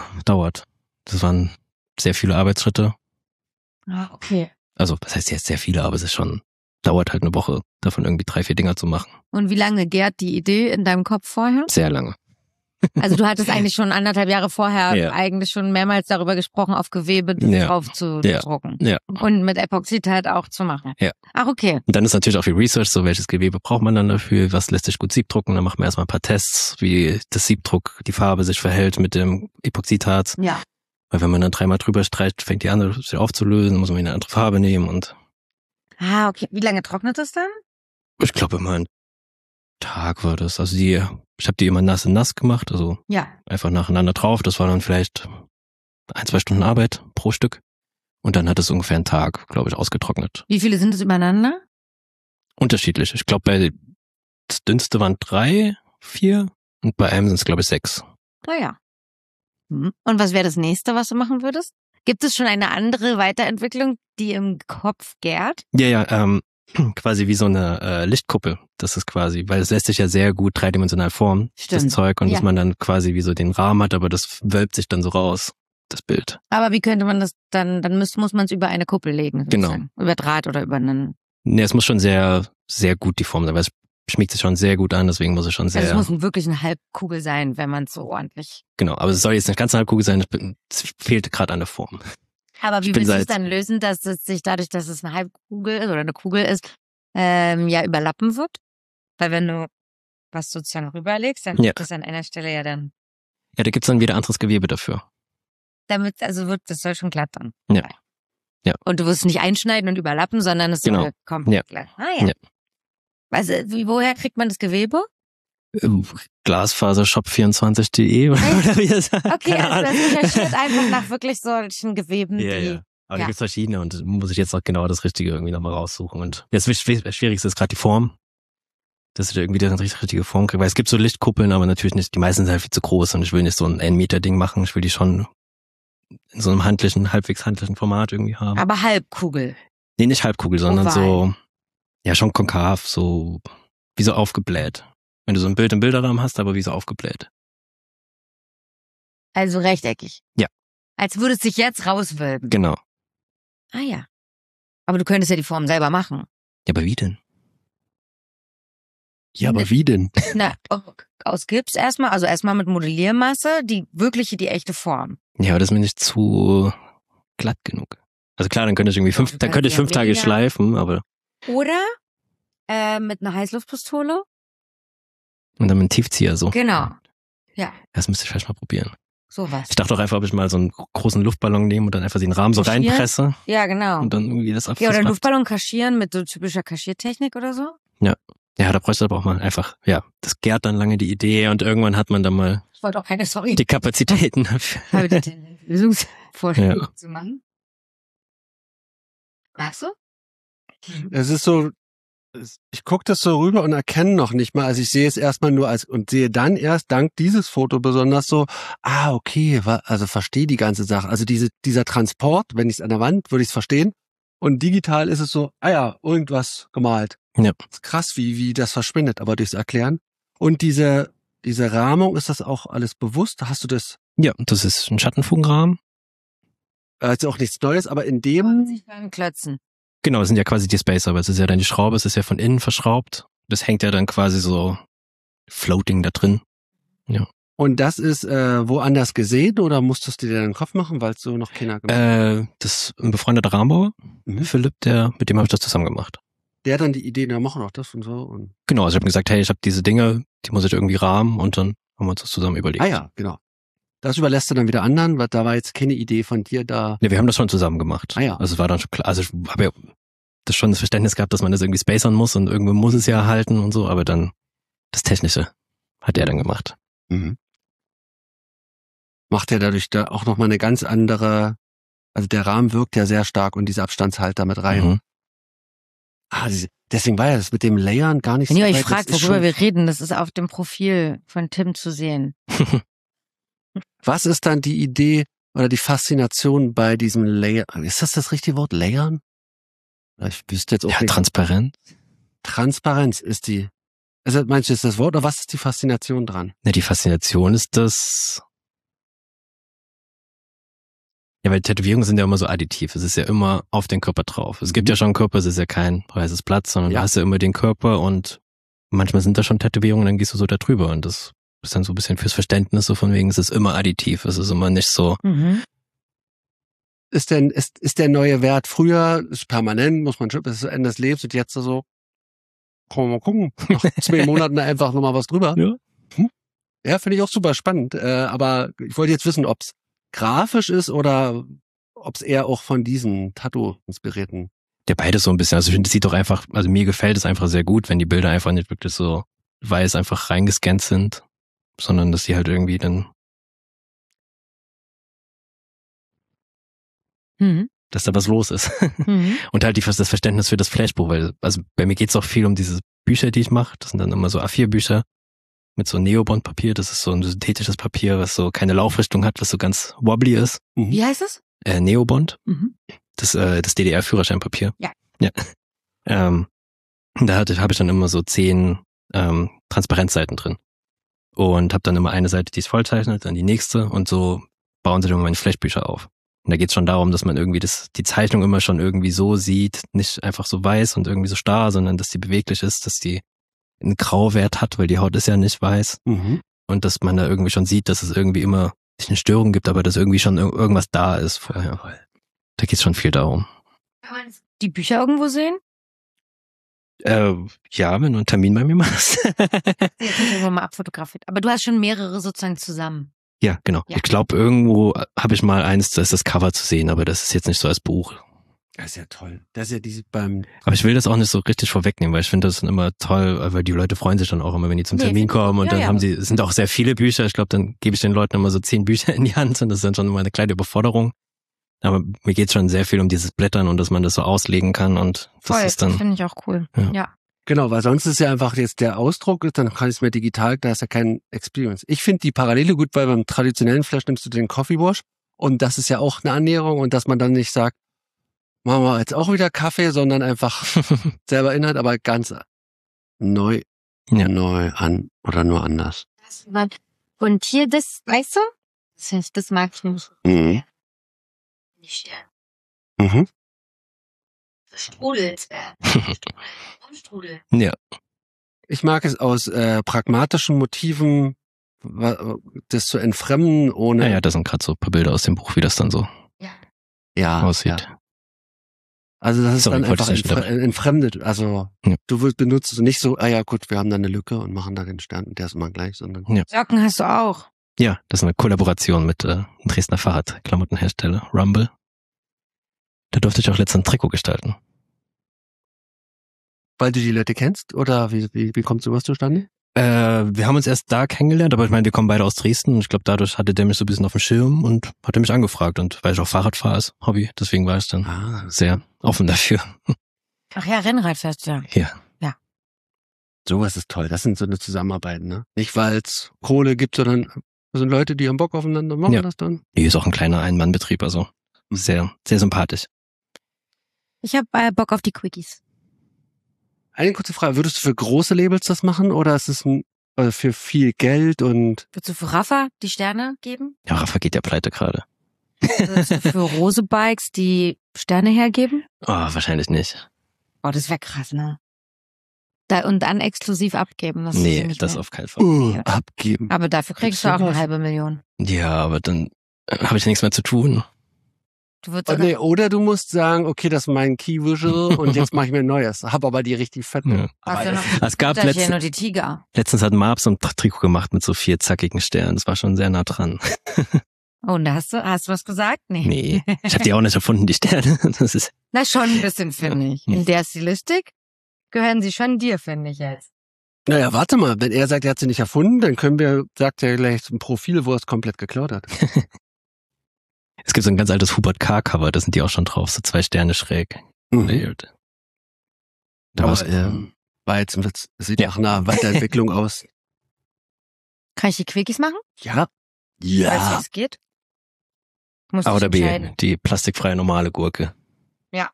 Das waren sehr viele Arbeitsschritte. Ah, okay. Also, das heißt jetzt sehr viele, aber es ist schon, dauert halt eine Woche, davon irgendwie 3-4 Dinger zu machen. Und wie lange gärt die Idee in deinem Kopf vorher? Sehr lange. Also du hattest eigentlich schon 1,5 Jahre vorher eigentlich schon mehrmals darüber gesprochen, auf Gewebe drauf zu drucken. Ja. Und mit Epoxid halt auch zu machen. Ja. Ach, okay. Und dann ist natürlich auch viel Research, so welches Gewebe braucht man dann dafür, was lässt sich gut siebdrucken, dann machen wir erstmal ein paar Tests, wie das Siebdruck, die Farbe sich verhält mit dem Epoxidharz. Ja. Weil wenn man dann 3-mal drüber streicht, fängt die an, sich aufzulösen, muss man eine andere Farbe nehmen und. Ah, okay. Wie lange trocknet es dann? Ich glaube immer ein Tag war das. Also ich habe die immer nass in nass gemacht, also einfach nacheinander drauf. Das war dann vielleicht 1-2 Stunden Arbeit pro Stück. Und dann hat es ungefähr einen Tag, glaube ich, ausgetrocknet. Wie viele sind es übereinander? Unterschiedlich. Ich glaube, das dünnste waren 3, 4 und bei einem sind es, glaube ich, 6. Naja. Und was wäre das nächste, was du machen würdest? Gibt es schon eine andere Weiterentwicklung, die im Kopf gärt? Ja, quasi wie so eine Lichtkuppel. Das ist quasi, weil es lässt sich ja sehr gut dreidimensional formen, das Zeug, und dass man dann quasi wie so den Rahmen hat, aber das wölbt sich dann so raus, das Bild. Aber wie könnte man das dann muss man es über eine Kuppel legen, sozusagen. Genau. Über Draht oder über einen... Nee, es muss schon sehr, sehr gut die Form sein, weil es schmiegt sich schon sehr gut an, deswegen muss es schon sehr... Also es muss wirklich eine Halbkugel sein, wenn man es so ordentlich... Genau, aber es soll jetzt nicht ganz eine Halbkugel sein, es fehlt gerade an der Form. Aber wie willst du es dann lösen, dass es sich dadurch, dass es eine Halbkugel ist oder eine Kugel ist, überlappen wird? Weil wenn du was sozusagen rüberlegst, dann wird das an einer Stelle dann... Ja, da gibt's dann wieder anderes Gewebe dafür. Damit, also das soll schon glatt dann. Ja. Und du wirst nicht einschneiden und überlappen, sondern es soll komplett glatt. Ah ja. Also, woher kriegt man das Gewebe? Glasfasershop24.de oder wie das heißt. Okay, also das recherchiert einfach nach wirklich solchen Geweben, die... Aber da gibt's verschiedene und muss ich jetzt noch genau das Richtige irgendwie nochmal raussuchen. Und das Schwierigste ist gerade die Form. Dass ich da irgendwie die richtige Form kriege. Weil es gibt so Lichtkuppeln, aber natürlich nicht. Die meisten sind halt viel zu groß und ich will nicht so ein 1-Meter-Ding machen. Ich will die schon in so einem halbwegs handlichen Format irgendwie haben. Aber Halbkugel? Nee, nicht Halbkugel, sondern so, ja, schon konkav, so wie so aufgebläht. Wenn du so ein Bild im Bilderrahmen hast, aber wie so aufgebläht. Also rechteckig? Ja. Als würde es sich jetzt rauswölben? Genau. Ah ja. Aber du könntest ja die Form selber machen. Ja, aber wie denn? Ja, aber wie denn? Na, aus Gips erstmal, also erstmal mit Modelliermasse, die echte Form. Ja, aber das ist mir nicht zu glatt genug. Also klar, dann könnte ich irgendwie 5 Tage schleifen, aber... Oder mit einer Heißluftpistole. Und dann mit einem Tiefzieher so. Genau. Ja. Das müsste ich vielleicht mal probieren. Sowas. Ich dachte auch einfach, ob ich mal so einen großen Luftballon nehme und dann einfach den Rahmen so Kaschieren? reinpresse. Ja, genau. Und dann irgendwie das Ja, oder einen Luftballon kaschieren mit so typischer Kaschiertechnik oder so. Ja, da bräuchte aber auch mal einfach, das gärt dann lange die Idee und irgendwann hat man dann mal Ich wollte auch keine Story. die Kapazitäten dafür. Habe die Lösungsvorschläge zu machen. Magst du? Es ist so, ich gucke das so rüber und erkenne noch nicht mal, also ich sehe es erstmal nur und sehe dann erst dank dieses Foto besonders so, okay, also verstehe die ganze Sache. Also dieser Transport, wenn ich es an der Wand, würde ich es verstehen. Und digital ist es so, irgendwas gemalt. Ja. Ist krass, wie das verschwindet, aber durchs Erklären. Und diese Rahmung, ist das auch alles bewusst? Hast du das? Ja, das ist ein Schattenfugenrahmen. Ist auch nichts Neues, aber in dem... Klötzen. Genau, das sind ja quasi die Spacer, aber es ist ja dann die Schraube, es ist ja von innen verschraubt. Das hängt ja dann quasi so floating da drin. Ja. Und das ist woanders gesehen oder musstest du dir den Kopf machen, weil es so noch keiner gemacht hat? Das ist ein befreundeter Rahmenbauer, Philipp, mit dem habe ich das zusammen gemacht. Der hat dann die Idee, wir machen auch das und so. Und genau, also ich habe gesagt, hey, ich habe diese Dinge, die muss ich irgendwie rahmen und dann haben wir uns das zusammen überlegt. Ja, genau. Das überlässt du dann wieder anderen, weil da war jetzt keine Idee von dir da. Ne, wir haben das schon zusammen gemacht. Ja. Also es war dann schon klar, also ich habe ja das schon das Verständnis gehabt, dass man das irgendwie spacern muss und irgendwo muss es ja halten und so, aber dann das Technische hat er dann gemacht. Mhm. Macht ja dadurch da auch nochmal eine ganz andere, also der Rahmen wirkt ja sehr stark und diese Abstandshalter mit rein. Deswegen war ja das mit dem Layern gar nicht so. Wenn ihr euch weit, fragt, worüber wir reden, das ist auf dem Profil von Tim zu sehen. Was ist dann die Idee oder die Faszination bei diesem Layer? Ist das richtige Wort? Layern? Ich wüsste jetzt auch nicht. Transparenz. Transparenz ist die. Also meinst du, ist das Wort oder was ist die Faszination dran? Ne, die Faszination ist das. Ja, weil Tätowierungen sind ja immer so additiv. Es ist ja immer auf den Körper drauf. Es gibt ja schon einen Körper, es ist ja kein weißes Blatt, sondern du hast ja immer den Körper und manchmal sind da schon Tätowierungen, dann gehst du so da drüber und das ist dann so ein bisschen fürs Verständnis so von wegen, es ist immer additiv, es ist immer nicht so. Ist der neue Wert früher, ist permanent, muss man schon bis zum Ende des Lebens und jetzt so, kann man mal gucken, nach 2 Monaten einfach nochmal was drüber. Ja. Ja, finde ich auch super spannend, aber ich wollte jetzt wissen, ob es grafisch ist oder ob es eher auch von diesen Tattoo-inspirierten. Ja, beides so ein bisschen. Also ich finde, das sieht doch einfach, also mir gefällt es einfach sehr gut, wenn die Bilder einfach nicht wirklich so weiß einfach reingescannt sind, sondern dass sie halt irgendwie dann dass da was los ist. Und halt das Verständnis für das Flashbuch, weil also bei mir geht's auch viel um diese Bücher, die ich mache. Das sind dann immer so A4-Bücher mit so Neobond-Papier. Das ist so ein synthetisches Papier, was so keine Laufrichtung hat, was so ganz wobbly ist. Wie heißt es? Neobond. Das DDR-Führerscheinpapier. Ja. Da habe ich dann immer so 10 Transparenzseiten drin. Und habe dann immer eine Seite, die ist vollzeichnet, dann die nächste und so bauen sie dann meine Flashbücher auf. Und da geht's schon darum, dass man irgendwie die Zeichnung immer schon irgendwie so sieht, nicht einfach so weiß und irgendwie so starr, sondern dass die beweglich ist, dass die einen Grauwert hat, weil die Haut ist ja nicht weiß. Und dass man da irgendwie schon sieht, dass es irgendwie immer nicht eine Störung gibt, aber dass irgendwie schon irgendwas da ist vorher. Da geht's schon viel darum. Kann man die Bücher irgendwo sehen? Ja, wenn du einen Termin bei mir machst. Jetzt irgendwo mal abfotografiert. Aber du hast schon mehrere sozusagen zusammen. Ja, genau. Ja. Ich glaube, irgendwo habe ich mal eins, da ist das Cover zu sehen, aber das ist jetzt nicht so als Buch. Das ist ja toll. Das ist ja diese beim. Aber ich will das auch nicht so richtig vorwegnehmen, weil ich finde das dann immer toll, weil die Leute freuen sich dann auch immer, wenn die zum Termin kommen und dann haben sie, es sind auch sehr viele Bücher. Ich glaube, dann gebe ich den Leuten immer so 10 Bücher in die Hand und das ist dann schon immer eine kleine Überforderung. Aber mir geht's schon sehr viel um dieses Blättern und dass man das so auslegen kann und das ist dann. Finde ich auch cool. Ja. Genau, weil sonst ist ja einfach jetzt der Ausdruck, dann kann ich es mir digital, da ist ja kein Experience. Ich finde die Parallele gut, weil beim traditionellen Flash nimmst du den Coffee Wash und das ist ja auch eine Annäherung und dass man dann nicht sagt, machen wir jetzt auch wieder Kaffee, sondern einfach selber Inhalt, aber ganz neu an oder nur anders. Und hier das, weißt du? Das mag ich nicht. Nicht Strudels. Strudel. Ja. Ich mag es aus pragmatischen Motiven, das zu entfremden, ohne. Ja, das sind gerade so ein paar Bilder aus dem Buch, wie das dann so aussieht. Ja. Also das ist dann einfach entfremdet. Also du benutzt es nicht so, gut, wir haben da eine Lücke und machen da den Stern und der ist immer gleich, sondern. Socken hast du auch. Ja, das ist eine Kollaboration mit einem Dresdner Fahrradklamottenhersteller, Rumble. Da durfte ich auch letztens ein Trikot gestalten. Weil du die Leute kennst? Oder wie kommt sowas zustande? Wir haben uns erst da kennengelernt, aber ich meine, wir kommen beide aus Dresden und ich glaube, dadurch hatte der mich so ein bisschen auf dem Schirm und hat er mich angefragt. Und weil ich auch Fahrrad fahre als Hobby, deswegen war ich dann sehr offen dafür. Ach ja, Rennrad fährst du ja. Ja. Sowas ist toll. Das sind so eine Zusammenarbeit, ne? Nicht, weil es Kohle gibt, sondern das sind Leute, die haben Bock aufeinander, machen das dann. Hier ist auch ein kleiner Ein-Mann-Betrieb, also sehr, sehr sympathisch. Ich habe Bock auf die Quickies. Eine kurze Frage, würdest du für große Labels das machen oder ist es für viel Geld und... Würdest du für Rafa die Sterne geben? Ja, Rafa geht ja pleite gerade. Würdest du für Rose Bikes die Sterne hergeben? Oh, wahrscheinlich nicht. Oh, das wäre krass, ne? Und dann exklusiv abgeben. Das auf keinen Fall. Abgeben. Aber dafür kriegst du auch 500.000. Ja, aber dann habe ich nichts mehr zu tun. Oder du musst sagen, okay, das ist mein Key Visual und jetzt mache ich mir ein neues. Hab aber die richtig fette. Ja. Es gab letztens hat Marb so ein Trikot gemacht mit so 4 zackigen Sternen. Das war schon sehr nah dran. Oh, und da hast du was gesagt? Nee. Ich habe die auch nicht erfunden, die Sterne. Das ist Na, schon ein bisschen, finde ich. In der Stilistik gehören sie schon dir, finde ich jetzt. Naja, warte mal, wenn er sagt, er hat sie nicht erfunden, dann sagt er gleich ein Profil, wo er es komplett geklaut hat. Es gibt so ein ganz altes Hubert K-Cover, da sind die auch schon drauf, so 2 Sterne schräg. Sieht nach einer Weiterentwicklung aus. Kann ich die Quickies machen? Ja. Weißt du, wie es geht? A oder B, die plastikfreie normale Gurke. Ja.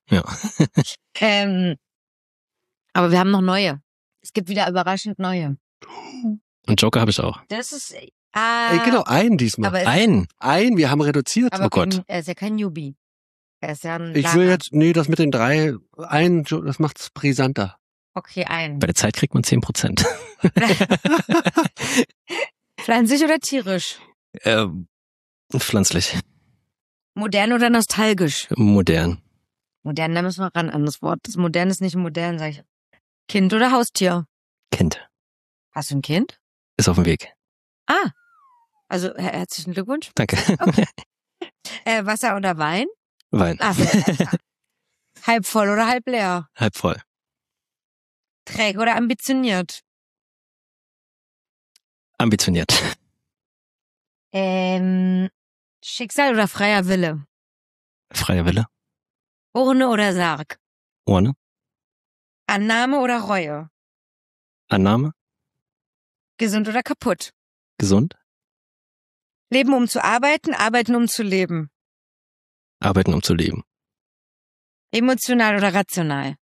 Aber wir haben noch neue. Es gibt wieder überraschend neue. Und Joker habe ich auch. Das ist... genau, einen diesmal. Aber Einen, wir haben reduziert. Aber oh Gott. Er ist ja kein Newbie. Er ist ja ein Ich will jetzt, das mit den 3, das macht's brisanter. Okay, einen. Bei der Zeit kriegt man 10%. Pflanzlich oder tierisch? Pflanzlich. Modern oder nostalgisch? Modern. Modern, da müssen wir ran an das Wort. Das Modern ist nicht modern, sag ich. Kind oder Haustier? Kind. Hast du ein Kind? Ist auf dem Weg. Also herzlichen Glückwunsch. Danke. Okay. Wasser oder Wein? Wein. Halb voll oder halb leer? Halb voll. Träge oder ambitioniert? Ambitioniert. Schicksal oder freier Wille? Freier Wille. Urne oder Sarg? Urne. Annahme oder Reue? Annahme. Gesund oder kaputt? Gesund. Leben um zu arbeiten, arbeiten um zu leben? Arbeiten um zu leben. Emotional oder rational?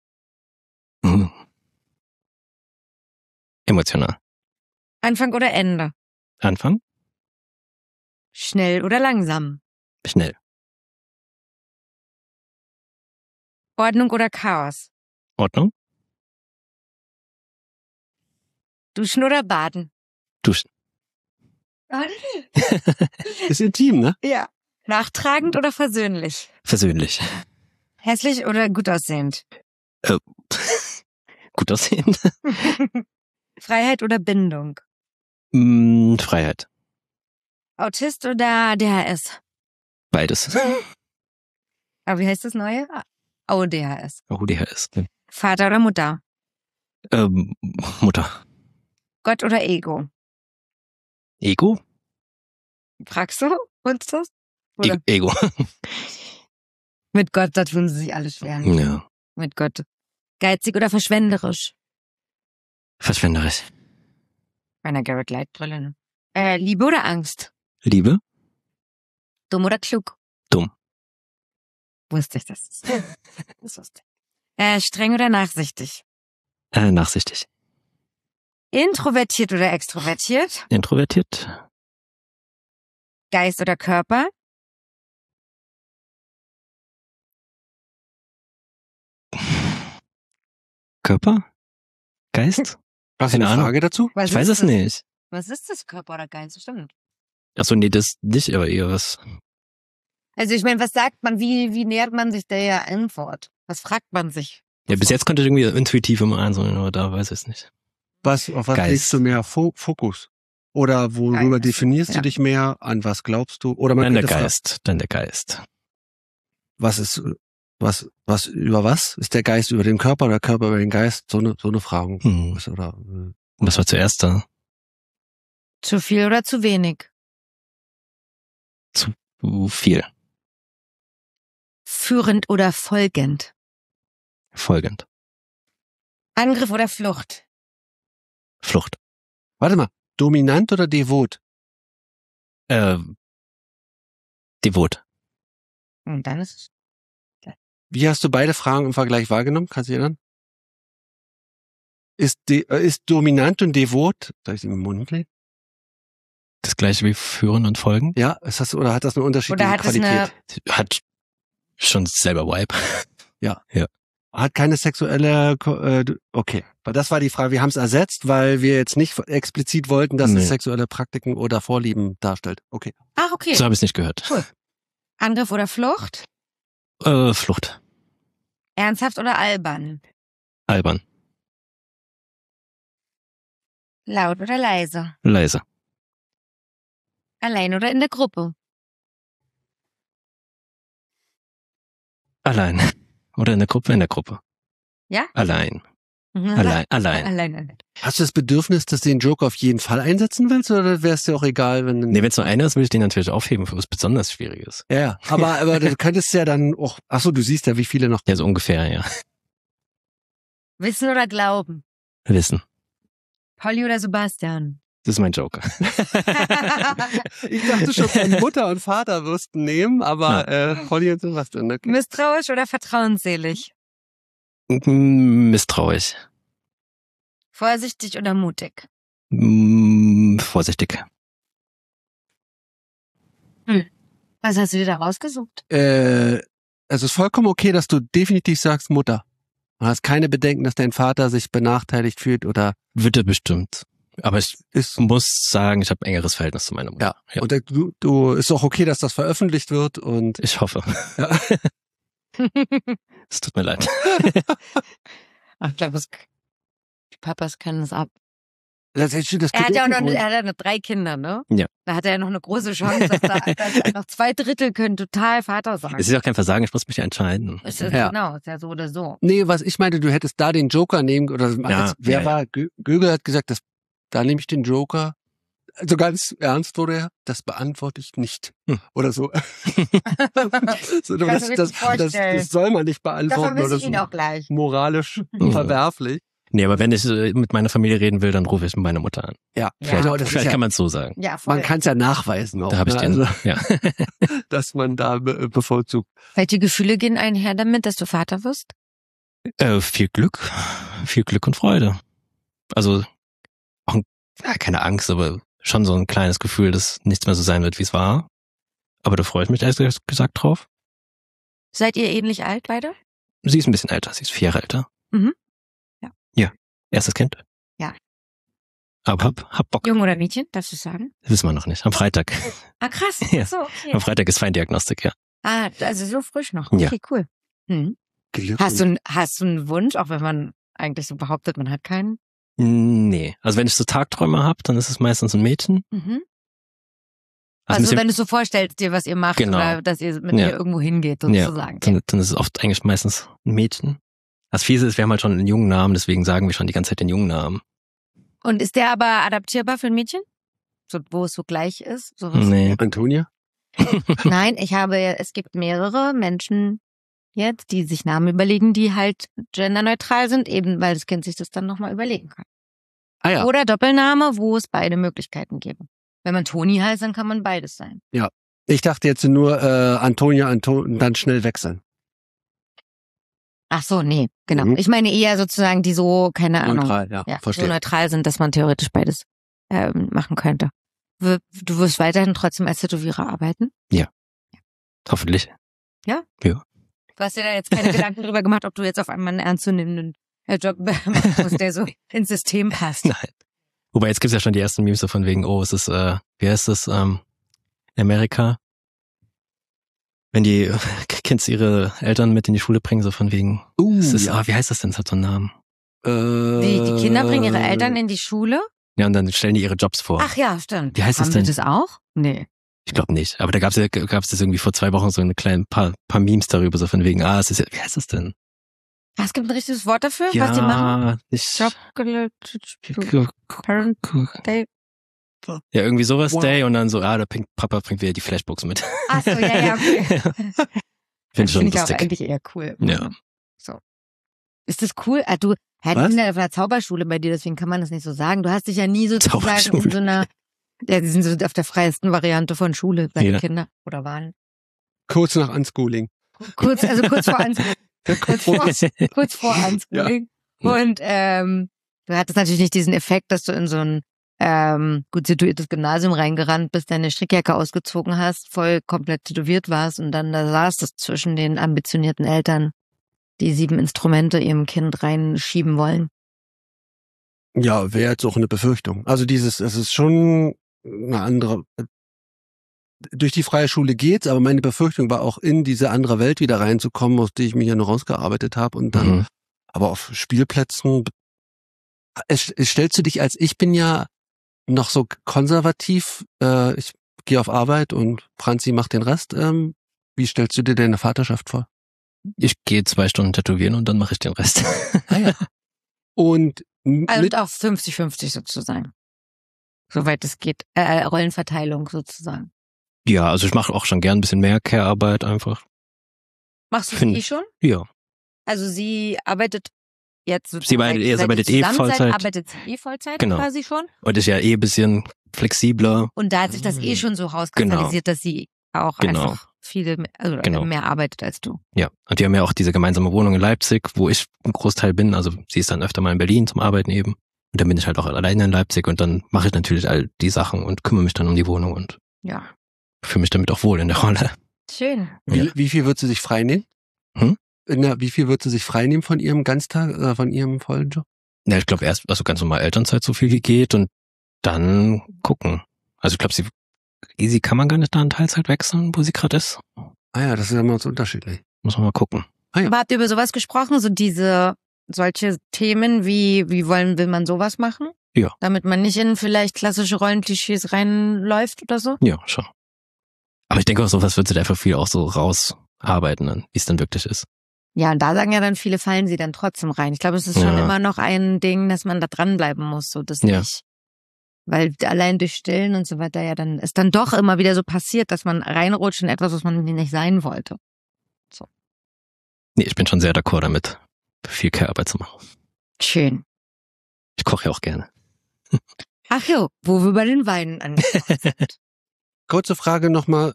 Emotional. Anfang oder Ende? Anfang. Schnell oder langsam? Schnell. Ordnung oder Chaos? Ordnung. Duschen oder baden? Duschen. Ist intim, ne? Ja. Nachtragend oder versöhnlich? Versöhnlich. Hässlich oder gut aussehend? Gut aussehend. Freiheit oder Bindung? Freiheit. Autist oder ADHS? Beides. Aber wie heißt das neue? ADHS. ADHS. Vater oder Mutter? Mutter. Gott oder Ego? Ego? Fragst du uns das? Oder? Ego. Mit Gott, da tun sie sich alle schwer. Ja. Mit Gott. Geizig oder verschwenderisch? Verschwenderisch. Meiner Garrett Light Brille. Liebe oder Angst? Liebe? Dumm oder klug? Dumm. Wusste ich das. Das wusste ich. Streng oder nachsichtig? Nachsichtig. Introvertiert oder extrovertiert? Introvertiert. Geist oder Körper? Körper? Geist? Hast du eine Frage dazu? Ich weiß es nicht. Was ist das, Körper oder Geist? Stimmt. Achso, nee, das nicht, aber eher was. Also ich meine, was sagt man, wie nähert man sich der Antwort? Was fragt man sich? Ja, bis jetzt konnte ich irgendwie intuitiv immer einsammeln, aber da weiß ich es nicht. Auf was Geist. legst du mehr Fokus? Oder worüber Geist. definierst du dich mehr? An was glaubst du? Oder man Dann der könnte Geist. Dann der Geist. was ist, was über was? Ist der Geist über den Körper oder der Körper über den Geist? So eine Frage. Oder, Was war zuerst da? Zu viel oder zu wenig? Zu viel. Führend oder folgend? Folgend. Angriff oder Flucht? Flucht. warte mal, dominant oder devot? Devot. Und dann ist es Wie hast du beide Fragen im Vergleich wahrgenommen? Kannst du dich erinnern? Ist dominant und devot, soll ich sie im Mund legen? Das gleiche wie führen und folgen. Ja, oder hat das eine unterschiedliche Oder hat es Qualität? Hat schon selber Vibe. Hat keine sexuelle, okay. Weil das war die Frage, wir haben es ersetzt, weil wir jetzt nicht explizit wollten, dass es sexuelle Praktiken oder Vorlieben darstellt. Okay. Ach, okay. So habe ich es nicht gehört. Cool. Angriff oder Flucht? Flucht. Ernsthaft oder albern? Albern. Laut oder leise? Leise. Allein oder in der Gruppe? Allein. Oder in der Gruppe? In der Gruppe. Ja? Allein. Mhm. Allein. Allein. Hast du das Bedürfnis, dass du den Joker auf jeden Fall einsetzen willst, oder wäre es dir auch egal, wenn du... Nee, wenn es nur einer ist, will ich den natürlich aufheben für was besonders Schwieriges. Ja, aber du könntest ja dann auch... Achso, du siehst ja, wie viele noch... Ja, so ungefähr, ja. Wissen oder glauben? Wissen. Polly oder Sebastian? Das ist mein Joker. Ich dachte schon, Mutter und Vater wirst du nehmen, aber Holly und Sebastian. Okay. Misstrauisch oder vertrauensselig? Misstrauisch. Vorsichtig oder mutig? Vorsichtig. Was hast du dir da rausgesucht? Es ist vollkommen okay, dass du definitiv sagst Mutter. Du hast keine Bedenken, dass dein Vater sich benachteiligt fühlt oder... Wird er bestimmt. Aber ich muss sagen, ich habe ein engeres Verhältnis zu meiner Mutter. Ja. Und du ist auch okay, dass das veröffentlicht wird und... Ich hoffe. Ja. Es tut mir leid. Ich glaube, die Papas können es ab. Das Er hat ja auch noch 3 Kinder, ne? Ja. Da hat er ja noch eine große Chance, dass da noch 2/3 können total Vater sein. Es ist auch kein Versagen, ich muss mich entscheiden. Ist ja. Genau, ist ja so oder so. Nee, was ich meinte, du hättest da den Joker nehmen oder wer war? Gögel hat gesagt, da nehme ich den Joker. Also ganz ernst wurde er, das beantworte ich nicht. Oder so. So, das soll man nicht Da beantworten vermisse oder ich ihn so. auch gleich. Moralisch verwerflich. Nee, aber wenn ich mit meiner Familie reden will, dann rufe ich meine Mutter an. Ja, Ja. genau, das ist Vielleicht ja, kann man es so sagen. Ja, voll. man kann es ja nachweisen auch, Da habe ich den. also, Ja. dass man da bevorzugt. Welche Gefühle gehen einher damit, dass du Vater wirst? Viel Glück und Freude. Also auch keine Angst, aber schon so ein kleines Gefühl, dass nichts mehr so sein wird, wie es war. Aber da freue ich mich ehrlich gesagt drauf. Seid ihr ähnlich alt beide? Sie ist ein bisschen älter, sie ist 4 Jahre älter. Mhm. Ja, erstes Kind. Ja. Aber hab Bock. Jung oder Mädchen, darfst du sagen? Wissen wir noch nicht. Am Freitag. Ah, krass. Ja. Ach so, okay. Am Freitag ist Feindiagnostik, ja. Ah, also so frisch noch. Ja. Okay, cool. Glück Hast du einen Wunsch, auch wenn man eigentlich so behauptet, man hat keinen? Nee. Also wenn ich so Tagträume habe, dann ist es meistens ein Mädchen. Mhm. Also Also wenn du so vorstellst, dir, was ihr macht, Genau. oder dass ihr mit Ja. ihr irgendwo hingeht, sozusagen. dann ist es oft eigentlich meistens ein Mädchen. Das Fiese ist, wir haben halt schon einen jungen Namen, deswegen sagen wir schon die ganze Zeit den jungen Namen. Und ist der aber adaptierbar für ein Mädchen? So, wo es so gleich ist? Sowas? Nee. Antonia? Nein, es gibt mehrere Menschen jetzt, die sich Namen überlegen, die halt genderneutral sind, eben weil das Kind sich das dann nochmal überlegen kann. Ah ja. Oder Doppelname, wo es beide Möglichkeiten gäbe. Wenn man Toni heißt, dann kann man beides sein. Ich dachte jetzt nur Antonia und dann schnell wechseln. Ach so, nee, genau. Mhm. Ich meine eher sozusagen, die so, keine Ahnung, Neutral, ja, so verstehe. neutral sind, dass man theoretisch beides machen könnte. Du wirst weiterhin trotzdem als Tätowierer arbeiten? Hoffentlich. Du hast dir da jetzt keine Gedanken drüber gemacht, ob du jetzt auf einmal einen ernstzunehmenden Job machen musst, der so ins System passt. Nein. Wobei jetzt gibt's ja schon die ersten Memes so von wegen, es ist, wie heißt das, in Amerika? Wenn die Kids ihre Eltern mit in die Schule bringen, so von wegen, es ist, wie heißt das denn? Das hat so einen Namen. Die Kinder bringen ihre Eltern in die Schule? Ja, und dann stellen die ihre Jobs vor. Ach ja, stimmt. Wie heißt das Haben denn? wir das auch? Nee. Ich glaube nicht. Aber da gab's das irgendwie vor 2 Wochen so eine kleine paar Memes darüber, so von wegen, es ist ja, wie heißt das denn? Es gibt ein richtiges Wort dafür, was die machen? Nicht Parent Day. Ja, irgendwie sowas Wow. Day und dann so, Papa bringt wieder die Flashbooks mit. Ach so, ja, okay. Finde schon ich auch lustig. eigentlich eher cool. Ja. So. Ist das cool? Du Was? sind ja auf einer Zauberschule bei dir, deswegen kann man das nicht so sagen. Du hast dich ja nie sozusagen Zauberschule. in so einer, ja, die sind so auf der freiesten Variante von Schule, deine Ja. Kinder oder waren. Kurz nach Unschooling. Kurz vor Unschooling. kurz vor Unschooling. Ja. Und du hattest natürlich nicht diesen Effekt, dass du in so ein gut situiertes Gymnasium reingerannt bist, deine Strickjacke ausgezogen hast, voll komplett tätowiert warst und dann da saß das zwischen den ambitionierten Eltern, die 7 Instrumente ihrem Kind reinschieben wollen. Ja, wäre jetzt auch eine Befürchtung. Also es ist schon eine andere, durch die freie Schule geht's, aber meine Befürchtung war auch in diese andere Welt wieder reinzukommen, aus der ich mich ja noch rausgearbeitet habe und dann aber auf Spielplätzen. Es stellst du dich ich bin ja noch so konservativ, ich gehe auf Arbeit und Franzi macht den Rest. Wie stellst du dir deine Vaterschaft vor? Ich gehe 2 Stunden tätowieren und dann mache ich den Rest. Ah ja. Und Und auch 50-50 sozusagen. Soweit es geht. Rollenverteilung sozusagen. Ja, also ich mache auch schon gern ein bisschen mehr Care-Arbeit einfach. Machst du Find- es schon? Ja. Also sie arbeitet jetzt sozusagen. Sie arbeitet seit ihr zusammen Vollzeit. seid, arbeitet sie Vollzeit Genau. quasi schon. Und ist ja ein bisschen flexibler. Und da hat sich das schon so rauskristallisiert, dass sie auch Genau. einfach viele Genau. mehr arbeitet als du. Ja. Und wir haben ja auch diese gemeinsame Wohnung in Leipzig, wo ich ein Großteil bin. Also sie ist dann öfter mal in Berlin zum Arbeiten eben. Und dann bin ich halt auch alleine in Leipzig und dann mache ich natürlich all die Sachen und kümmere mich dann um die Wohnung und Ja. fühle mich damit auch wohl in der Rolle. Schön. wie viel wird sie sich freinehmen? Wie viel wird sie sich freinehmen von ihrem Ganztag, von ihrem vollen Job? Ja, ich glaube erst, also ganz normal Elternzeit so viel wie geht und dann gucken. Also ich glaube, easy kann man gar nicht da in Teilzeit wechseln, wo sie gerade ist. Ah ja, das ist ja immer so unterschiedlich. Muss man mal gucken. Aber habt ihr über sowas gesprochen? So solche Themen wie will man sowas machen? Ja. Damit man nicht in vielleicht klassische Rollenklischees reinläuft oder so? Ja, schon. Aber ich denke auch, sowas wird sie einfach viel auch so rausarbeiten, dann, wie es dann wirklich ist. Ja, und da sagen ja dann viele, fallen sie dann trotzdem rein. Ich glaube, es ist schon immer noch ein Ding, dass man da dranbleiben muss, so das nicht. Weil allein durch Stillen und so weiter ja dann ist dann doch immer wieder so passiert, dass man reinrutscht in etwas, was man nicht sein wollte. So. Nee, ich bin schon sehr d'accord damit, viel Care-Arbeit zu machen. Schön. Ich koche ja auch gerne. Ach jo, wo wir bei den Weinen angekommen sind. Kurze Frage nochmal.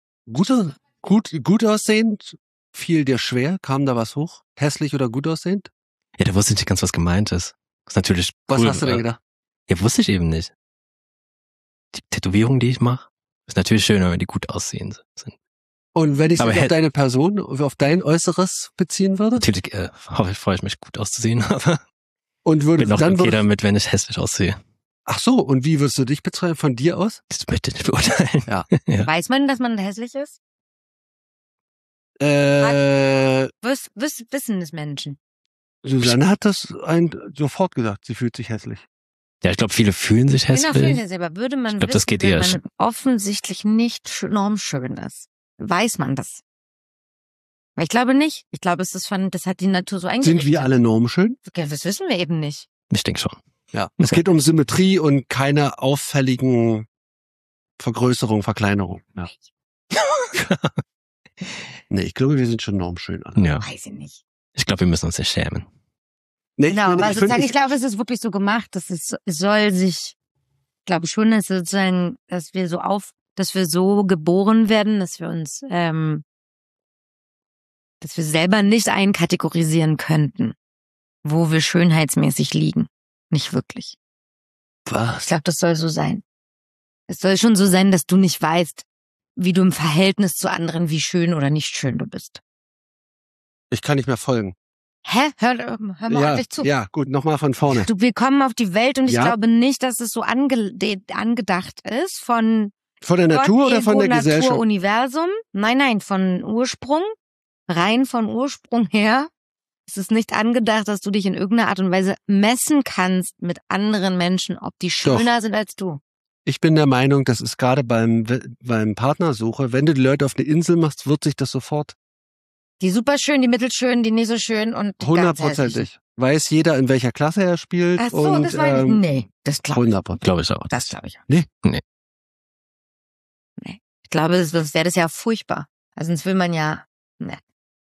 Gut aussehend? Fiel dir schwer? Kam da was hoch? Hässlich oder gut aussehend? Ja, da wusste ich nicht ganz, was gemeint ist. Das ist natürlich Was cool. hast du denn gedacht? Ja, wusste ich eben nicht. Die Tätowierung, die ich mache, ist natürlich schöner, wenn die gut aussehen sind. Und wenn ich Aber mich auf deine Person, auf dein Äußeres beziehen würde? Natürlich freue ich mich, gut auszusehen, aber Und würde bin auch dann okay damit, wenn ich hässlich aussehe. Ach so, und wie wirst du dich beschreiben von dir aus? Das möchte ich nicht beurteilen. Ja. Ja. Weiß man, dass man hässlich ist? Wissen des Menschen. Susanne hat das sofort gesagt, sie fühlt sich hässlich. Ja, ich glaube, viele fühlen sich Genau, hässlich. fühlen ja selber. Würde man Ich glaub, das wissen, geht wenn eher man offensichtlich nicht normschön ist, weiß man das. Aber ich glaube nicht. Ich glaube, das hat die Natur so eingerichtet. Sind wir alle normschön? Ja, das wissen wir eben nicht. Ich denke schon. Ja. Es geht um Symmetrie und keine auffälligen Vergrößerung, Verkleinerung. Ja. Nee, ich glaube, wir sind schon normschön alle. Ja. Weiß ich nicht. Ich glaube, wir müssen uns nicht schämen. Nee, Genau, aber sozusagen, ich glaube, es ist wirklich so gemacht, dass es soll sich, ich glaube schon, dass sozusagen, dass wir so geboren werden, dass wir uns, dass wir selber nicht einkategorisieren könnten, wo wir schönheitsmäßig liegen. Nicht wirklich. Ich Was? glaube, das soll so sein. Es soll schon so sein, dass du nicht weißt, wie du im Verhältnis zu anderen, wie schön oder nicht schön du bist. Ich kann nicht mehr folgen. Hä? Hör mal ordentlich zu. Ja, gut, nochmal von vorne. Wir kommen auf die Welt und ich Ja. glaube nicht, dass es so angedacht ist von Von der Natur Gott, oder von der Ego, Gesellschaft? Natur, Universum. Nein, von Ursprung. Rein von Ursprung her Es ist nicht angedacht, dass du dich in irgendeiner Art und Weise messen kannst mit anderen Menschen, ob die schöner sind als du. Ich bin der Meinung, das ist gerade beim Partnersuche, wenn du die Leute auf eine Insel machst, wird sich das sofort. Die super schön, die mittelschön, die nicht so schön und die ganz hässlichen. 100%. Weiß jeder, in welcher Klasse er spielt. Ach so, und, das meine ich. Nee, das glaube ich. 100%. Glaube ich auch. Das glaube ich auch. Nee. Ich glaube, sonst wäre das ja furchtbar. Also sonst will man ja. Ne.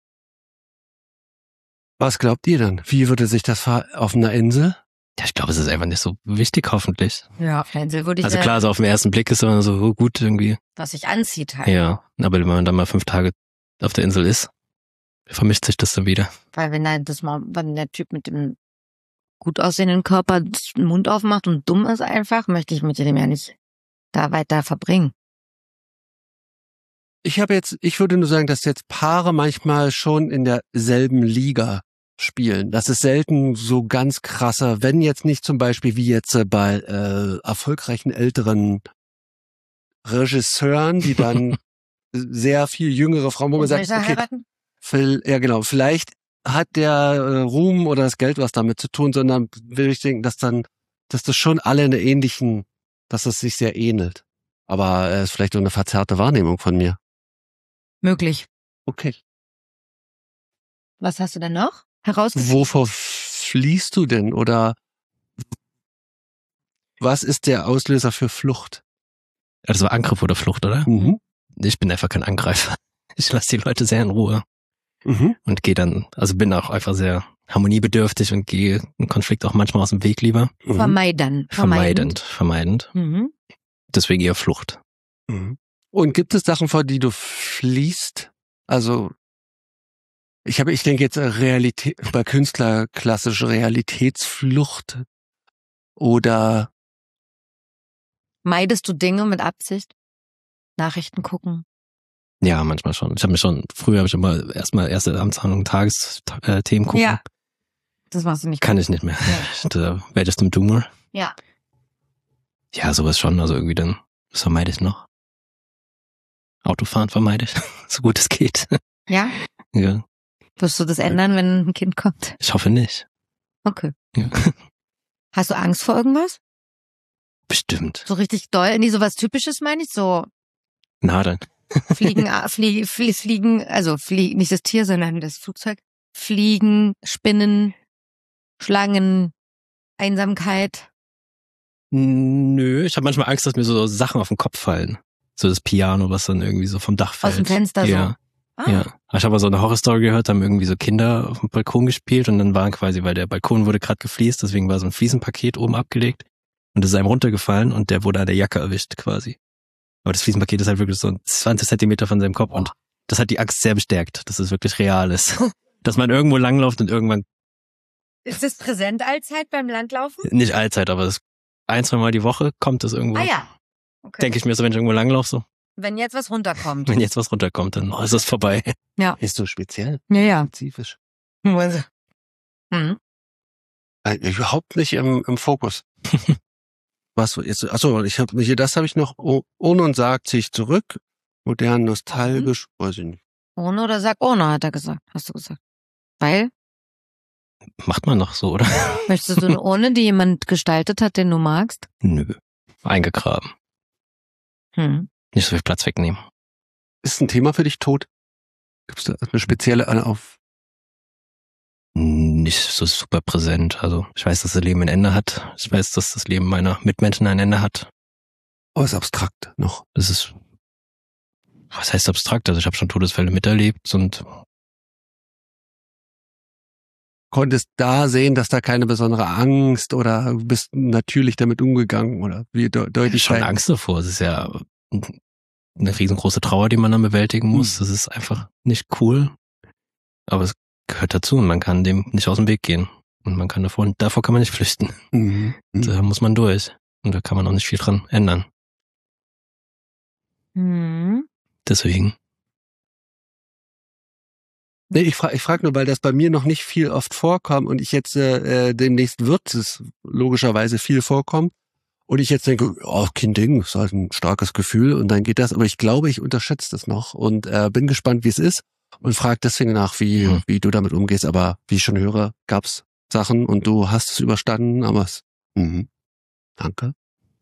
Was glaubt ihr dann? Wie würde sich das auf einer Insel? Ja, ich glaube, es ist einfach nicht so wichtig, hoffentlich. Ja, auf der Insel würde ich Also klar, so auf den ersten Blick ist immer so gut irgendwie. was sich anzieht halt. Ja, aber wenn man dann mal 5 Tage auf der Insel ist, vermischt sich das dann wieder. Weil wenn der Typ mit dem gut aussehenden Körper den Mund aufmacht und dumm ist einfach, möchte ich mit dem ja nicht da weiter verbringen. Ich würde nur sagen, dass jetzt Paare manchmal schon in derselben Liga spielen. Das ist selten so ganz krasser, wenn jetzt nicht zum Beispiel wie jetzt bei erfolgreichen älteren Regisseuren, die dann sehr viel jüngere Frauen, wo man sagt, okay, ja genau, vielleicht hat der Ruhm oder das Geld was damit zu tun, sondern will ich denken, dass das schon alle in einer ähnlichen, dass es sich sehr ähnelt. Aber ist vielleicht nur eine verzerrte Wahrnehmung von mir. Möglich. Okay. Was hast du denn noch herausgefunden? Wovor fliehst du denn? Oder was ist der Auslöser für Flucht? Das war Angriff oder Flucht, oder? Mhm. Ich bin einfach kein Angreifer. Ich lasse die Leute sehr in Ruhe. Mhm. Und bin auch einfach sehr harmoniebedürftig und gehe einen Konflikt auch manchmal aus dem Weg lieber. Vermeidend. Vermeidend. Mhm. Deswegen eher Flucht. Mhm. Und gibt es Sachen, vor die du fliehst? Also, ich denke jetzt bei Künstler klassische Realitätsflucht oder Meidest du Dinge mit Absicht? Nachrichten gucken? Ja, manchmal schon. Früher habe ich immer erstmal erste Amtshandlung, Tagesthemen gucken. Ja. Das machst du nicht. Kann ich nicht mehr. Ja. Da werde ich zum Dummer. Ja. Ja, sowas schon. Also irgendwie dann, was vermeide ich noch? Autofahren vermeide ich, so gut es geht. Ja? Ja. Wirst du das ändern, wenn ein Kind kommt? Ich hoffe nicht. Okay. Ja. Hast du Angst vor irgendwas? Bestimmt. So richtig doll? Nee, sowas Typisches meine ich? So Nadeln. Fliegen, nicht das Tier, sondern das Flugzeug. Fliegen, Spinnen, Schlangen, Einsamkeit. Nö, ich habe manchmal Angst, dass mir so Sachen auf den Kopf fallen. So das Piano, was dann irgendwie so vom Dach fällt. Aus dem Fenster ja. so. Ah. Ja. Ich habe mal so eine Horrorstory gehört, haben irgendwie so Kinder auf dem Balkon gespielt und dann waren quasi, weil der Balkon wurde gerade gefliest, deswegen war so ein Fliesenpaket oben abgelegt und das ist einem runtergefallen und der wurde an der Jacke erwischt quasi. Aber das Fliesenpaket ist halt wirklich so 20 Zentimeter von seinem Kopf und das hat die Angst sehr bestärkt, dass es wirklich real ist. Dass man irgendwo langläuft und irgendwann... Ist das präsent allzeit beim Landlaufen? Nicht allzeit, aber 1-2 Mal die Woche kommt das irgendwo. Ah ja. Okay. Denke ich mir so, wenn ich irgendwo langlaufe, so. Wenn jetzt was runterkommt. Wenn jetzt was runterkommt, dann ist es vorbei. Ja. Ist so speziell? Ja. Spezifisch. Mhm. Überhaupt nicht im Fokus. Was jetzt? Achso, das habe ich noch. Ohne und sagt sich zurück. Modern, nostalgisch, weiß ich nicht. Ohne oder sag ohne, hat er gesagt. Hast du gesagt. Weil? Macht man doch so, oder? Möchtest du eine Urne, die jemand gestaltet hat, den du magst? Nö. Eingegraben. Nicht so viel Platz wegnehmen. Ist ein Thema für dich Tod? Gibt's da eine spezielle auf? Nicht so super präsent. Also ich weiß, dass das Leben ein Ende hat. Ich weiß, dass das Leben meiner Mitmenschen ein Ende hat. Aber ist abstrakt noch. Das ist, was heißt abstrakt? Also ich habe schon Todesfälle miterlebt und konntest da sehen, dass da keine besondere Angst oder du bist natürlich damit umgegangen oder wie deutlich schon Angst davor. Es ist ja eine riesengroße Trauer, die man dann bewältigen muss. Das ist einfach nicht cool. Aber es gehört dazu und man kann dem nicht aus dem Weg gehen. Und man kann davor kann man nicht flüchten. Mhm. Da muss man durch. Und da kann man auch nicht viel dran ändern. Mhm. Deswegen. Nee, ich frag nur, weil das bei mir noch nicht viel oft vorkommt und ich jetzt demnächst wird es logischerweise viel vorkommen und ich jetzt denke, oh, kein Ding, ist halt ein starkes Gefühl und dann geht das, aber ich glaube, ich unterschätze das noch und bin gespannt, wie es ist und frage deswegen nach, wie du damit umgehst. Aber wie ich schon höre, gab's Sachen und du hast es überstanden, aber danke.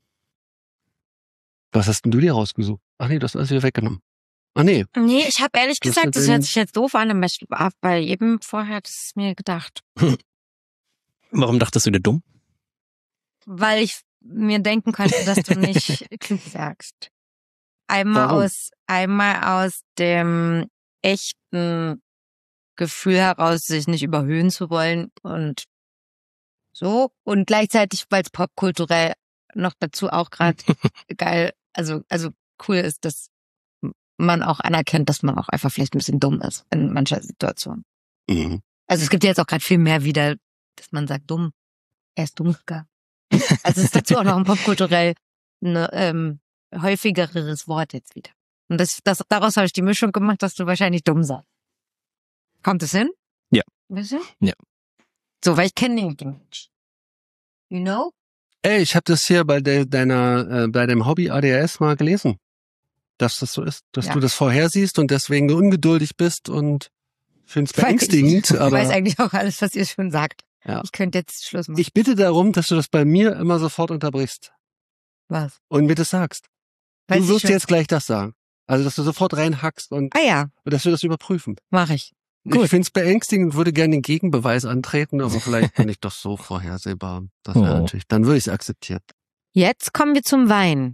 Was hast denn du dir rausgesucht? Ach nee, das hast du wieder weggenommen. Ach nee. Nee, ich habe ehrlich gesagt, das hört sich jetzt doof an, aber ich habe bei jedem vorher das mir gedacht. Warum dachtest du dir dumm? Weil ich mir denken könnte, dass du nicht klug sagst. Einmal aus dem echten Gefühl heraus, sich nicht überhöhen zu wollen und so. Und gleichzeitig, weil es popkulturell noch dazu auch gerade geil, also cool ist, dass man auch anerkennt, dass man auch einfach vielleicht ein bisschen dumm ist in mancher Situation. Mhm. Also es gibt ja jetzt auch gerade viel mehr wieder, dass man sagt, dumm. Er ist dumm. Also es ist dazu auch noch ein popkulturell häufigeres Wort jetzt wieder. Und daraus habe ich die Mischung gemacht, dass du wahrscheinlich dumm sagst. Kommt es hin? Ja. Bisschen? Ja. So, weil ich kenne den Mensch. You know? Ey, ich habe das hier bei deinem Hobby ADHS mal gelesen. Dass das so ist, dass du das vorhersiehst und deswegen ungeduldig bist und find's beängstigend. Ich weiß eigentlich auch alles, was ihr schon sagt. Ja. Ich könnte jetzt Schluss machen. Ich bitte darum, dass du das bei mir immer sofort unterbrichst. Was? Und mir das sagst. Du wirst jetzt gleich das sagen. Also, dass du sofort reinhackst und dass wir das überprüfen. Mach ich. Gut. Ich find's beängstigend und würde gerne den Gegenbeweis antreten, aber vielleicht bin ich doch so vorhersehbar. Das wäre natürlich, dann würde ich es akzeptieren. Jetzt kommen wir zum Wein.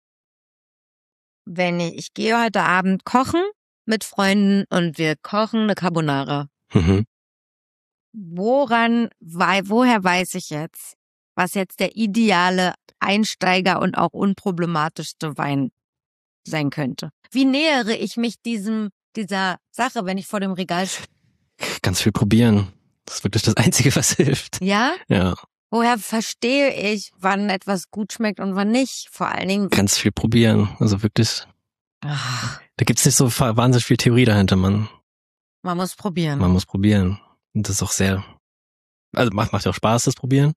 Ich gehe heute Abend kochen mit Freunden und wir kochen eine Carbonara. Mhm. Woher weiß ich jetzt, was jetzt der ideale Einsteiger und auch unproblematischste Wein sein könnte? Wie nähere ich mich dieser Sache, wenn ich vor dem Regal stehe? Ganz viel probieren. Das ist wirklich das Einzige, was hilft. Ja? Ja. Woher verstehe ich, wann etwas gut schmeckt und wann nicht? Vor allen Dingen. Ganz viel probieren. Also wirklich. Ach. Da gibt's nicht so wahnsinnig viel Theorie dahinter, man muss probieren. Man muss probieren. Und das ist auch sehr, also macht ja auch Spaß, das Probieren.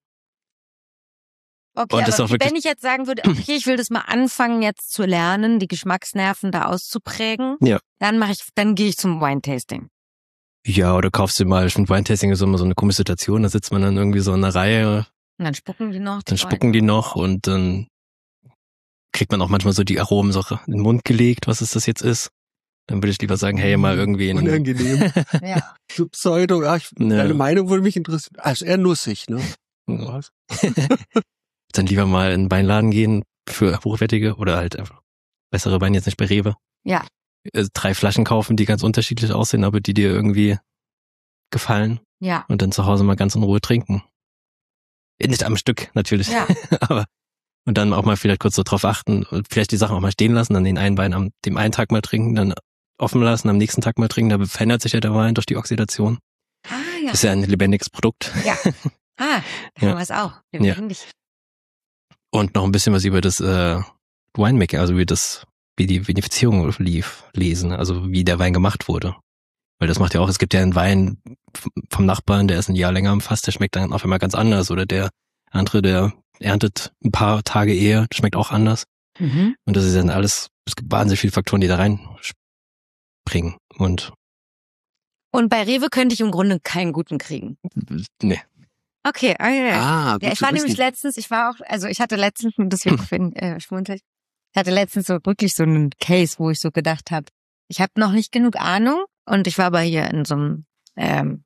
Okay, und aber wenn ich jetzt sagen würde, okay, ich will das mal anfangen jetzt zu lernen, die Geschmacksnerven da auszuprägen, dann gehe ich zum Wine-Tasting. Ja, oder kaufst du mal, ich finde Wine-Tasting ist immer so eine komische Situation, da sitzt man dann irgendwie so in einer Reihe. Und dann spucken die noch. Und dann kriegt man auch manchmal so die Aromen so in den Mund gelegt, was es das jetzt ist. Dann würde ich lieber sagen, hey, mal irgendwie unangenehm. Ja. So Pseudo, deine Meinung würde mich interessieren. Also eher nussig, ne? Was? Dann lieber mal in den Weinladen gehen für hochwertige oder halt einfach bessere Weine, jetzt nicht bei Rewe. Ja. 3 Flaschen kaufen, die ganz unterschiedlich aussehen, aber die dir irgendwie gefallen. Ja. Und dann zu Hause mal ganz in Ruhe trinken. Nicht am Stück, natürlich. Ja. Aber und dann auch mal vielleicht kurz so drauf achten und vielleicht die Sachen auch mal stehen lassen, dann den einen Wein am dem einen Tag mal trinken, dann offen lassen, am nächsten Tag mal trinken, da verändert sich ja der Wein durch die Oxidation. Ah, ja. Ist ja ein lebendiges Produkt. Ja. Ah, kann man was auch. Lebendig. Ja. Und noch ein bisschen was über das Winemaking, also wie die Vinifizierung lief, lesen, also wie der Wein gemacht wurde. Weil das macht ja auch, es gibt ja einen Wein vom Nachbarn, der ist ein Jahr länger im Fass, der schmeckt dann auf einmal ganz anders. Oder der andere, der erntet ein paar Tage eher, der schmeckt auch anders. Mhm. Und das ist dann alles, es gibt wahnsinnig viele Faktoren, die da reinspringen. Und bei Rewe könnte ich im Grunde keinen guten kriegen. Nee. Okay, gut ich war nämlich letztens, ich hatte letztens, deswegen schmunzelt, ich hatte letztens so wirklich so einen Case, wo ich so gedacht habe, ich habe noch nicht genug Ahnung und ich war aber hier in so einem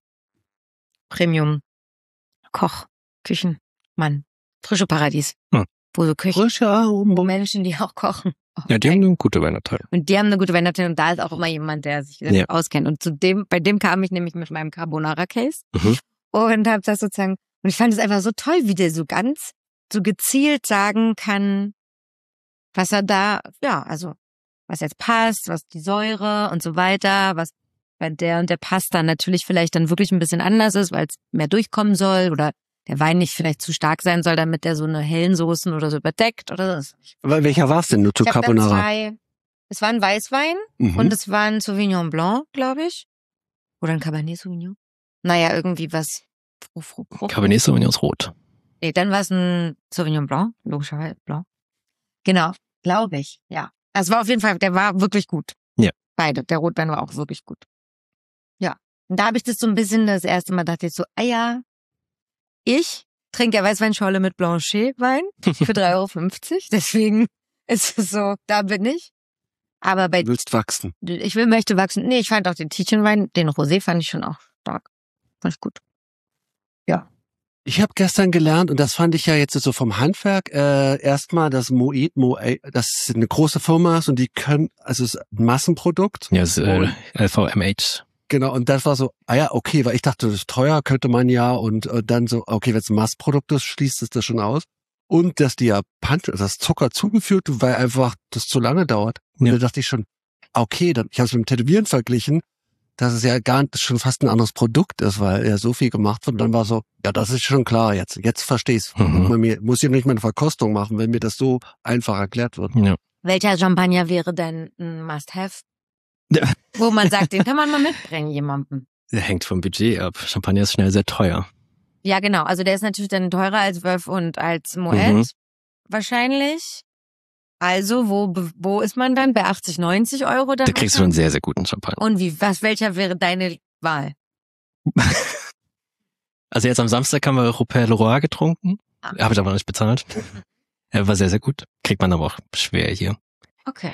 Premium-Koch-Küchenmann, Frische Paradies, wo so Köche, wo Menschen, die auch kochen. Ja, die haben eine gute Weinabteilung. Und die haben eine gute Weinabteilung und da ist auch immer jemand, der sich auskennt. Und bei dem kam ich nämlich mit meinem Carbonara-Case und habe das sozusagen, und ich fand es einfach so toll, wie der so ganz, so gezielt sagen kann, was er da, was jetzt passt, was die Säure und so weiter, was bei der und der Pasta natürlich vielleicht dann wirklich ein bisschen anders ist, weil es mehr durchkommen soll oder der Wein nicht vielleicht zu stark sein soll, damit der so eine hellen Soßen oder so überdeckt oder so. Aber welcher war es denn nur zu Carbonara? Es war ein Weißwein und es war ein Sauvignon Blanc, glaube ich. Oder ein Cabernet Sauvignon. Naja, irgendwie was. Cabernet Sauvignon ist rot. Nee, dann war es ein Sauvignon Blanc, logischerweise Blanc. Genau, glaube ich, ja. Es war auf jeden Fall, der war wirklich gut. Ja. Beide, der Rotwein war auch wirklich gut. Und da habe ich das so ein bisschen das erste Mal dachte ich so, ich trinke ja Weißweinschorle mit Blanchet-Wein für 3,50 €. Deswegen ist es so, da bin ich. Aber Du willst wachsen. möchte wachsen. Nee, ich fand auch den Tietjenwein, den Rosé fand ich schon auch stark. Fand ich gut. Ja. Ich habe gestern gelernt, und das fand ich ja jetzt so vom Handwerk, erstmal, dass Moet, das eine große Firma ist und die können, also es ist ein Massenprodukt. Ja, es ist LVMH. Genau, und das war so, okay, weil ich dachte, das ist teuer, könnte man ja, und dann so, okay, wenn es ein Massprodukt ist, schließt es das schon aus. Und dass die ja das Zucker zugeführt, weil einfach das zu lange dauert. Und da dachte ich schon, okay, dann, ich habe es mit dem Tätowieren verglichen, dass es ja schon fast ein anderes Produkt ist, weil ja so viel gemacht wird. Und dann war so, ja, das ist schon klar jetzt. Jetzt verstehe ich's. Muss ich nicht mal eine Verkostung machen, wenn mir das so einfach erklärt wird. Ja. Welcher Champagner wäre denn ein Must-Have? Ja. Wo man sagt, den kann man mal mitbringen, jemandem. Der hängt vom Budget ab. Champagner ist schnell sehr teuer. Ja, genau. Also der ist natürlich dann teurer als Veuve und als Moet. Wahrscheinlich. Also, wo ist man dann? Bei 80, 90 €? Da kriegst du einen sehr, sehr guten Champagner. Und welcher wäre deine Wahl? Also jetzt am Samstag haben wir Rupert Leroy getrunken. Habe ich aber noch nicht bezahlt. War sehr, sehr gut. Kriegt man aber auch schwer hier. Okay.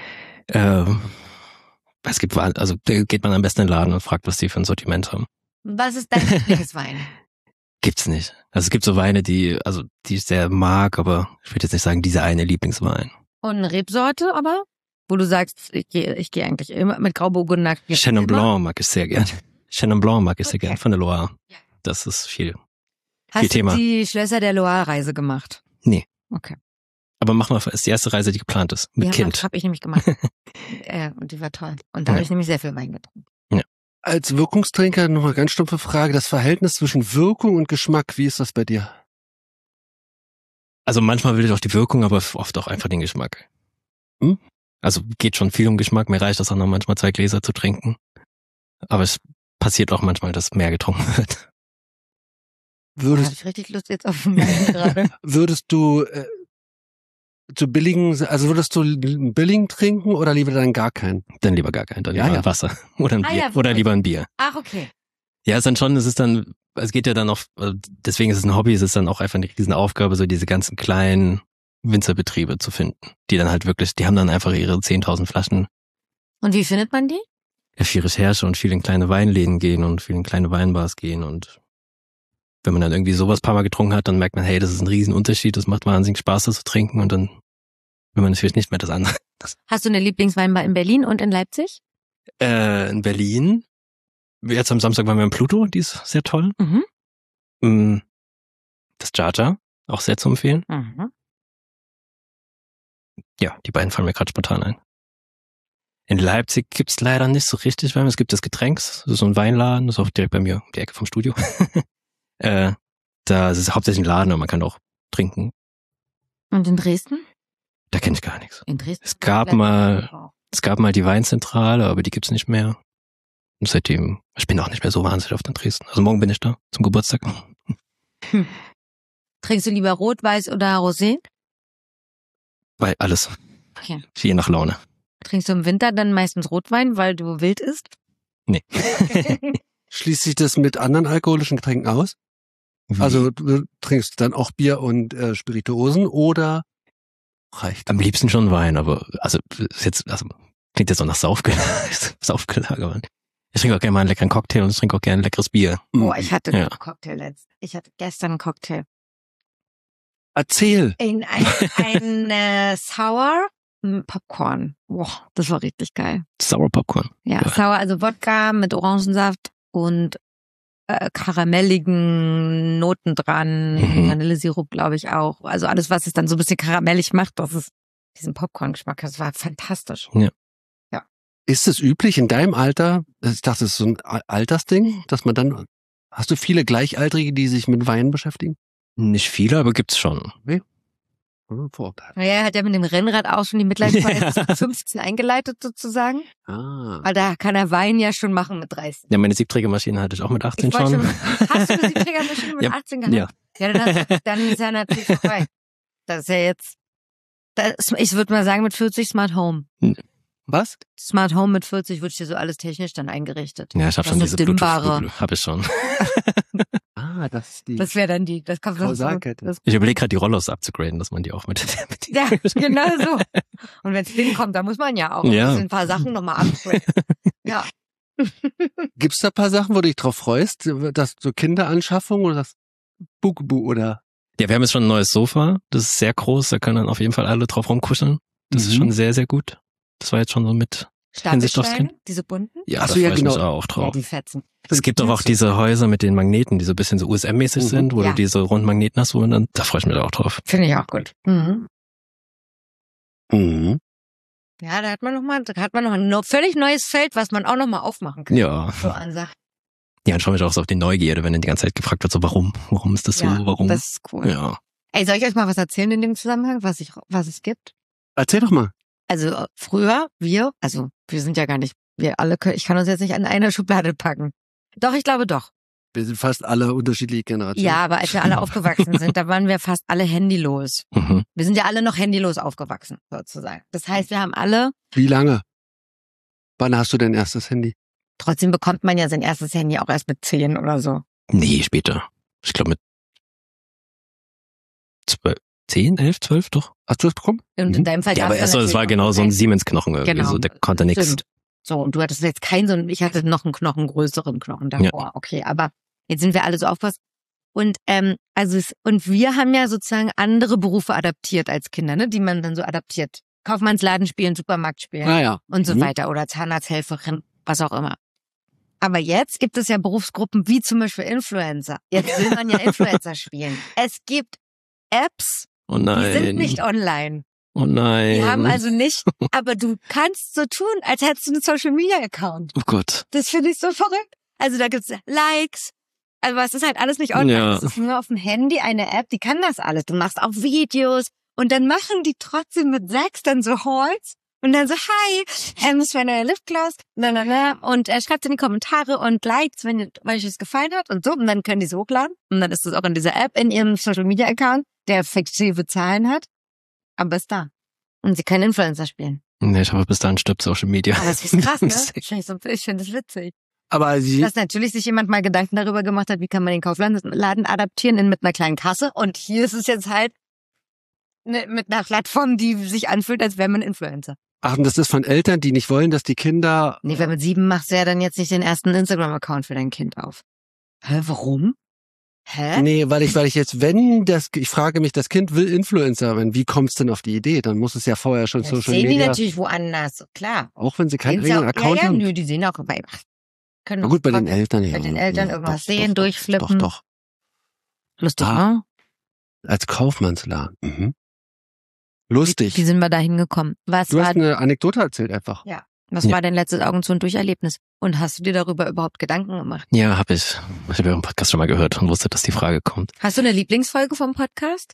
Es gibt, also da geht man am besten in den Laden und fragt, was die für ein Sortiment haben. Was ist dein Lieblingswein? Gibt's nicht. Also es gibt so Weine, die ich sehr mag, aber ich würde jetzt nicht sagen, dieser eine Lieblingswein. Und eine Rebsorte aber? Wo du sagst, ich gehe eigentlich immer mit Grauburgunder. Chenin Blanc mag ich sehr gern. Chenin Blanc mag ich sehr gern von der Loire. Ja. Das ist viel Thema. Hast du die Schlösser der Loire-Reise gemacht? Nee. Okay. Aber mach mal, ist die erste Reise, die geplant ist. Mit Kind. Habe ich nämlich gemacht. Und die war toll. Und da habe ich nämlich sehr viel Wein getrunken. Ja. Als Wirkungstrinker noch eine ganz stumpfe Frage. Das Verhältnis zwischen Wirkung und Geschmack, wie ist das bei dir? Also manchmal will ich auch die Wirkung, aber oft auch einfach den Geschmack. Also geht schon viel um Geschmack. Mir reicht das auch noch manchmal 2 Gläser zu trinken. Aber es passiert auch manchmal, dass mehr getrunken wird. Da habe ich richtig Lust jetzt auf den Wein gerade. Würdest du würdest du einen billigen trinken oder lieber dann gar keinen? Dann lieber gar keinen, dann lieber ein Wasser oder ein Bier. Ja, oder lieber ein Bier. Ach, okay. Ja, es geht ja dann auch, deswegen ist es ein Hobby, es ist dann auch einfach eine Riesenaufgabe, so diese ganzen kleinen Winzerbetriebe zu finden, die dann halt wirklich, die haben dann einfach ihre 10.000 Flaschen. Und wie findet man die? Ja, viel Recherche und viel in kleine Weinläden gehen und viel in kleine Weinbars gehen, und wenn man dann irgendwie sowas ein paar Mal getrunken hat, dann merkt man, hey, das ist ein Riesenunterschied, das macht wahnsinnig Spaß, das zu trinken, und dann will man natürlich nicht mehr das andere. Hast du eine Lieblingsweinbar in Berlin und in Leipzig? In Berlin. Jetzt am Samstag waren wir im Pluto, die ist sehr toll. Das Jaja, auch sehr zu empfehlen. Ja, die beiden fallen mir gerade spontan ein. In Leipzig gibt's leider nicht so richtig Wein. Es gibt das Getränks, das ist so ein Weinladen, das ist auch direkt bei mir um die Ecke vom Studio. Da ist es hauptsächlich ein Laden, aber man kann auch trinken. Und in Dresden? Da kenne ich gar nichts. In Dresden? Es gab mal die Weinzentrale, aber die gibt's nicht mehr. Und seitdem, ich bin auch nicht mehr so wahnsinnig oft in Dresden. Also morgen bin ich da zum Geburtstag. Trinkst du lieber Rot, Weiß oder Rosé? Weil alles. Okay. Je nach Laune. Trinkst du im Winter dann meistens Rotwein, weil du wild isst? Nee. Schließt sich das mit anderen alkoholischen Getränken aus? Wie? Also du trinkst dann auch Bier und Spirituosen oder reicht? Am liebsten schon Wein, aber klingt jetzt auch nach Saufgelager. Ich trinke auch gerne mal einen leckeren Cocktail und ich trinke auch gerne ein leckeres Bier. Oh, ich hatte einen Cocktail Ich hatte gestern einen Cocktail. Erzähl. Ein Sour Popcorn. Boah, das war richtig geil. Sour Popcorn. Ja, Sour, also Wodka mit Orangensaft und karamelligen Noten dran. Vanillesirup, glaube ich, auch. Also alles, was es dann so ein bisschen karamellig macht, das ist diesen Popcorn-Geschmack. Das war fantastisch. Ja. Ist es üblich in deinem Alter, ich dachte, das ist so ein Altersding, dass man dann, hast du viele Gleichaltrige, die sich mit Wein beschäftigen? Nicht viele, aber gibt's schon. Okay. Vorteil. Naja, er hat ja mit dem Rennrad auch schon die Mitleidsphase 15 eingeleitet sozusagen. Weil da kann er Wein ja schon machen mit 30. Ja, meine Siebträgermaschine hatte ich auch mit 18 schon. Hast du eine Siebträgermaschine mit 18 gehabt? Ja, dann ist ja natürlich vorbei. Das ist ja jetzt, ich würde mal sagen, mit 40 Smart Home. Was? Smart Home mit 40 wird dir so alles technisch dann eingerichtet. Ja, ich habe schon So diese dimmbare. Bluetooth, habe ich schon. Das ist die Das wäre dann die, das kommt Kausalkette. das, Ich überlege gerade, die Rollos abzugraden, dass man die auch mit ja, genau so. Und wenn es hinkommt, dann muss man ja auch ein paar Sachen nochmal absprechen. Ja. Gibt's da ein paar Sachen, wo du dich drauf freust? Das so Kinderanschaffung oder das Bugaboo oder? Ja, wir haben jetzt schon ein neues Sofa. Das ist sehr groß, da können dann auf jeden Fall alle drauf rumkuscheln. Das ist schon sehr, sehr gut. Das war jetzt schon so mit Hinsicht aufs Kind. Diese bunten? Ja, Ach da so, ja, freue ich mich genau. auch drauf. Ja, die fetzen. Es gibt doch auch diese Häuser mit den Magneten, die so ein bisschen so USM-mäßig sind, wo du diese runden Magneten hast, und dann, da freue ich mich auch drauf. Finde ich auch gut. Mhm. Mhm. Ja, da hat man noch ein völlig neues Feld, was man auch noch mal aufmachen kann. Ja. So an Sachen. Ja, und schau mich auch so auf die Neugierde, wenn dann die ganze Zeit gefragt wird, so warum? Warum ist das so? Ja, Warum? das ist cool. Ja. Ey, soll ich euch mal was erzählen in dem Zusammenhang, was es gibt? Erzähl doch mal. Also früher, wir sind ja gar nicht, ich kann uns jetzt nicht an eine Schublade packen. Doch, ich glaube doch. Wir sind fast alle unterschiedliche Generationen. Ja, aber als wir alle aufgewachsen sind, da waren wir fast alle handylos. Mhm. Wir sind ja alle noch handylos aufgewachsen, sozusagen. Das heißt, wir haben alle, Wie lange? Wann hast du dein erstes Handy? trotzdem bekommt man ja sein erstes Handy auch erst mit 10 oder so. Nee, später. Ich glaube mit 10, 11, 12 doch. Hast du es bekommen? Und in deinem Fall Ja, aber gab's dann erst so, das war natürlich genau auch so ein kein- Siemens-Knochen irgendwie. Genau. So, der konnte nichts. Stimmt. So, und du hattest jetzt ich hatte noch einen Knochen, größeren Knochen davor. Okay, aber jetzt sind wir alle so aufgepasst. Und und wir haben ja sozusagen andere Berufe adaptiert als Kinder, ne, die man dann so adaptiert. Kaufmannsladen spielen, Supermarkt spielen Ja. und so weiter oder Zahnarzthelferin, was auch immer. Aber jetzt gibt es ja Berufsgruppen wie zum Beispiel Influencer. Jetzt will man ja Influencer spielen. Es gibt Apps, Oh die nein. sind nicht online. Oh nein. Die haben also nicht, aber du kannst so tun, als hättest du einen Social-Media-Account. Oh Gott. Das finde ich so verrückt. Also da gibt's Likes, aber es ist halt alles nicht online. Ja. Es ist nur auf dem Handy eine App, die kann das alles. Du machst auch Videos und dann machen die trotzdem mit 6 dann so Hauls und dann so, hi, das ist mein neuer Lipgloss, und schreibt in die Kommentare und liked, wenn euch es gefallen hat und so, und dann können die es hochladen und dann ist es auch in dieser App in ihrem Social-Media-Account, der fiktive Zahlen hat, aber ist da. Und sie können Influencer spielen. Nee, ich hoffe, bis dahin stirbt Social Media. Aber das ist krass, ne? Ich finde das witzig. Aber Dass natürlich sich jemand mal Gedanken darüber gemacht hat, wie kann man den Kaufladen adaptieren mit einer kleinen Kasse. Und hier ist es jetzt halt mit einer Plattform, die sich anfühlt, als wäre man Influencer. ach, und das ist von Eltern, die nicht wollen, dass die Kinder... Nee, weil mit 7 machst du ja dann jetzt nicht den ersten Instagram-Account für dein Kind auf. Hä, warum? Hä? Nee, weil ich jetzt, ich frage mich, das Kind will Influencer werden. Wie kommt's denn auf die Idee? Dann muss es ja vorher schon Das Social sehen die Media... natürlich woanders, klar. Auch wenn sie keinen Sehen sie eigenen auch- Account ja, haben? nö, die sehen auch bei... Können Na gut, bei den Eltern, ja. Bei den Eltern Ja, irgendwas doch, sehen, doch, durchflippen. Doch. Lustig, Ah. ne? Als Kaufmannsladen. Mhm. Lustig. Wie sind wir da hingekommen? Du hast eine Anekdote erzählt einfach. Was war dein letztes Augen zu und Durcherlebnis? Und hast du dir darüber überhaupt Gedanken gemacht? Ja, habe ich. Ich habe ja im Podcast schon mal gehört und wusste, dass die Frage kommt. Hast du eine Lieblingsfolge vom Podcast?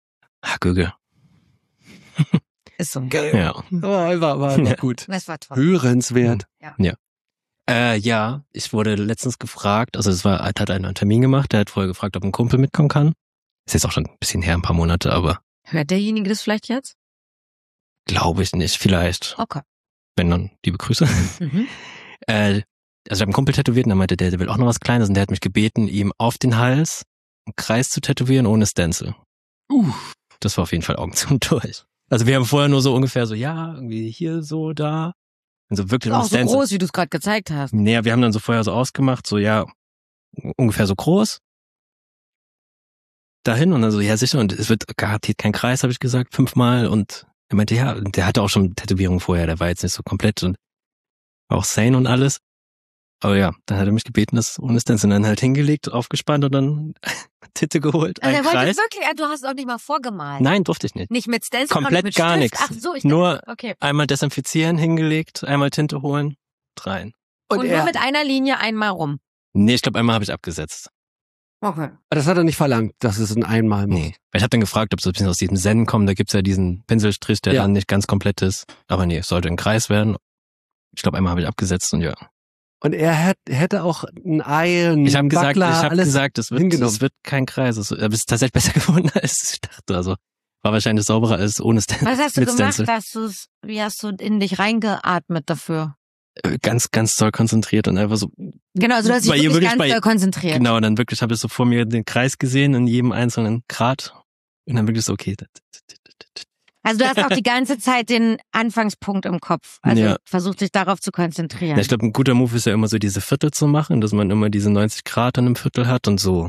Göge. Ist so. Ja. Oh, war Ja. gut. Das war toll. Hörenswert. Ja, ich wurde letztens gefragt, also hat einen Termin gemacht, der hat vorher gefragt, ob ein Kumpel mitkommen kann. Ist jetzt auch schon ein bisschen her, ein paar Monate, aber Hört derjenige das vielleicht jetzt? glaube ich nicht, vielleicht. Okay. Wenn dann, liebe Grüße. Mhm. Also ich habe einen Kumpel tätowiert und der meinte, der will auch noch was Kleines und der hat mich gebeten, ihm auf den Hals einen Kreis zu tätowieren ohne Stencil. Das war auf jeden Fall Augen zu und durch. Also wir haben vorher nur so ungefähr so, ja, irgendwie hier so, da. Und so wirklich Auch ohne so Stencil. groß, wie du es gerade gezeigt hast. Naja, wir haben dann so vorher so ausgemacht, so ja, ungefähr so groß. Dahin und dann so, ja sicher, und es wird garantiert kein Kreis, habe ich gesagt, 5-mal. Und er meinte, ja, der hatte auch schon Tätowierungen vorher, der war jetzt nicht so komplett und war auch sane und alles. Aber ja, dann hat er mich gebeten, das ohne Stencil dann halt hingelegt, aufgespannt und dann Titte geholt, Also ein er wollte Kreis. wirklich, du hast es auch nicht mal vorgemalt. Nein, durfte ich nicht. Nicht mit Stencil, Komplett und mit gar Stift. nichts. Ach so, ich Nur dachte, okay. einmal desinfizieren, hingelegt, einmal Tinte holen, rein. Und nur mit einer Linie einmal rum. Nee, ich glaube, einmal habe ich abgesetzt. Okay. Das hat er nicht verlangt, dass es ein Einmal macht. Nee. Weil ich habe dann gefragt, ob es ein bisschen aus diesem Zen kommt. Da gibt's ja diesen Pinselstrich, der Ja. dann nicht ganz komplett ist. Aber nee, es sollte ein Kreis werden. Ich glaube, einmal habe ich abgesetzt und ja. Und er hätte auch ein Ei, ein Ich habe gesagt, Backler, alles es hingenommen. wird kein Kreis. Es ist tatsächlich besser geworden, als ich dachte. Also War wahrscheinlich sauberer als ohne Stencil. Was hast du mit gemacht? Stencil. Wie hast du in dich reingeatmet dafür? Ganz, ganz doll konzentriert und einfach so. Genau, also du hast dich wirklich ganz doll konzentriert. Genau, und dann wirklich habe ich so vor mir den Kreis gesehen in jedem einzelnen Grad und dann wirklich so, okay. Also du hast auch die ganze Zeit den Anfangspunkt im Kopf. Also versucht dich darauf zu konzentrieren. Ja, ich glaube, ein guter Move ist ja immer so diese Viertel zu machen, dass man immer diese 90 Grad in einem Viertel hat und so.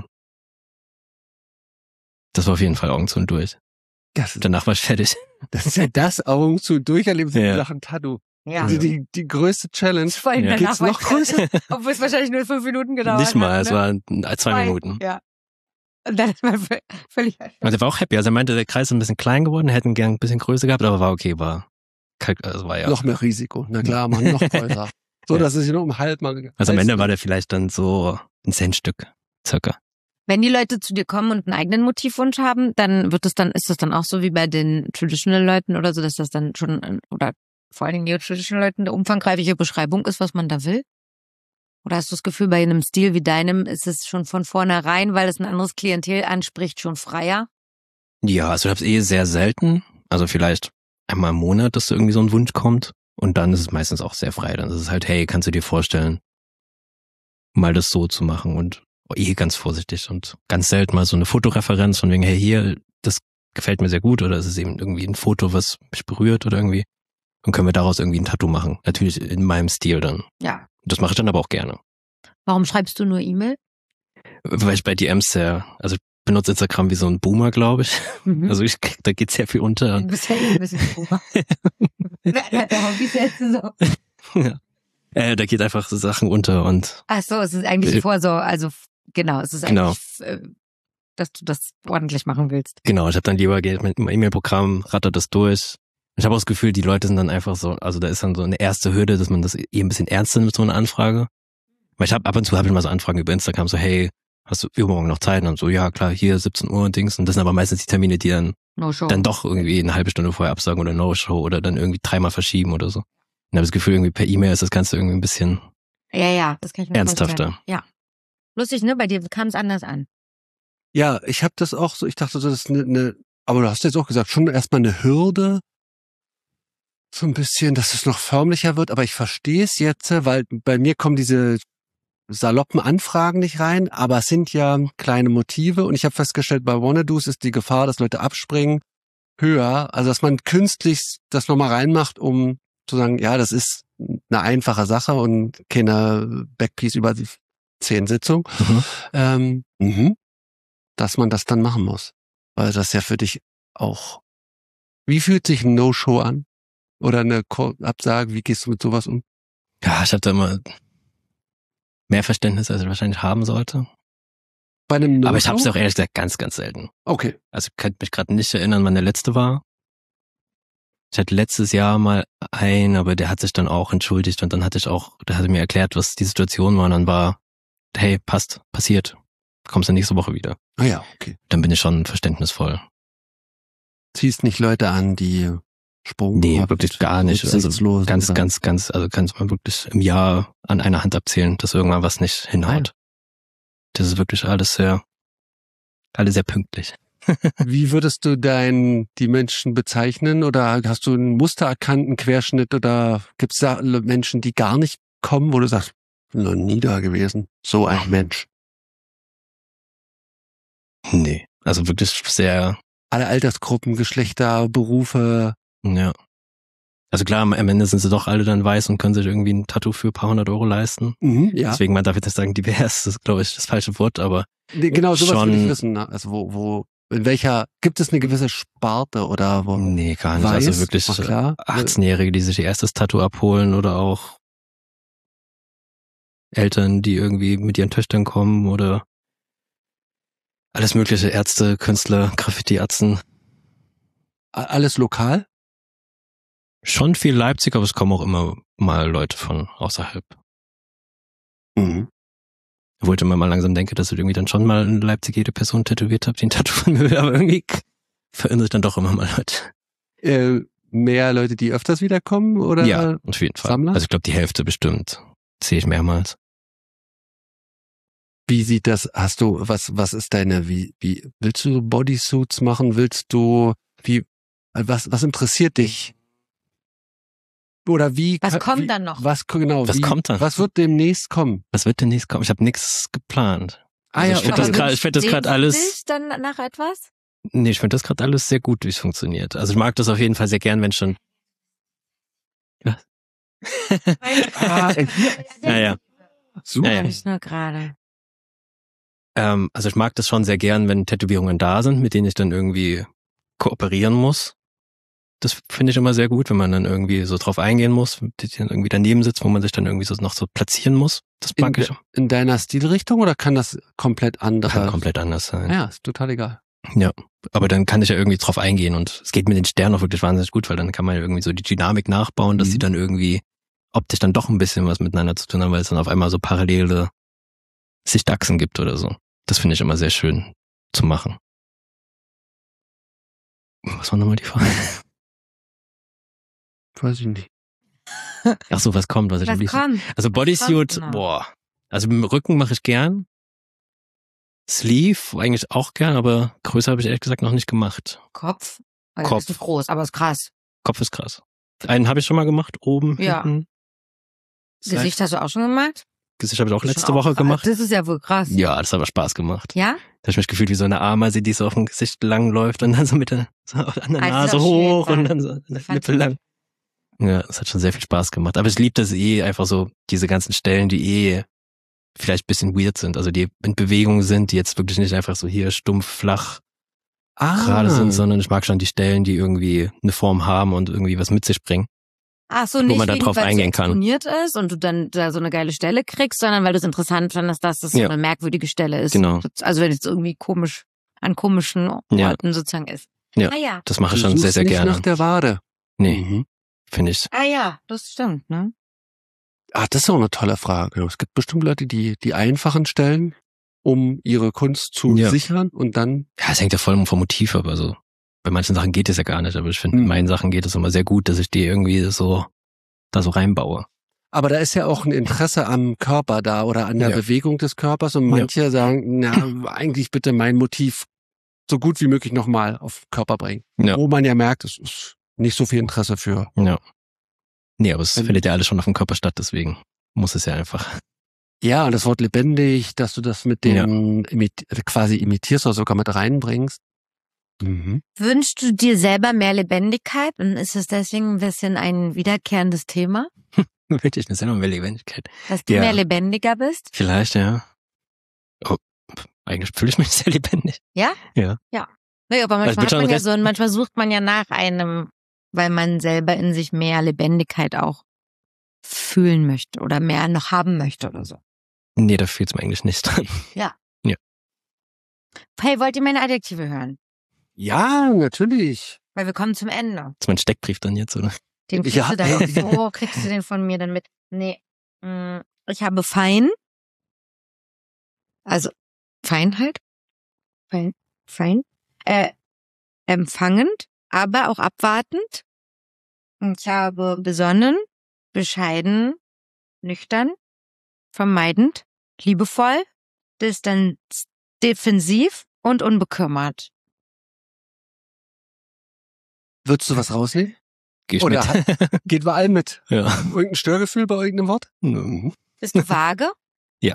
Das war auf jeden Fall Augen zu und durch. Danach war ich fertig. Das ist ja das Augen zu durcherleben in Sachen Tattoo. Ja. Die größte Challenge. Geht's noch größer? Obwohl es wahrscheinlich nur 5 Minuten gedauert hat. Nicht mal, es waren 2 Minuten. Ja. Und dann ist man völlig... Also er war auch happy. Also er meinte, der Kreis ist ein bisschen klein geworden, hätten gern ein bisschen größer gehabt, aber war okay, war ja. Noch mehr Risiko. Na klar, man, noch größer. So, dass es sich nur um halb mal... Also am Ende war der vielleicht dann so ein Centstück, circa. Wenn die Leute zu dir kommen und einen eigenen Motivwunsch haben, dann ist das dann auch so wie bei den Traditional-Leuten oder so, dass das dann schon, oder vor allen Dingen Neo-Traditional-Leuten eine umfangreiche Beschreibung ist, was man da will? Oder hast du das Gefühl, bei einem Stil wie deinem ist es schon von vornherein, weil es ein anderes Klientel anspricht, schon freier? Ja, also ich habe es sehr selten. Also vielleicht einmal im Monat, dass da irgendwie so ein Wunsch kommt. Und dann ist es meistens auch sehr frei. Dann ist es halt, hey, kannst du dir vorstellen, mal das so zu machen und ganz vorsichtig und ganz selten mal so eine Fotoreferenz von wegen, hey, hier, das gefällt mir sehr gut oder es ist eben irgendwie ein Foto, was mich berührt oder irgendwie. Und können wir daraus irgendwie ein Tattoo machen. Natürlich in meinem Stil dann. Ja. Das mache ich dann aber auch gerne. Warum schreibst du nur E-Mail? Weil ich bei DMs ich benutze Instagram wie so ein Boomer, glaube ich. Mhm. Also da geht sehr viel unter. Du bist ja ein bisschen Boomer. Der Hobby ist so. Ja. Da geht einfach so Sachen unter und... Ach so, es ist eigentlich genau, es ist eigentlich, dass du das ordentlich machen willst. Genau, ich habe dann lieber Geld mit einem E-Mail-Programm, rattert das durch. Ich habe auch das Gefühl, die Leute sind dann einfach so, also da ist dann so eine erste Hürde, dass man das ein bisschen ernst nimmt mit so einer Anfrage. Weil ab und zu habe ich mal so Anfragen über Instagram, so hey, hast du übermorgen noch Zeit? Und dann so, ja klar, hier 17 Uhr und Dings. Und das sind aber meistens die Termine, die dann doch irgendwie eine halbe Stunde vorher absagen oder No-Show oder dann irgendwie 3-mal verschieben oder so. Und ich habe das Gefühl, irgendwie per E-Mail ist das Ganze irgendwie ein bisschen das kann ich mir ernsthafter. Vorstellen. Ja. Lustig, ne? Bei dir kam es anders an. Ja, ich habe das auch so, ich dachte, das ist aber du hast jetzt auch gesagt, schon erstmal eine Hürde, so ein bisschen, dass es noch förmlicher wird, aber ich verstehe es jetzt, weil bei mir kommen diese saloppen Anfragen nicht rein, aber es sind ja kleine Motive und ich habe festgestellt, bei Wannadoos ist die Gefahr, dass Leute abspringen, höher, also dass man künstlich das nochmal reinmacht, um zu sagen, ja, das ist eine einfache Sache und keine Backpiece über die 10 Sitzungen, dass man das dann machen muss, weil das ja für dich auch, wie fühlt sich ein No-Show an? Oder eine Absage, wie gehst du mit sowas um? Ja, ich habe da immer mehr Verständnis, als ich wahrscheinlich haben sollte. Bei einem No-Show? Aber ich habe es auch ehrlich gesagt ganz, ganz selten. Okay. Also ich kann mich gerade nicht erinnern, wann der letzte war. Ich hatte letztes Jahr mal einen, aber der hat sich dann auch entschuldigt und dann da hat er mir erklärt, was die Situation war und dann war, hey, passiert, kommst du nächste Woche wieder. Ah ja, okay. Dann bin ich schon verständnisvoll. Ziehst nicht Leute an, die Sprung. Nee, wirklich gar nicht. Also ganz, also kannst man wirklich im Jahr an einer Hand abzählen, dass irgendwann was nicht hinhaut. Das ist wirklich alle sehr pünktlich. Wie würdest du die Menschen bezeichnen? Oder hast du einen Muster erkannten Querschnitt oder gibt es da Menschen, die gar nicht kommen, wo du sagst, noch nie da gewesen, so ein Mensch? Nee, also wirklich sehr... Alle Altersgruppen, Geschlechter, Berufe... Ja. Also klar, am Ende sind sie doch alle dann weiß und können sich irgendwie ein Tattoo für ein paar 100 Euro leisten. Ja. Deswegen, man darf jetzt nicht sagen divers, das ist, glaube ich, das falsche Wort, aber genau, sowas will ich wissen. Ne? Also in welcher, gibt es eine gewisse Sparte oder wo? Nee, gar nicht. Also wirklich 18-Jährige, die sich ihr erstes Tattoo abholen oder auch Eltern, die irgendwie mit ihren Töchtern kommen oder alles mögliche, Ärzte, Künstler, Graffiti-Atzen. Alles lokal? Schon viel Leipzig, aber es kommen auch immer mal Leute von außerhalb. Mhm. Obwohl ich immer mal langsam denke, dass ich irgendwie dann schon mal in Leipzig jede Person tätowiert habe, die ein Tattoo von mir will, aber irgendwie verirren sich dann doch immer mal Leute. Mehr Leute, die öfters wiederkommen, oder? Ja, auf jeden Fall. Sammler? Also ich glaube, die Hälfte bestimmt. Sehe ich mehrmals. Wie sieht das, was ist wie willst du Bodysuits machen? Willst du Was interessiert dich? Oder wie? Was kommt dann noch? Was kommt dann? Was wird demnächst kommen? Was wird demnächst kommen? Ich habe nichts geplant. Ich finde das gerade alles. Dich dann nach etwas? Nee, ich finde das gerade alles sehr gut, wie es funktioniert. Also ich mag das auf jeden Fall sehr gern, wenn schon. Was? Ja. Super. Ja. Ich nur gerade. Also ich mag das schon sehr gern, wenn Tätowierungen da sind, mit denen ich dann irgendwie kooperieren muss. Das finde ich immer sehr gut, wenn man dann irgendwie so drauf eingehen muss, die dann irgendwie daneben sitzt, wo man sich dann irgendwie so noch so platzieren muss. Das mag ich. In deiner Stilrichtung oder kann das komplett andere? Kann komplett anders sein. Ja, ist total egal. Ja, aber dann kann ich ja irgendwie drauf eingehen und es geht mit den Sternen auch wirklich wahnsinnig gut, weil dann kann man ja irgendwie so die Dynamik nachbauen, dass sie dann irgendwie optisch dann doch ein bisschen was miteinander zu tun haben, weil es dann auf einmal so parallele Sichtachsen gibt oder so. Das finde ich immer sehr schön zu machen. Was war nochmal die Frage? Weiß ich nicht. Ach so, was kommt? Was ich am liebsten. Also Bodysuit, boah. Also mit dem Rücken mache ich gern. Sleeve eigentlich auch gern, aber größer habe ich ehrlich gesagt noch nicht gemacht. Kopf? Kopf. Ist groß, aber ist krass. Kopf ist krass. Einen habe ich schon mal gemacht, oben, Ja. hinten. Gesicht hast du auch schon gemacht? Gesicht habe ich auch letzte Woche gemacht. Das ist ja wohl krass. Ja, das hat aber Spaß gemacht. Ja? Da habe ich mich gefühlt wie so eine Ameise, die so auf dem Gesicht lang läuft und dann so mit der an der Nase hoch und dann so an der Lippe lang. Ja, das hat schon sehr viel Spaß gemacht. Aber ich liebe das einfach so, diese ganzen Stellen, die vielleicht ein bisschen weird sind, also die in Bewegung sind, die jetzt wirklich nicht einfach so hier stumpf, flach gerade sind, sondern ich mag schon die Stellen, die irgendwie eine Form haben und irgendwie was mit sich bringen. Ach so, nicht wo man da drauf eingehen kann. Exponiert ist und du dann da so eine geile Stelle kriegst, sondern weil du es interessant fandest, dass das so eine merkwürdige Stelle ist. Genau. Also wenn es irgendwie an komischen Orten sozusagen ist. Ja, ah, ja. Das mache ich schon sehr, sehr gerne. Nicht nach der Wade. Nee, finde ich. Ah ja, das stimmt, ne? Das ist auch eine tolle Frage. Es gibt bestimmt Leute, die einfachen Stellen, um ihre Kunst zu sichern und dann... Ja, es hängt ja voll vom Motiv ab. Also bei manchen Sachen geht es ja gar nicht, aber ich finde, in meinen Sachen geht es immer sehr gut, dass ich die irgendwie da so reinbaue. Aber da ist ja auch ein Interesse am Körper da oder an der Bewegung des Körpers und manche sagen, eigentlich bitte mein Motiv so gut wie möglich nochmal auf den Körper bringen. Ja. Wo man ja merkt, es ist nicht so viel Interesse für. Ja. Nee, aber es findet ja alles schon auf dem Körper statt, deswegen muss es ja einfach. Ja, und das Wort lebendig, dass du das mit dem quasi imitierst oder sogar mit reinbringst. Wünschst du dir selber mehr Lebendigkeit und ist es deswegen ein bisschen ein wiederkehrendes Thema? Wünsche ich mir selber mehr Lebendigkeit. Dass du mehr lebendiger bist? Vielleicht, ja. Oh, eigentlich fühle ich mich sehr lebendig. Ja? Ja. Ja. Nee, aber manchmal hat man ja so, und manchmal sucht man ja nach einem, weil man selber in sich mehr Lebendigkeit auch fühlen möchte oder mehr noch haben möchte oder so. Nee, da fehlt es mir eigentlich nicht dran. Ja. Ja. Hey, wollt ihr meine Adjektive hören? Ja, natürlich. Weil wir kommen zum Ende. Das ist mein Steckbrief dann jetzt, oder? Den kriegst du dann auch. Kriegst du den von mir dann mit? Nee. Ich habe fein. Also, fein halt. Fein. Empfangend, aber auch abwartend. Und ich habe besonnen, bescheiden, nüchtern, vermeidend, liebevoll, defensiv und unbekümmert. Würdest du was rausnehmen? Geh ich Oder mit. geht bei allem mit? Ja. Irgendein Störgefühl bei irgendeinem Wort? Bist du vage? Ja.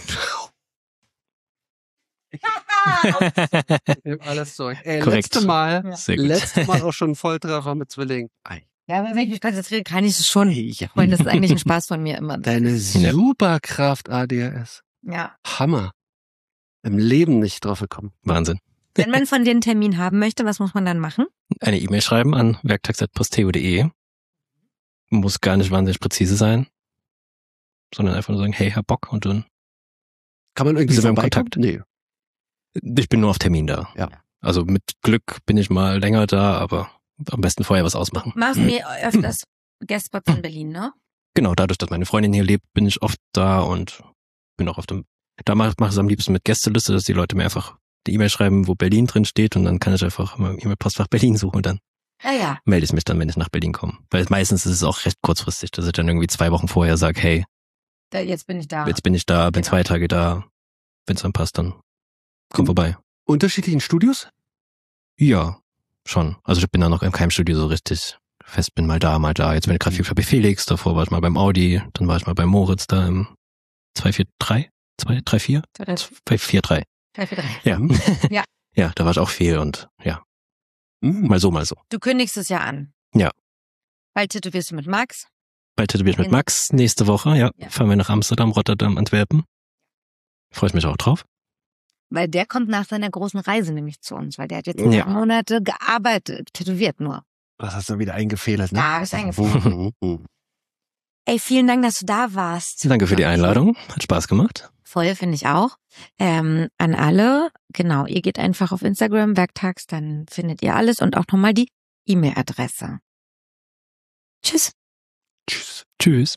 Ich nehme alles zurück. Korrekt. Letztes Mal auch schon ein Volltreffer mit Zwillingen. Ja, aber wenn ich mich konzentriere, kann ich es schon. Weil das ist eigentlich ein Spaß von mir immer. Deine Superkraft ADHS. Ja. Hammer. Im Leben nicht drauf gekommen. Wahnsinn. Wenn man von dir einen Termin haben möchte, was muss man dann machen? Eine E-Mail schreiben an werktags@posteo.de. Muss gar nicht wahnsinnig präzise sein, sondern einfach nur sagen, hey, hab Bock und dann kann man irgendwie sind wir im Kontakt. Nee. Ich bin nur auf Termin da. Ja. Also mit Glück bin ich mal länger da, aber am besten vorher was ausmachen. Machst du mir öfters Guestspots in Berlin, ne? Genau, dadurch, dass meine Freundin hier lebt, bin ich oft da und bin auch auf dem. Da mache ich es am liebsten mit Gästeliste, dass die Leute mir einfach eine E-Mail schreiben, wo Berlin drin steht und dann kann ich einfach im E-Mail-Postfach Berlin suchen und dann melde ich mich dann, wenn ich nach Berlin komme. Weil meistens ist es auch recht kurzfristig, dass ich dann irgendwie 2 Wochen vorher sage, hey, jetzt bin ich da. Bin 2 Tage da. Wenn es dann passt, dann komm vorbei. Unterschiedlichen Studios? Ja. schon. Also ich bin da noch im Keimstudio so richtig fest, bin mal da. Jetzt bin ich gerade bei Felix, davor war ich mal beim Audi, dann war ich mal bei Moritz da im 243? 234? 243. 243. Ja. Ja. Ja, da war ich auch viel und ja. Mal so. Du kündigst es ja an. Ja. Bald tätowierst du mit Max. Bald tätowiere ich mit Max nächste Woche, ja. Fahren wir nach Amsterdam, Rotterdam, Antwerpen. Freue ich mich auch drauf. Weil der kommt nach seiner großen Reise nämlich zu uns, weil der hat jetzt 2 Monate gearbeitet, tätowiert nur. Was hast du wieder eingefädelt, ne? Ja, ist eingefädelt. Ey, vielen Dank, dass du da warst. Danke für die Einladung. Hat Spaß gemacht. Voll, finde ich auch. An alle, genau, ihr geht einfach auf Instagram, Werktags, dann findet ihr alles und auch nochmal die E-Mail-Adresse. Tschüss. Tschüss.